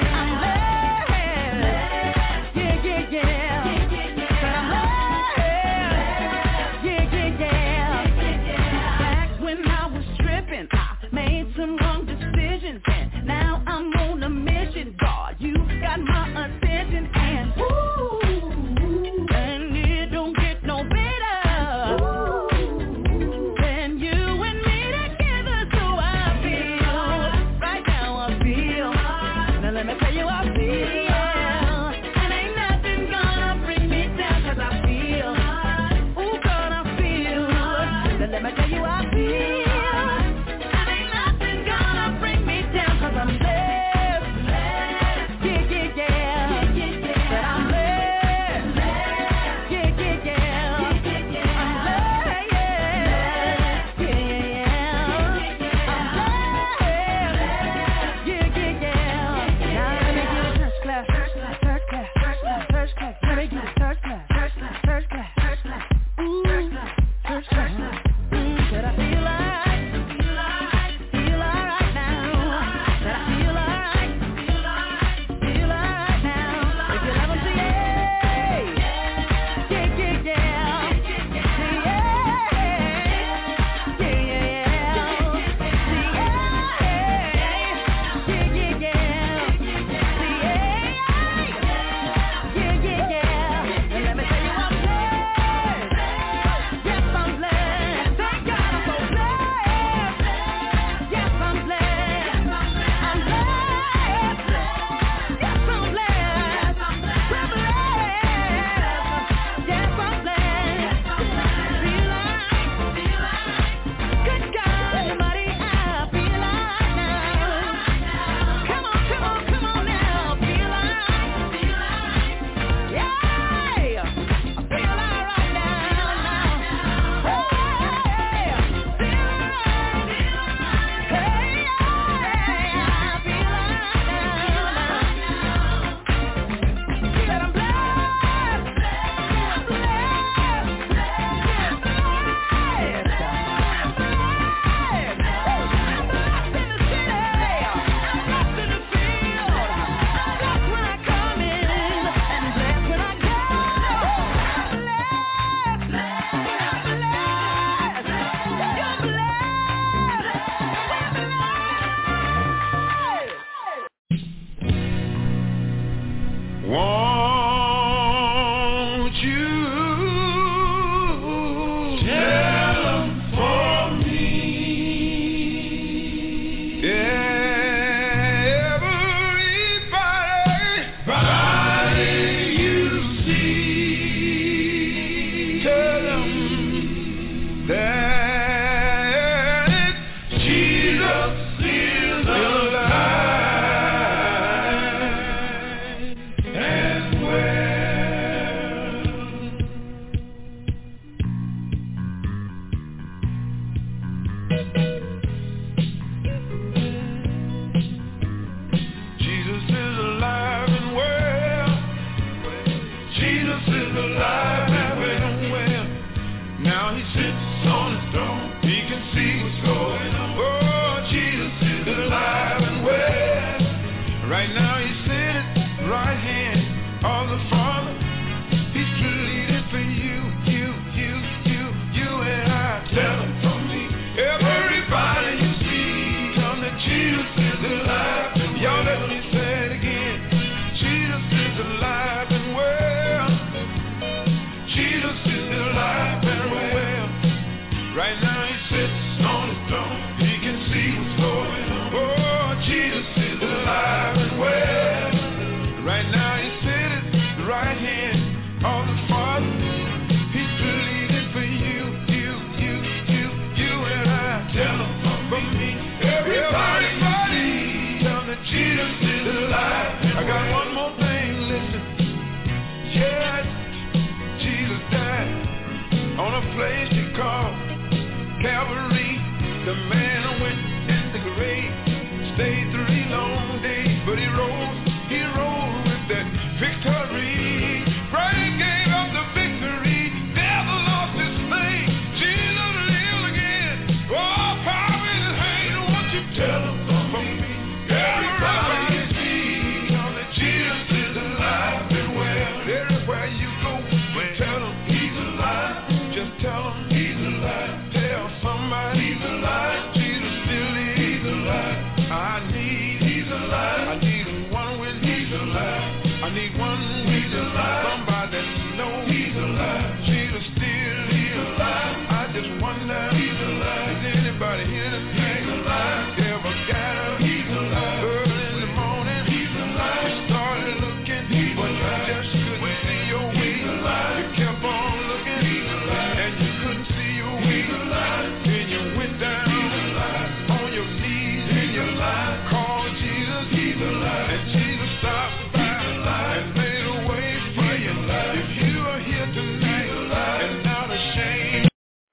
Yeah, yeah, yeah. But I'm blessed. Yeah, yeah, yeah. Back when I was tripping, I made some wrong decisions, and now I'm on a mission. God, you got my attention, and ooh, just couldn't see your way. You kept on looking, and you couldn't see your way. Then you went down on your knees and you called Jesus, and Jesus stopped by and made a way for you. If you are here tonight and not ashamed.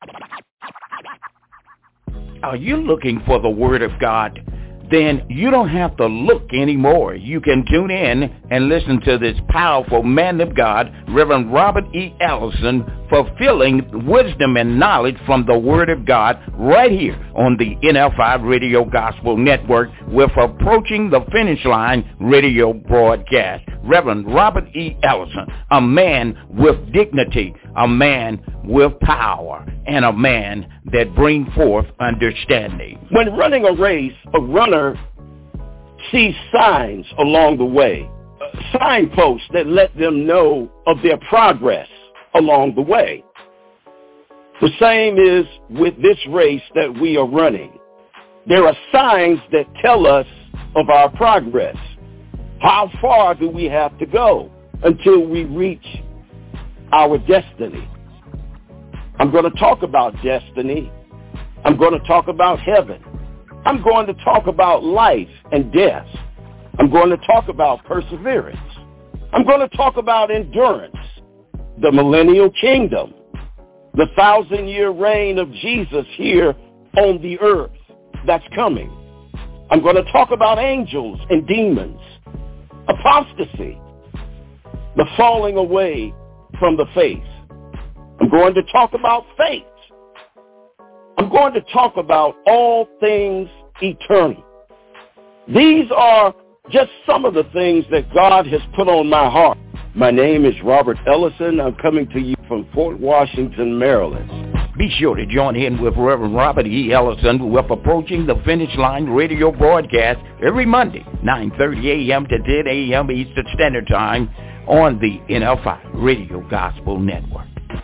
Are you looking for the Word of God? Then you don't have to look anymore. You can tune in and listen to this powerful man of God, Reverend Robert E. Ellison, fulfilling wisdom and knowledge from the Word of God right here on the N L five Radio Gospel Network with Approaching the Finish Line radio broadcast. Reverend Robert E. Ellison, a man with dignity, a man with power, and a man that brings forth understanding. When running a race, a runner sees signs along the way, signposts that let them know of their progress along the way. The same is with this race that we are running. There are signs that tell us of our progress. How far do we have to go until we reach our destiny? I'm going to talk about destiny. I'm going to talk about heaven. I'm going to talk about life and death. I'm going to talk about perseverance. I'm going to talk about endurance, the millennial kingdom, the thousand-year reign of Jesus here on the earth that's coming. I'm going to talk about angels and demons, apostasy, the falling away from the faith. I'm going to talk about faith. I'm going to talk about all things eternal. These are just some of the things that God has put on my heart. My name is Robert Ellison. I'm coming to you from Fort Washington, Maryland. Be sure to join in with Reverend Robert E. Ellison with Approaching the Finish Line radio broadcast every Monday, nine thirty a.m. to ten a.m. Eastern Standard Time on the N L five Radio Gospel Network.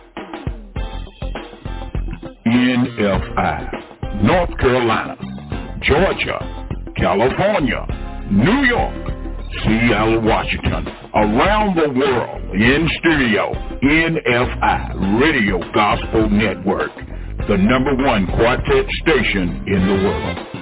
N L five, North Carolina, Georgia, California, New York, Seattle, Washington, around the world, in studio, N F I Radio Gospel Network, the number one quartet station in the world.